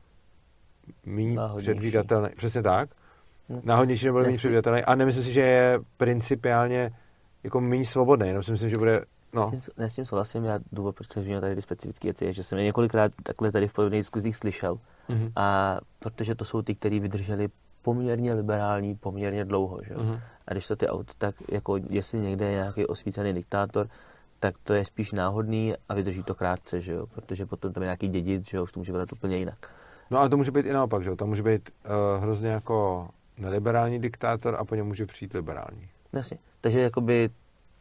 méně předvídatelný. Přesně tak. Hm. Náhodnější nebo méně předvídatelný. A nemyslím si, že je principiálně jako méně svobodný. Jenom si myslím, že bude... No. Ne, s tím souhlasím. Já důvod, proč jsem tady ty specifické věci, je, že jsem je několikrát takhle tady v podobných diskuzích slyšel. Mm-hmm. A protože to jsou ty, kteří vydrželi poměrně liberální, poměrně dlouho, že jo. Uh-huh. A když to ty auto, tak jako jestli někde je nějaký osvícený diktátor, tak to je spíš náhodný a vydrží to krátce, že jo, protože potom tam je nějaký dědic, že jo, už to může být úplně jinak. No ale to může být i naopak, že jo, tam může být uh, hrozně jako neliberální diktátor a po něm může přijít liberální. Jasně, takže jakoby,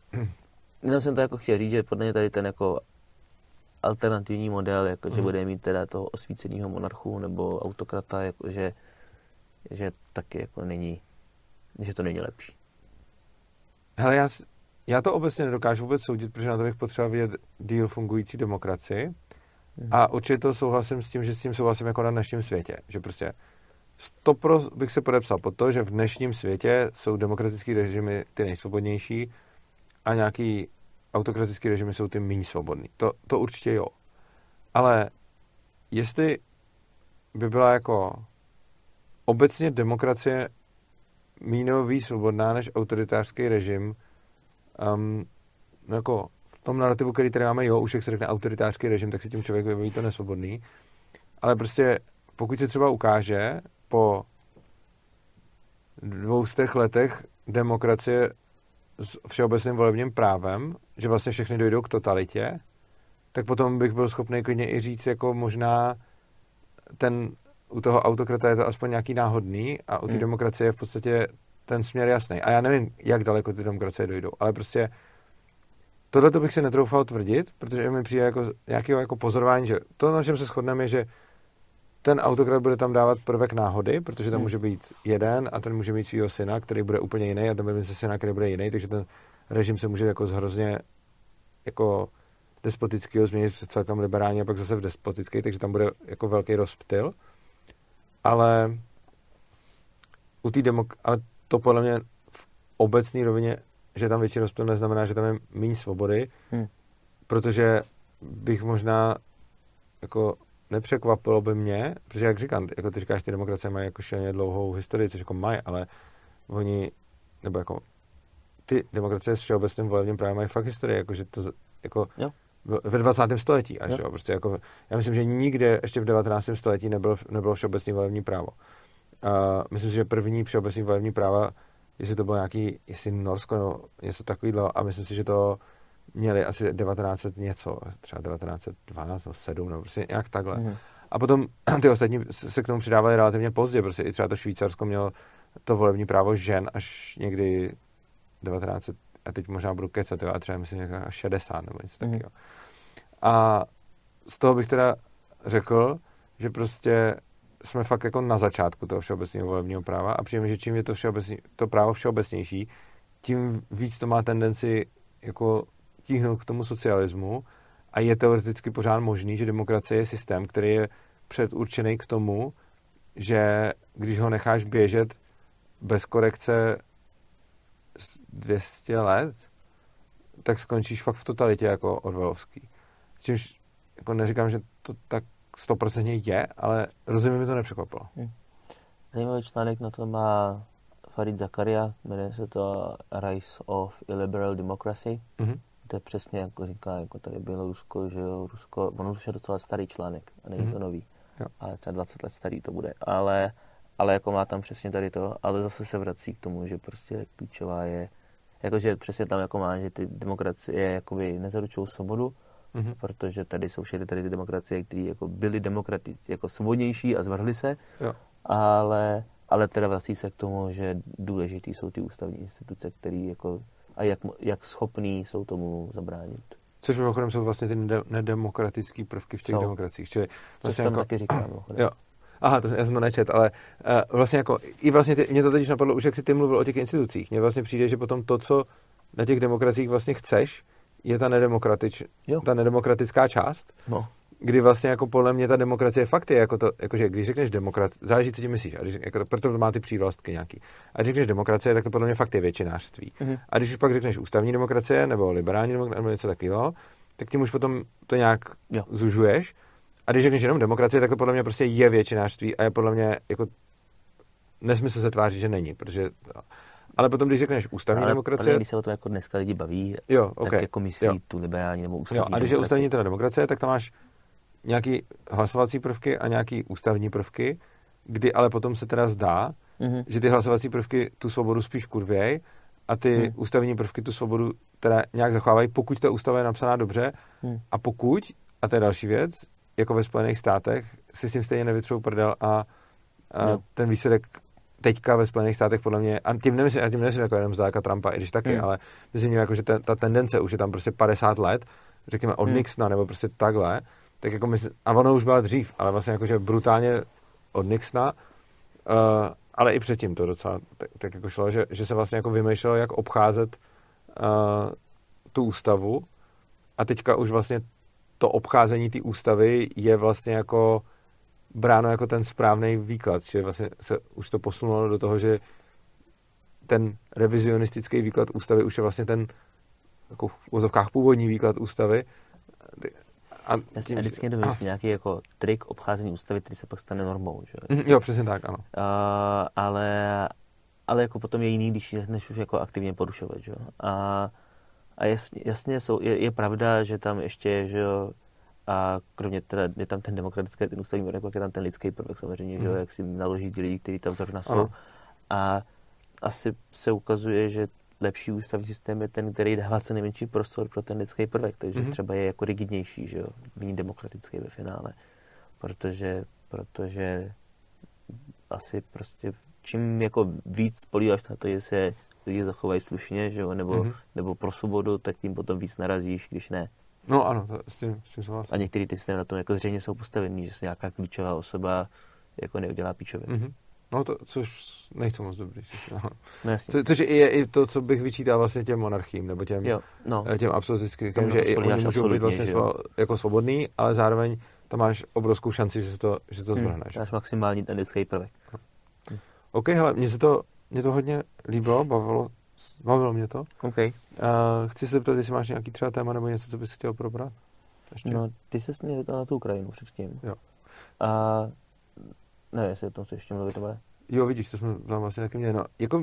jenom jsem to jako chtěl říct, že podle mě tady ten jako alternativní model, jako, uh-huh. že bude mít teda toho osvíceného monarchu nebo autokrata, jako, že že taky jako není, že to není lepší. Hele, já, já to obecně nedokážu vůbec soudit, protože na to bych potřeboval vidět díl fungující demokracii hmm. a určitě to souhlasím s tím, že s tím souhlasím jako na dnešním světě, že prostě stopro bych se podepsal pod to, že v dnešním světě jsou demokratické režimy ty nejsvobodnější a nějaký autokratické režimy jsou ty méně svobodný. To, to určitě jo. Ale jestli by byla jako obecně demokracie mínový svobodná než autoritářský režim. Um, no jako v tom narrativu, který tady máme, jo, už jak se řekne autoritářský režim, tak si tím člověk vybaví to nesvobodný. Ale prostě pokud se třeba ukáže po dvoustech letech demokracie s všeobecným volebním právem, že vlastně všechny dojdou k totalitě, tak potom bych byl schopný klidně i říct, jako možná ten, u toho autokrata je to aspoň nějaký náhodný a u té hmm. demokracie je v podstatě ten směr jasný. A já nevím, jak daleko ty demokracie dojdou, ale prostě tohle to bych si netroufal tvrdit, protože mi přijde jako nějakého jako pozorování, že to, na čem se shodneme, je, že ten autokrat bude tam dávat prvek náhody, protože tam hmm. může být jeden a ten může mít svýho syna, který bude úplně jiný a tam bude mít syna, který bude jiný, takže ten režim se může jako hrozně jako despotického změnit v celkem liberálně a pak zase v despotický, takže tam bude jako velký rozptyl. Ale u té demok- ale to podle mě v obecné rovině, že tam větší rozptyl neznamená, že tam je méně svobody, hmm. protože bych možná jako nepřekvapilo by mě, protože jak říkám, jako ty říkáš, ty demokracie mají jako šelně dlouhou historii, což jako mají, ale oni, nebo jako ty demokracie s všeobecným volebním právem mají fakt historii, jakože to jako jo. ve dvacátém století až, jo. Jo, prostě jako, já myslím, že nikde ještě v devatenáctém století nebylo, nebylo všeobecné volební právo. Uh, myslím si, že první všeobecné volební práva, jestli to bylo nějaký, jestli Norsko, no, něco takového, a myslím si, že to měli asi devatenáct set něco, třeba devatenáct set dvanáct nebo sedm, nebo prostě nějak takhle. Mm-hmm. A potom ty ostatní se k tomu přidávali relativně pozdě, prostě i třeba to Švýcarsko mělo to volební právo žen až někdy devatenáct set, a teď možná budu kecat, jo, a třeba myslím, že až šedesát nebo něco mm-hmm. takového. A z toho bych teda řekl, že prostě jsme fakt jako na začátku toho všeobecného volebního práva a přijím, že čím je to, to právo všeobecnější, tím víc to má tendenci jako tíhnout k tomu socialismu a je teoreticky pořád možný, že demokracie je systém, který je předurčený k tomu, že když ho necháš běžet bez korekce dvě stě let, tak skončíš fakt v totalitě jako Orwellovský. Čímž jako neříkám, že to tak stoprocentně je, ale rozumím, mi to nepřekvapilo. Hmm. Zajímavý článek na to má Farid Zakaria, jmenuje se to Rise of Illiberal Democracy. Mm-hmm. To je přesně, jako říká, jako tady bylo Rusko, že jo, Rusko, ono už je docela starý článek a není mm-hmm. to nový. Jo. Ale třeba dvacet let starý to bude, ale, ale jako má tam přesně tady to, ale zase se vrací k tomu, že prostě klíčová je, jakože přesně tam jako má, že ty demokracie jakoby nezaručují svobodu, mm-hmm. protože tady jsou všechny tady ty demokracie, které jako byly demokrati, jako svobodnější a zvrhly se, jo. ale ale teda vrací se k tomu, že důležitý jsou ty ústavní instituce, které jako a jak, jak schopný jsou tomu zabránit. Což mimochodem jsou vlastně ty nedemokratické prvky v těch jsou. demokraciích. Čili vlastně Což tam jako, taky říkám. Jo. Aha, to já jsem to nečet, ale uh, vlastně jako, i vlastně ty, mě to teď napadlo, už jak jsi ty mluvil o těch institucích, mně vlastně přijde, že potom to, co na těch demokraciích vlastně chceš, je ta, nedemokratič, ta nedemokratická část, no. kdy vlastně jako podle mě ta demokracie fakt je jako to, jakože když řekneš demokrat, záleží, co ti myslíš, a když, jako to, proto to má ty přírostky nějaký. A když řekneš demokracie, tak to podle mě fakt je většinářství. Mm-hmm. A když už pak řekneš ústavní demokracie nebo liberální demokracie nebo něco takového, tak tím už potom to nějak jo. zužuješ. A když řekneš jenom demokracie, tak to podle mě prostě je většinářství a je podle mě jako nesmysl se tvářit, že není, protože ale potom, když řekneš ústavní ale, demokracie... Ale když se o tom jako dneska lidi baví, jo, okay. tak jako myslí jo. tu liberální nebo ústavní jo, a když demokracie. je ústavní teda demokracie, tak tam máš nějaký hlasovací prvky a nějaký ústavní prvky, kdy ale potom se teda zdá, mm-hmm. že ty hlasovací prvky tu svobodu spíš kurvěj a ty mm. ústavní prvky tu svobodu teda nějak zachovávají, pokud ta ústava je napsaná dobře mm. a pokud, a to je další věc, jako ve Spojených státech, si s tím stejně nevytřou prdel a, a ten výsledek teďka ve Spojených státech podle mě, a tím nemyslím, a tím nemyslím jako jenom zdáka Trumpa, i když taky, mm. ale myslím, jako, že ta, ta tendence už je tam prostě padesát let, řekněme od mm. Nixona, nebo prostě takhle, tak jako myslím, a ono už byla dřív, ale vlastně jakože brutálně od Nixona, uh, ale i předtím to docela tak, tak jako šlo, že, že se vlastně jako vymýšlelo, jak obcházet uh, tu ústavu a teďka už vlastně to obcházení té ústavy je vlastně jako bráno jako ten správný výklad, že vlastně se už to posunulo do toho, že ten revizionistický výklad ústavy už je vlastně ten jako v uvozovkách původní výklad ústavy. A tím, já vždycky nevím, jestli nějaký jako trik obcházení ústavy, který se pak stane normou, že? Mm, jo, přesně tak, ano. Uh, ale, ale jako potom je jiný, když než už jako aktivně porušovat, že jo. A, a jasně, jasně jsou, je, je pravda, že tam ještě je, že jo, a kromě teda, je tam ten demokratický, ten ústavní prvek, pak je tam ten lidský prvek samozřejmě, mm. že jo, jak si naloží ti lidi, kteří tam zrovna jsou. Ano. A asi se ukazuje, že lepší ústavní systém je ten, který dává co nejmenší prostor pro ten lidský prvek, takže mm. třeba je jako rigidnější, že jo, méně demokratický ve finále, protože, protože asi prostě čím jako víc spolíháš na to, jestli se lidi zachovají slušně, že jo, nebo, mm-hmm. nebo pro svobodu, tak tím potom víc narazíš, když ne. No ano, to, s tím, s tím a některý ty systémy na tom jako zřejmě jsou postavený, že se nějaká klíčová osoba jako neudělá píčově. Mm-hmm. No to, což nejsou moc dobrý. No. No, to, což je i to, co bych vyčítal vlastně těm monarchím, nebo těm, jo, no. těm absolutistickým, že i oni můžou být vlastně svo, jako svobodný, ale zároveň tam máš obrovskou šanci, že se to, že to zvrhne. Hmm, máš maximální ten lidský prvek. No. Hmm. OK, hele, mně se to, mě to hodně líbilo, bavilo, bavilo mě to. Okay. Uh, chci se zeptat, jestli máš nějaký třeba téma nebo něco, co bys chtěl probrat? Ještě? No, ty se mě na tu Ukrajinu předtím. Jo. A ne, jestli o tom se ještě mluvit, ale... Jo, vidíš, to jsme tam vlastně taky měli. No, jako...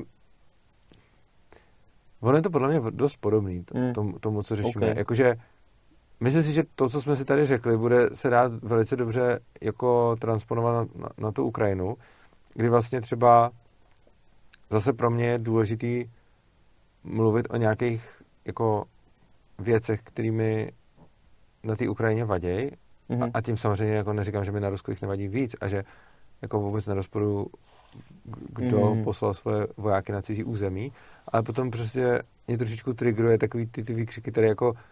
Ono je to podle mě dost podobný to, mm. tomu, tomu, co řešíme. Okay. Jakože myslím si, že to, co jsme si tady řekli, bude se dát velice dobře jako transponovat na, na, na tu Ukrajinu, kdy vlastně třeba zase pro mě je důležitý mluvit o nějakých jako věcech, kterými na té Ukrajině vadějí. Mm-hmm. A, a tím samozřejmě jako neříkám, že mi na Rusku jich nevadí víc a že jako vůbec nerozporuju, kdo mm. poslal svoje vojáky na cizí území, ale potom prostě mě trošičku triggeruje takový ty, ty výkřiky, které jako uh,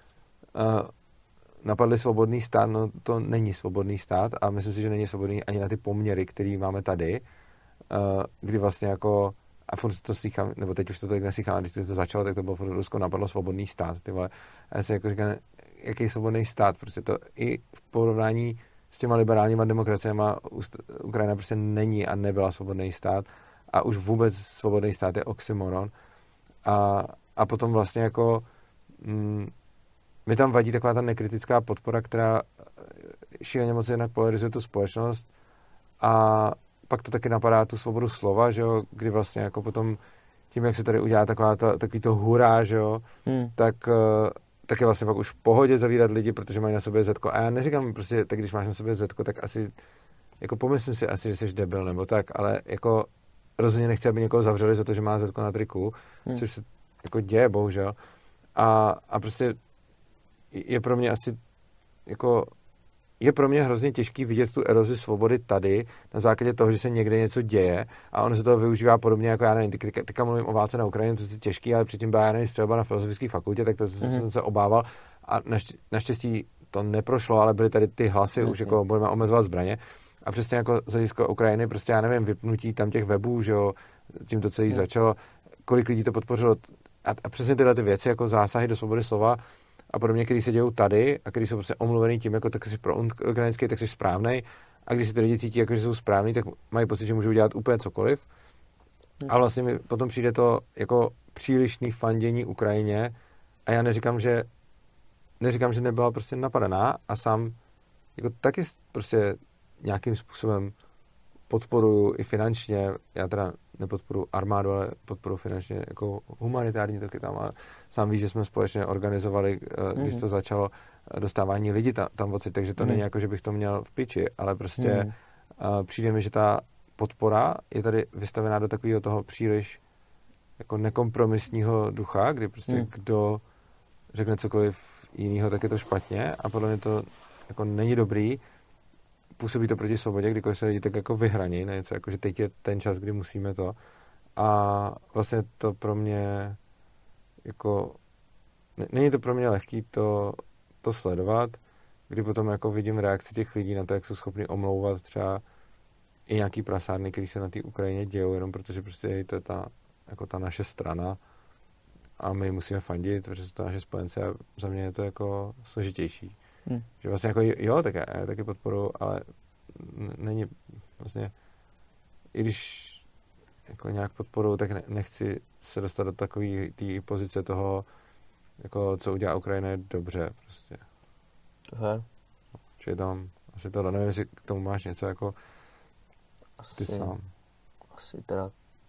napadly svobodný stát, no to není svobodný stát a myslím si, že není svobodný ani na ty poměry, které máme tady, uh, kdy vlastně jako a furt to slychám, nebo teď už to tak neslychám, když to začalo, tak to bylo furt Rusko napadlo svobodný stát, ty vole. A já si jako říkám, jaký svobodný stát, prostě to i v porovnání s těma liberálníma demokraciema Ukrajina prostě není a nebyla svobodný stát a už vůbec svobodný stát je oxymoron a, a potom vlastně jako mm, mi tam vadí taková ta nekritická podpora, která šíleně moc jednak polarizuje tu společnost a pak to taky napadá tu svobodu slova, že jo, kdy vlastně jako potom tím, jak se tady udělá taková ta, takový to hurá, že jo, hmm. tak tak je vlastně pak už v pohodě zavírat lidi, protože mají na sobě zetko. A já neříkám prostě, tak když máš na sobě zetko, tak asi, jako pomyslím si asi, že jsi debil nebo tak, ale jako rozhodně nechci, aby někoho zavřeli za to, že má zetko na triku, hmm. což se jako děje, bohužel. A, a prostě je pro mě asi jako je pro mě hrozně těžký vidět tu erozi svobody tady na základě toho, že se někde něco děje a ono se toho využívá podobně jako já nevím, teďka mluvím o válce na Ukrajině, to je těžký, ale předtím byla já nevím, střelba na filozofické fakultě, tak to mm-hmm. jsem se obával a naštěstí, naštěstí to neprošlo, ale byly tady ty hlasy, mm-hmm. už jako budeme omezovat zbraně a přesně jako z hlediska Ukrajiny, prostě já nevím, vypnutí tam těch webů, že jo, tím to celý mm-hmm. začalo, kolik lidí to podpořilo a, a přesně tyhle ty věci jako zásahy do svobody slova a podobně, který se dějou tady a který jsou prostě omluvený tím, jako tak jsi pro ukrajinský, tak jsi správnej a když si ty lidi cítí, jako že jsou správný, tak mají pocit, že můžou dělat úplně cokoliv. A vlastně mi potom přijde to jako přílišný fandění Ukrajině a já neříkám, že neříkám, že nebyla prostě napadená a sám jako taky prostě nějakým způsobem podporuju i finančně, já teda nepodporuji armádu, ale podporuji finančně jako humanitární taky tam a sám víš, že jsme společně organizovali, když to začalo dostávání lidí tam, tam odsaď, takže to mm. není jako, že bych to měl v piči, ale prostě mm. uh, přijde mi, že ta podpora je tady vystavená do takového toho příliš jako nekompromisního ducha, kdy prostě mm. kdo řekne cokoliv jinýho, tak je to špatně a podle mě to jako není dobrý. Působí to proti svobodě, kdykoliv se lidi tak jako vyhraní, ne něco jako, že teď je ten čas, kdy musíme to. A vlastně to pro mě jako není to pro mě lehký to, to sledovat, kdy potom jako vidím reakci těch lidí na to, jak jsou schopni omlouvat třeba i nějaký prasárny, který se na té Ukrajině dějou, jenom protože prostě je to ta, jako ta naše strana a my musíme fandit, protože to naše spojence a za mě je to jako složitější. Hmm. Že vlastně jako jo, tak já, já taky podporuji, ale není vlastně, i když jako nějak podporuji, tak ne, nechci se dostat do takové té pozice toho, jako co udělá Ukrajina je dobře prostě. Aha. Čiže tam asi tohle, nevím, jestli k tomu máš něco jako asi, ty sám. Asi teda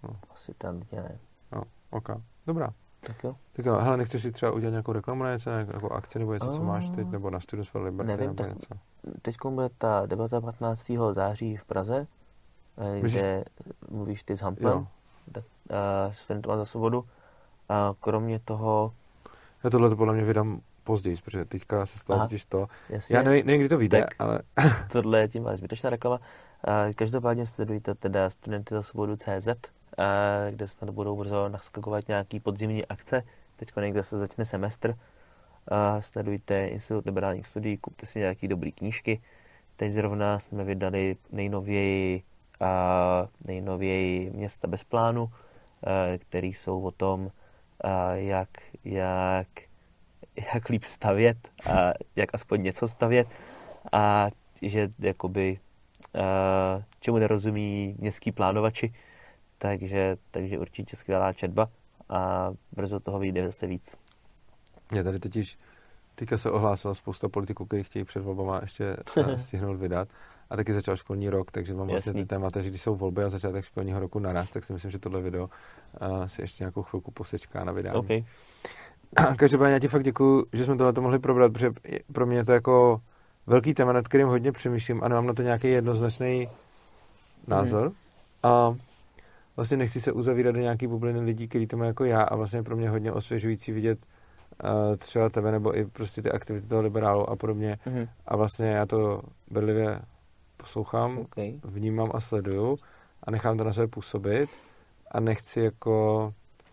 No. Asi tam ne. No, ok. Dobrá. Tak jo. Tak jo, hele, nechceš si třeba udělat nějakou reklamu na něco, nějakou akci nebo něco, co Uh, máš teď, nebo na Students for Liberty nevím, nebo tak něco? teď bude ta debata patnáctého září v Praze, kde Myslíš... mluvíš ty s Hamplem, tak, uh, s Studentem za svobodu. A kromě toho... Já tohle to podle mě vydám později, protože teďka se stalo totiž to. Jasně. Já nevím, nevím, kdy to vyjde, tak ale... tohle je tím ale zbytečná reklama. Uh, každopádně sledujte teda Studenty za svobodu tečka cé zet, uh, kde snad budou brzo naskakovat nějaký podzimní akce. Teď někde se začne semestr. Uh, sledujte Institut liberálních studií, kupte si nějaký dobrý knížky. Teď zrovna jsme vydali nejnověji, uh, nejnověji Města bez plánu, uh, který jsou o tom, uh, jak, jak, jak líp stavět a jak aspoň něco stavět a že jakoby uh, čemu nerozumí městský plánovači, takže, takže určitě skvělá četba a brzo toho vyjde zase víc. Mě tady totiž teďka se ohlásila spousta politiků, kteří chtějí před volbama ještě stihnout vydat. A taky začal školní rok, takže mám vlastně ty témata, že když jsou volby a začátek školního roku naraz, tak si myslím, že tohle video uh, si ještě nějakou chvilku posečká na vydání. Okay. Každopádně já ti fakt děkuju, že jsme tohle mohli probrat, protože pro mě je to jako velký téma, nad kterým hodně přemýšlím a nemám na to nějaký jednoznačný názor. Hmm. A vlastně nechci se uzavírat do nějaký bubliny lidí, kteří to mají jako já a vlastně pro mě hodně osvěžující vidět uh, třeba tebe nebo i prostě ty aktivity toho liberálu a podobně. Mm-hmm. A vlastně já to bedlivě poslouchám, okay. vnímám a sleduju a nechám to na sebe působit a nechci jako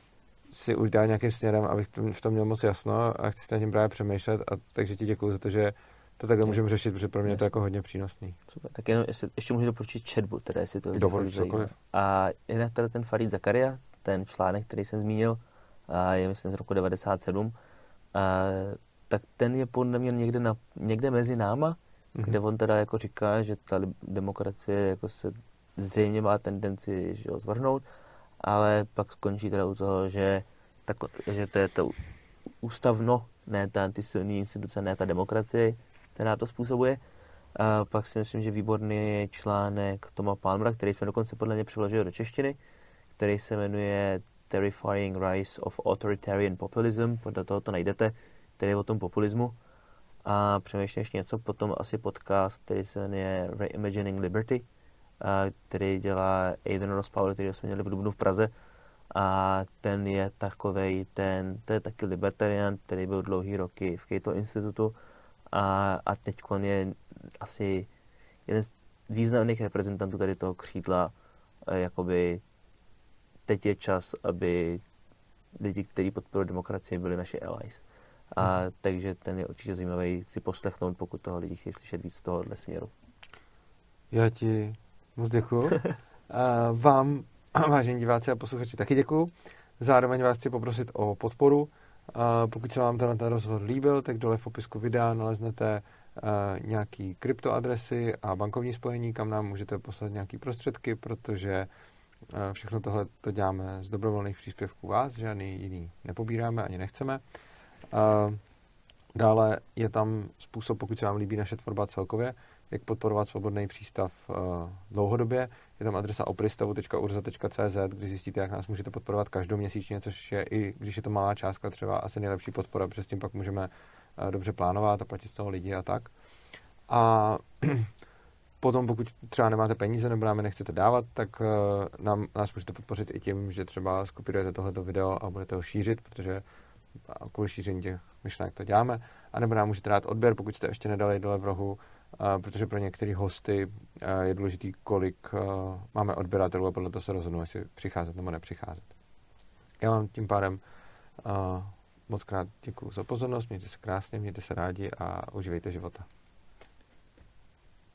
si už dát nějakým směrem, abych v tom měl moc jasno a chci si na tím právě přemýšlet a takže ti děkuju za to, že to takhle můžeme řešit, protože pro mě je to jako hodně přínosný. Super. Tak jenom jestli, ještě můžu doporučit četbu, teda jestli to dovolí cokoliv. A jinak tady ten Farid Zakaria, ten článek, který jsem zmínil, a je myslím z roku devadesát sedm, a, tak ten je podle mě někde, na, někde mezi náma, mm-hmm. kde on teda jako říká, že ta demokracie jako se zřejmě má tendenci že ho zvrhnout, ale pak skončí teda u toho, že, ta, že to je to ústavno, ne ta antisilní instituce, ne ta demokracie, která to způsobuje. A pak si myslím, že výborný článek Toma Palmera, který jsme dokonce podle mě přeložili do češtiny, který se jmenuje Terrifying Rise of Authoritarian Populism, podle toho to najdete, který je o tom populismu. A přemýšlím ještě něco, potom asi podcast, který se jmenuje Reimagining Liberty, a který dělá Aidan Ross-Powell, který jsme měli v dubnu v Praze. A ten je takovej, ten, to je taky libertarian, který byl dlouhý roky v Cato institutu a, a teď je asi jeden z významných reprezentantů tady toho křídla, jakoby teď je čas, aby lidi, kteří podporují demokracii, byli naši allies. A hmm. takže ten je určitě zajímavý si poslechnout, pokud toho lidi chtějí slyšet víc z tohohle směru. Já ti moc děkuju. A vám, vážení diváci a posluchači, taky děkuju. Zároveň vás chci poprosit o podporu. A pokud se vám ten rozhovor líbil, tak dole v popisku videa naleznete uh, nějaký kryptoadresy a bankovní spojení, kam nám můžete poslat nějaký prostředky, protože uh, všechno tohle to děláme z dobrovolných příspěvků vás, žádný jiný nepobíráme ani nechceme. Uh, dále je tam způsob, pokud se vám líbí naše tvorba celkově, jak podporovat svobodný přístav uh, dlouhodobě. Je tam adresa opristavu tečka urza tečka cé zet, kde zjistíte, jak nás můžete podporovat každoměsíčně, což je i, když je to malá částka, třeba asi nejlepší podpora, protože s tím pak můžeme uh, dobře plánovat a platit z toho lidi a tak. A potom, pokud třeba nemáte peníze nebo nám je nechcete dávat, tak uh, nám, nás můžete podpořit i tím, že třeba skopírujete tohleto video a budete ho šířit, protože kvůli šíření těch myšlenek to děláme. A nebo nám můžete dát odběr, pokud jste ještě nedali dole v rohu, Uh, protože pro některé hosty uh, je důležitý, kolik uh, máme odběratelů a podle toho se rozhodnou, jestli přicházet nebo nepřicházet. Já vám tím pádem uh, moc krát děkuju za pozornost, mějte se krásně, mějte se rádi a užívejte života.